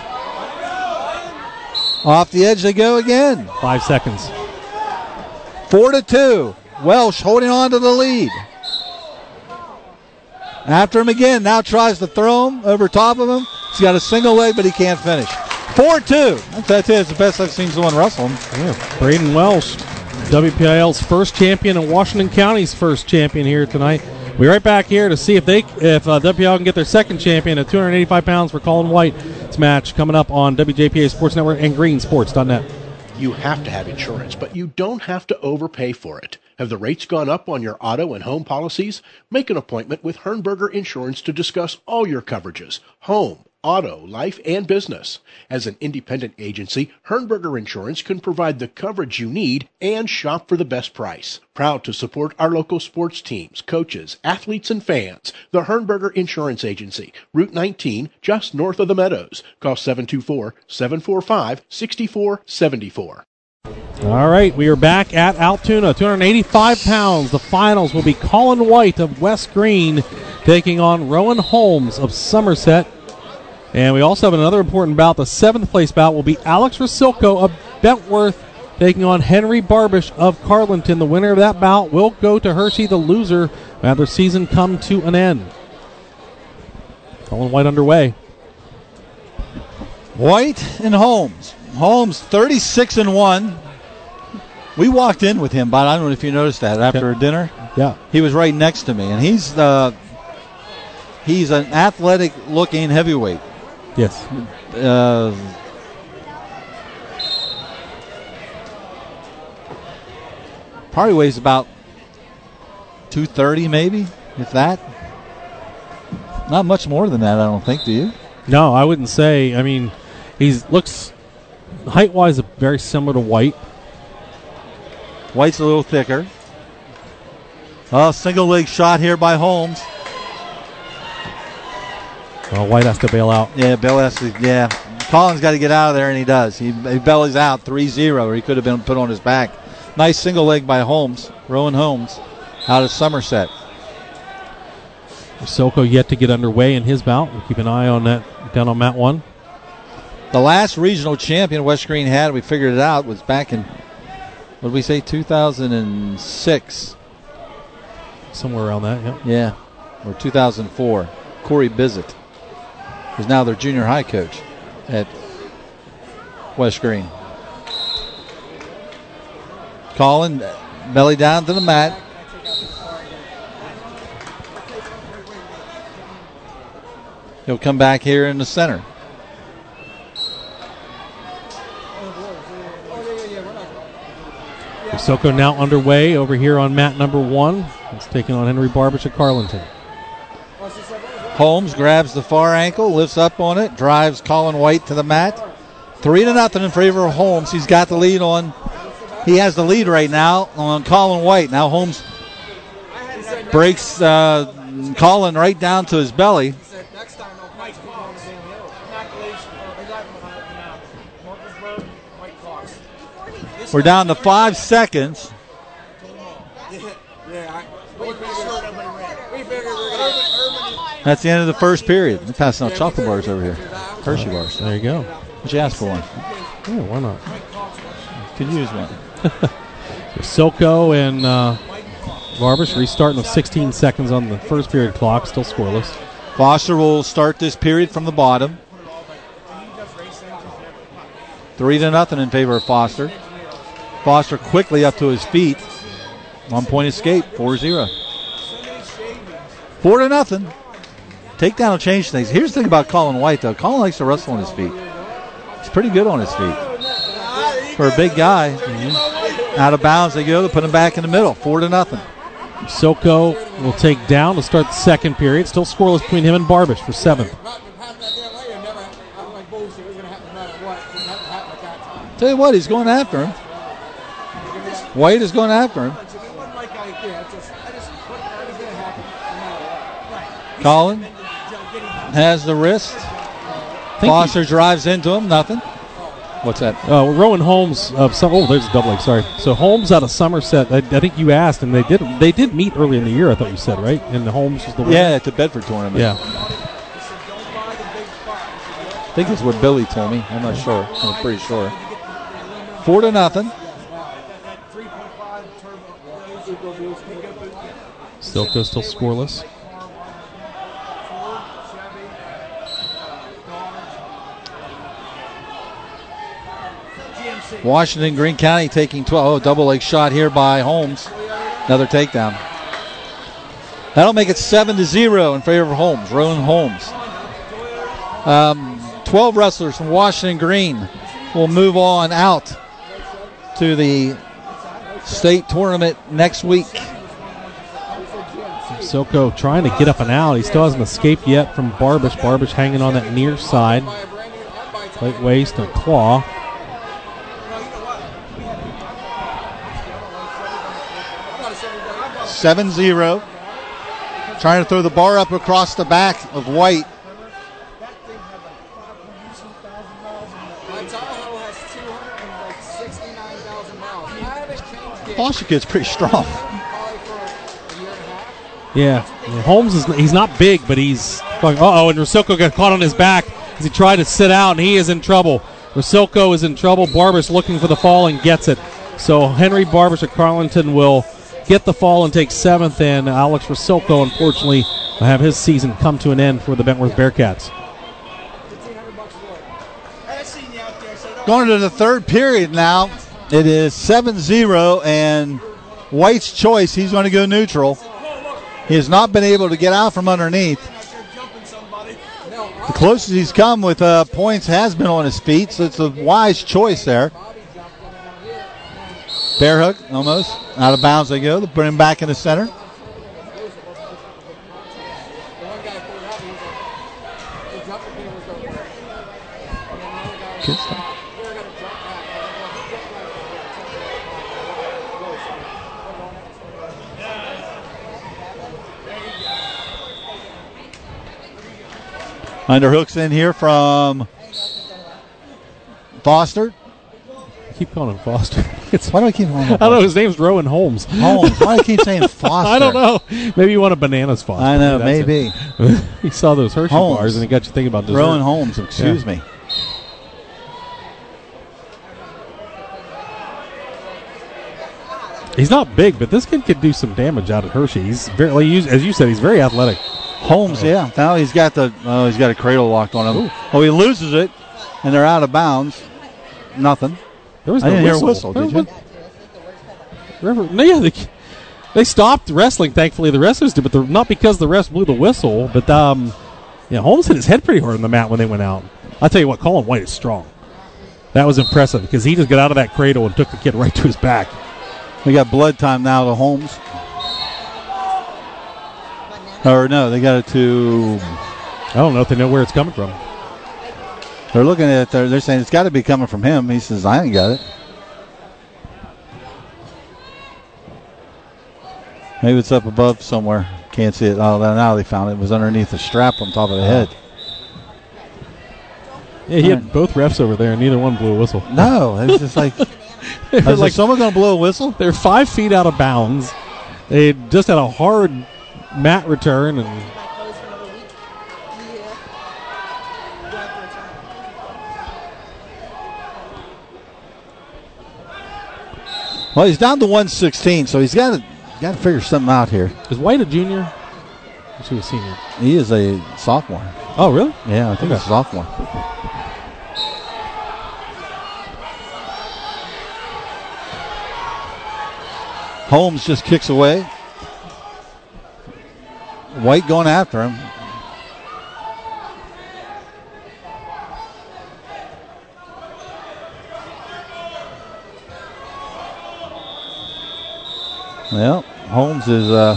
Off the edge they go again. Five seconds. Four to two. Welsh holding on to the lead. After him again. Now tries to throw him over top of him. He's got a single leg, but he can't finish. four two. That's it. It's the best I've seen someone wrestle him. Yeah. Braden Welsh, W P I L's first champion and Washington County's first champion here tonight. We'll be right back here to see if they if uh, W P I L can get their second champion at two hundred eighty-five pounds for Colin White. It's a match coming up on W J P A Sports Network and green sports dot net. You have to have insurance, but you don't have to overpay for it. Have the rates gone up on your auto and home policies? Make an appointment with Hernberger Insurance to discuss all your coverages, home, auto, life, and business. As an independent agency, Hernberger Insurance can provide the coverage you need and shop for the best price. Proud to support our local sports teams, coaches, athletes, and fans. The Hernberger Insurance Agency, Route nineteen, just north of the Meadows. Call seven two four, seven four five, six four seven four. All right, we are back at Altoona, two hundred eighty-five pounds. The finals will be Colin White of West Green taking on Rowan Holmes of Somerset. And we also have another important bout. The seventh place bout will be Alex Rosilko of Bentworth taking on Henry Barbish of Carlinton. The winner of that bout will go to Hershey. The loser have their season come to an end. Colin White underway. White and Holmes. Holmes thirty-six and one. We walked in with him, but I don't know if you noticed that after yeah. dinner. Yeah. He was right next to me, and he's uh, he's an athletic-looking heavyweight. Yes. Uh, probably weighs about two thirty, maybe, if that. Not much more than that, I don't think, do you? No, I wouldn't say. I mean, he looks height-wise very similar to White. White's a little thicker. Oh, single leg shot here by Holmes. Well, White has to bail out. Yeah, Bill has to, yeah. Collins got to get out of there, and he does. He, he bellies out three zero, or he could have been put on his back. Nice single leg by Holmes, Rowan Holmes, out of Somerset. Soko yet to get underway in his bout. We'll keep an eye on that down on mat one. The last regional champion West Green had, we figured it out, was back in, what did we say, two thousand six? Somewhere around that, yeah. Yeah, or two thousand four. Corey Bizzett, who's now their junior high coach at West Green. Colin, belly down to the mat. He'll come back here in the center. Soko now underway over here on mat number one. It's taking on Henry Barbish of Carlinton. Holmes grabs the far ankle, lifts up on it, drives Colin White to the mat. Three to nothing in favor of Holmes. He's got the lead on. He has the lead right now on Colin White. Now Holmes breaks uh, Colin right down to his belly. We're down to five seconds. That's the end of the first period. We're passing out chocolate bars over here. Hershey bars. There you go. What'd you ask for one? Yeah, why not? Could use one. Silko and uh, Barbish restarting with sixteen seconds on the first period clock. Still scoreless. Foster will start this period from the bottom. Three to nothing in favor of Foster. Foster quickly up to his feet. One point escape, four zero. Four to nothing. Takedown will change things. Here's the thing about Colin White, though. Colin likes to wrestle on his feet. He's pretty good on his feet. For a big guy. Mm-hmm. Out of bounds they go. They put him back in the middle. Four to nothing. Soko will take down to start the second period. Still scoreless between him and Barbish for seventh. Tell you what, he's going after him. White is going after him. Colin has the wrist. Foster drives into him. Nothing. What's that? Uh, Rowan Holmes of some. Oh, there's a double leg. Sorry. So Holmes out of Somerset. I, I think you asked, and they did. They did meet early in the year. I thought you said, right? And Holmes was the winner. Yeah, at the Bedford tournament. Yeah. I think that's what Billy told me. I'm not sure. I'm pretty sure. Four to nothing. Stilko still scoreless. Washington, Greene County taking twelve. Oh, double leg shot here by Holmes. Another takedown. That'll make it seven to zero in favor of Holmes. Rowan Holmes. Um, twelve wrestlers from Washington Green will move on out to the state tournament next week. Soko trying to get up and out. He still hasn't escaped yet from Barbish. Barbish hanging on that near side. Light waist and claw. seven zero. Trying to throw the bar up across the back of White. Foster kid's pretty strong. Yeah. yeah. Holmes is he's not big, but he's going, uh-oh, and Rosoko got caught on his back as he tried to sit out, and he is in trouble. Rosilko is in trouble. Barbish looking for the fall and gets it. So Henry Barbish of Carleton will get the fall and take seventh, and Alex Rosilko, unfortunately, will have his season come to an end for the Bentworth Bearcats. Going to the third period now. It is seven zero, and White's choice, he's going to go neutral. He has not been able to get out from underneath. The closest he's come with uh, points has been on his feet, so it's a wise choice there. Bear hook, almost. Out of bounds they go. They bring him back in the center. Good stuff. Underhooks in here from Foster. I keep calling him Foster. It's, Why do I keep calling him Foster? I don't know. His name's Rowan Holmes. Holmes. Why do I keep saying Foster? I don't know. Maybe you want a bananas Foster. I know, maybe. maybe. He saw those Hershey Holmes. bars and it got you thinking about dessert. Rowan Holmes, excuse Yeah. me. He's not big, but this kid could do some damage out at Hershey. He's very, like you, as you said, he's very athletic. Holmes, yeah. Now he's got the oh, he's got a cradle locked on him. Ooh. Oh, he loses it, and they're out of bounds. Nothing. There was I no didn't whistle. hear a whistle, did you? River, no, yeah, they, they stopped wrestling. Thankfully, the wrestlers did, but the, not because the ref blew the whistle. But um, yeah, Holmes hit his head pretty hard on the mat when they went out. I tell you what, Colin White is strong. That was impressive because he just got out of that cradle and took the kid right to his back. We got blood time now to Holmes. Or no, they got it to. I don't know if they know where it's coming from. They're looking at it. They're, they're saying it's got to be coming from him. He says, I ain't got it. Maybe it's up above somewhere. Can't see it. Oh, now they found it. It was underneath the strap on top of the head. Yeah, he had both refs over there, and neither one blew a whistle. No, it was just like. Is like, like someone going to blow a whistle? They're five feet out of bounds. They just had a hard mat return, and well, he's down to one sixteen, so he's got to got to figure something out here. Is White a junior? Or is he a senior? He is a sophomore. Oh, really? Yeah, I think Okay. he's a sophomore. Holmes just kicks away. White going after him. Well, Holmes is uh,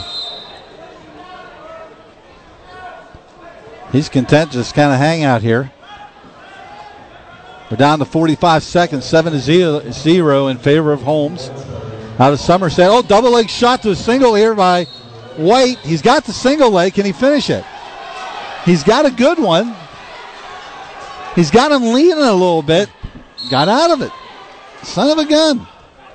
he's content to just kind of hang out here. We're down to forty-five seconds, seven to zero in favor of Holmes. Out of Somerset. Oh, double leg shot to a single here by White. He's got the single leg. Can he finish it? He's got a good one. He's got him leaning a little bit. Got out of it. Son of a gun.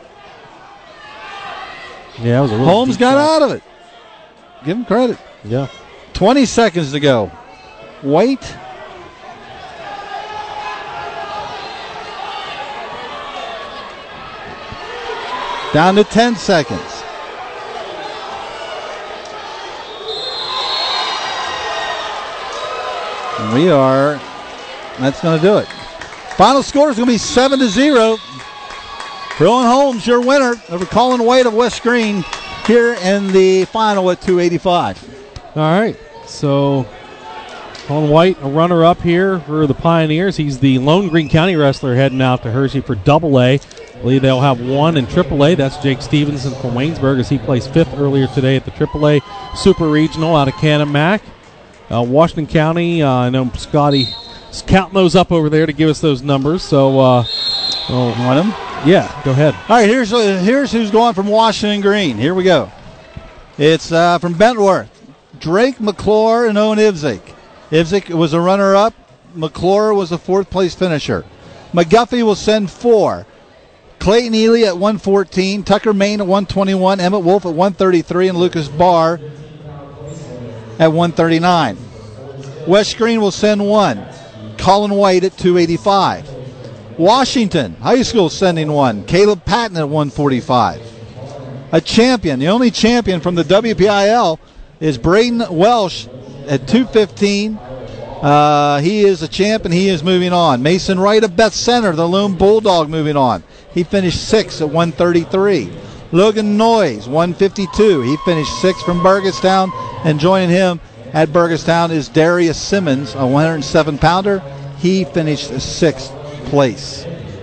Yeah, it was a really Holmes deep got shot. out of it. Give him credit. Yeah. twenty seconds to go. White. Down to ten seconds. And we are, that's going to do it. Final score is going to be seven to zero. Rowan Holmes, your winner over Colin White of West Green here in the final at two eighty-five. All right. So, Colin White, a runner-up here for the Pioneers. He's the lone Greene County wrestler heading out to Hershey for Double A. I believe they'll have one in Triple A. That's Jake Stevenson from Waynesburg as he placed fifth earlier today at the Triple A Super Regional out of Canon-Mac. Uh, Washington County, uh, I know Scotty is counting those up over there to give us those numbers. So, uh, oh, want them? Yeah, go ahead. All right, here's uh, here's who's going from Washington Green. Here we go. It's uh, from Bentworth. Drake, McClure, and Owen Ivzik. Ivzik was a runner-up. McClure was a fourth-place finisher. McGuffey will send four. Clayton Ely at one fourteen, Tucker Main at one twenty-one, Emmett Wolf at one thirty-three, and Lucas Barr at one thirty-nine. West Green will send one. Colin White at two eighty-five. Washington High School sending one. Caleb Patton at one forty-five. A champion, the only champion from the W P I L, is Braden Welsh at two fifteen. Uh, he is a champ, and he is moving on. Mason Wright of Beth Center, the Loon Bulldog, moving on. He finished sixth at one thirty-three. Logan Noyes, one fifty-two. He finished sixth from Burgettstown, and joining him at Burgettstown is Darius Simmons, a one oh seven pounder. He finished sixth place.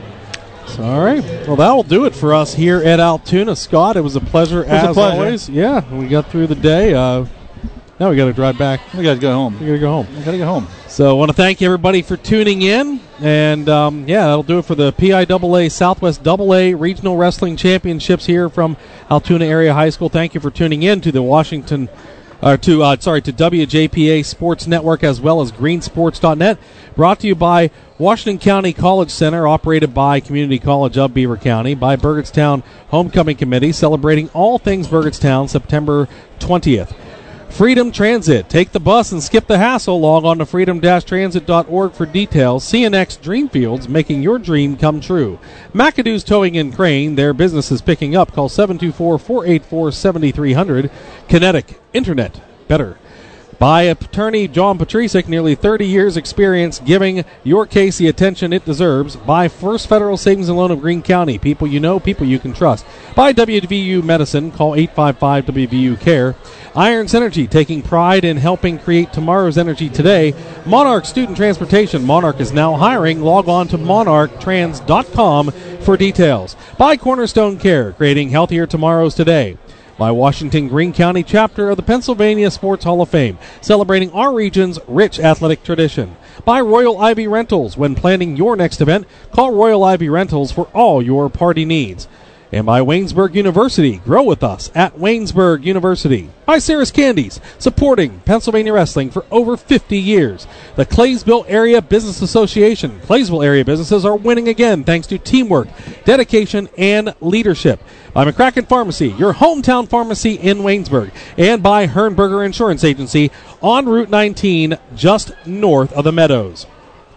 All right. Well, that will do it for us here at Altoona. Scott, it was a pleasure it was as a pleasure. always. Yeah, we got through the day. Uh, now we got to drive back. We got to go home. We got to go home. We got to go home. So I want to thank everybody for tuning in. And, um, yeah, that'll do it for the P I A A Southwest double A Regional Wrestling Championships here from Altoona Area High School. Thank you for tuning in to the Washington Uh, to uh, sorry to W J P A Sports Network as well as green sports dot net. Brought to you by Washington County College Center, operated by Community College of Beaver County, by Burgettstown Homecoming Committee, celebrating all things Burgettstown, September twentieth. Freedom Transit. Take the bus and skip the hassle. Log on to freedom dash transit dot org for details. C N X Dreamfields, making your dream come true. McAdoo's Towing and Crane. Their business is picking up. Call seven two four, four eight four, seven three zero zero. Kinetic Internet. Better. By attorney John Patricic, nearly thirty years experience giving your case the attention it deserves. By First Federal Savings and Loan of Greene County. People you know, people you can trust. By W V U Medicine. Call eight five five W V U care. Irons Energy, taking pride in helping create tomorrow's energy today. Monarch Student Transportation. Monarch is now hiring. Log on to monarch trans dot com for details. By Cornerstone Care, creating healthier tomorrows today. By Washington Greene County chapter of the Pennsylvania Sports Hall of Fame, celebrating our region's rich athletic tradition. By Royal Ivy Rentals. When planning your next event, call Royal Ivy Rentals for all your party needs. And by Waynesburg University. Grow with us at Waynesburg University. By Sarah's Candies, supporting Pennsylvania wrestling for over fifty years. The Claysville Area Business Association. Claysville area businesses are winning again thanks to teamwork, dedication, and leadership. By McCracken Pharmacy, your hometown pharmacy in Waynesburg. And by Hernberger Insurance Agency on Route nineteen, just north of the Meadows.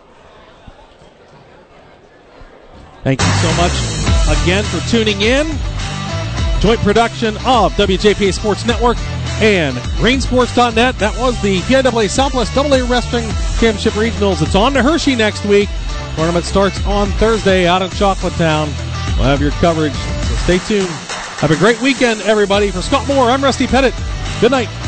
Thank you so much again for tuning in. Joint production of W J P A Sports Network and green sports dot net. That was the P I A A Southwest double A Wrestling Championship Regionals. It's on to Hershey next week. Tournament starts on Thursday out in Chocolatetown. We'll have your coverage, so stay tuned. Have a great weekend, everybody. For Scott Moore, I'm Rusty Pettit. Good night.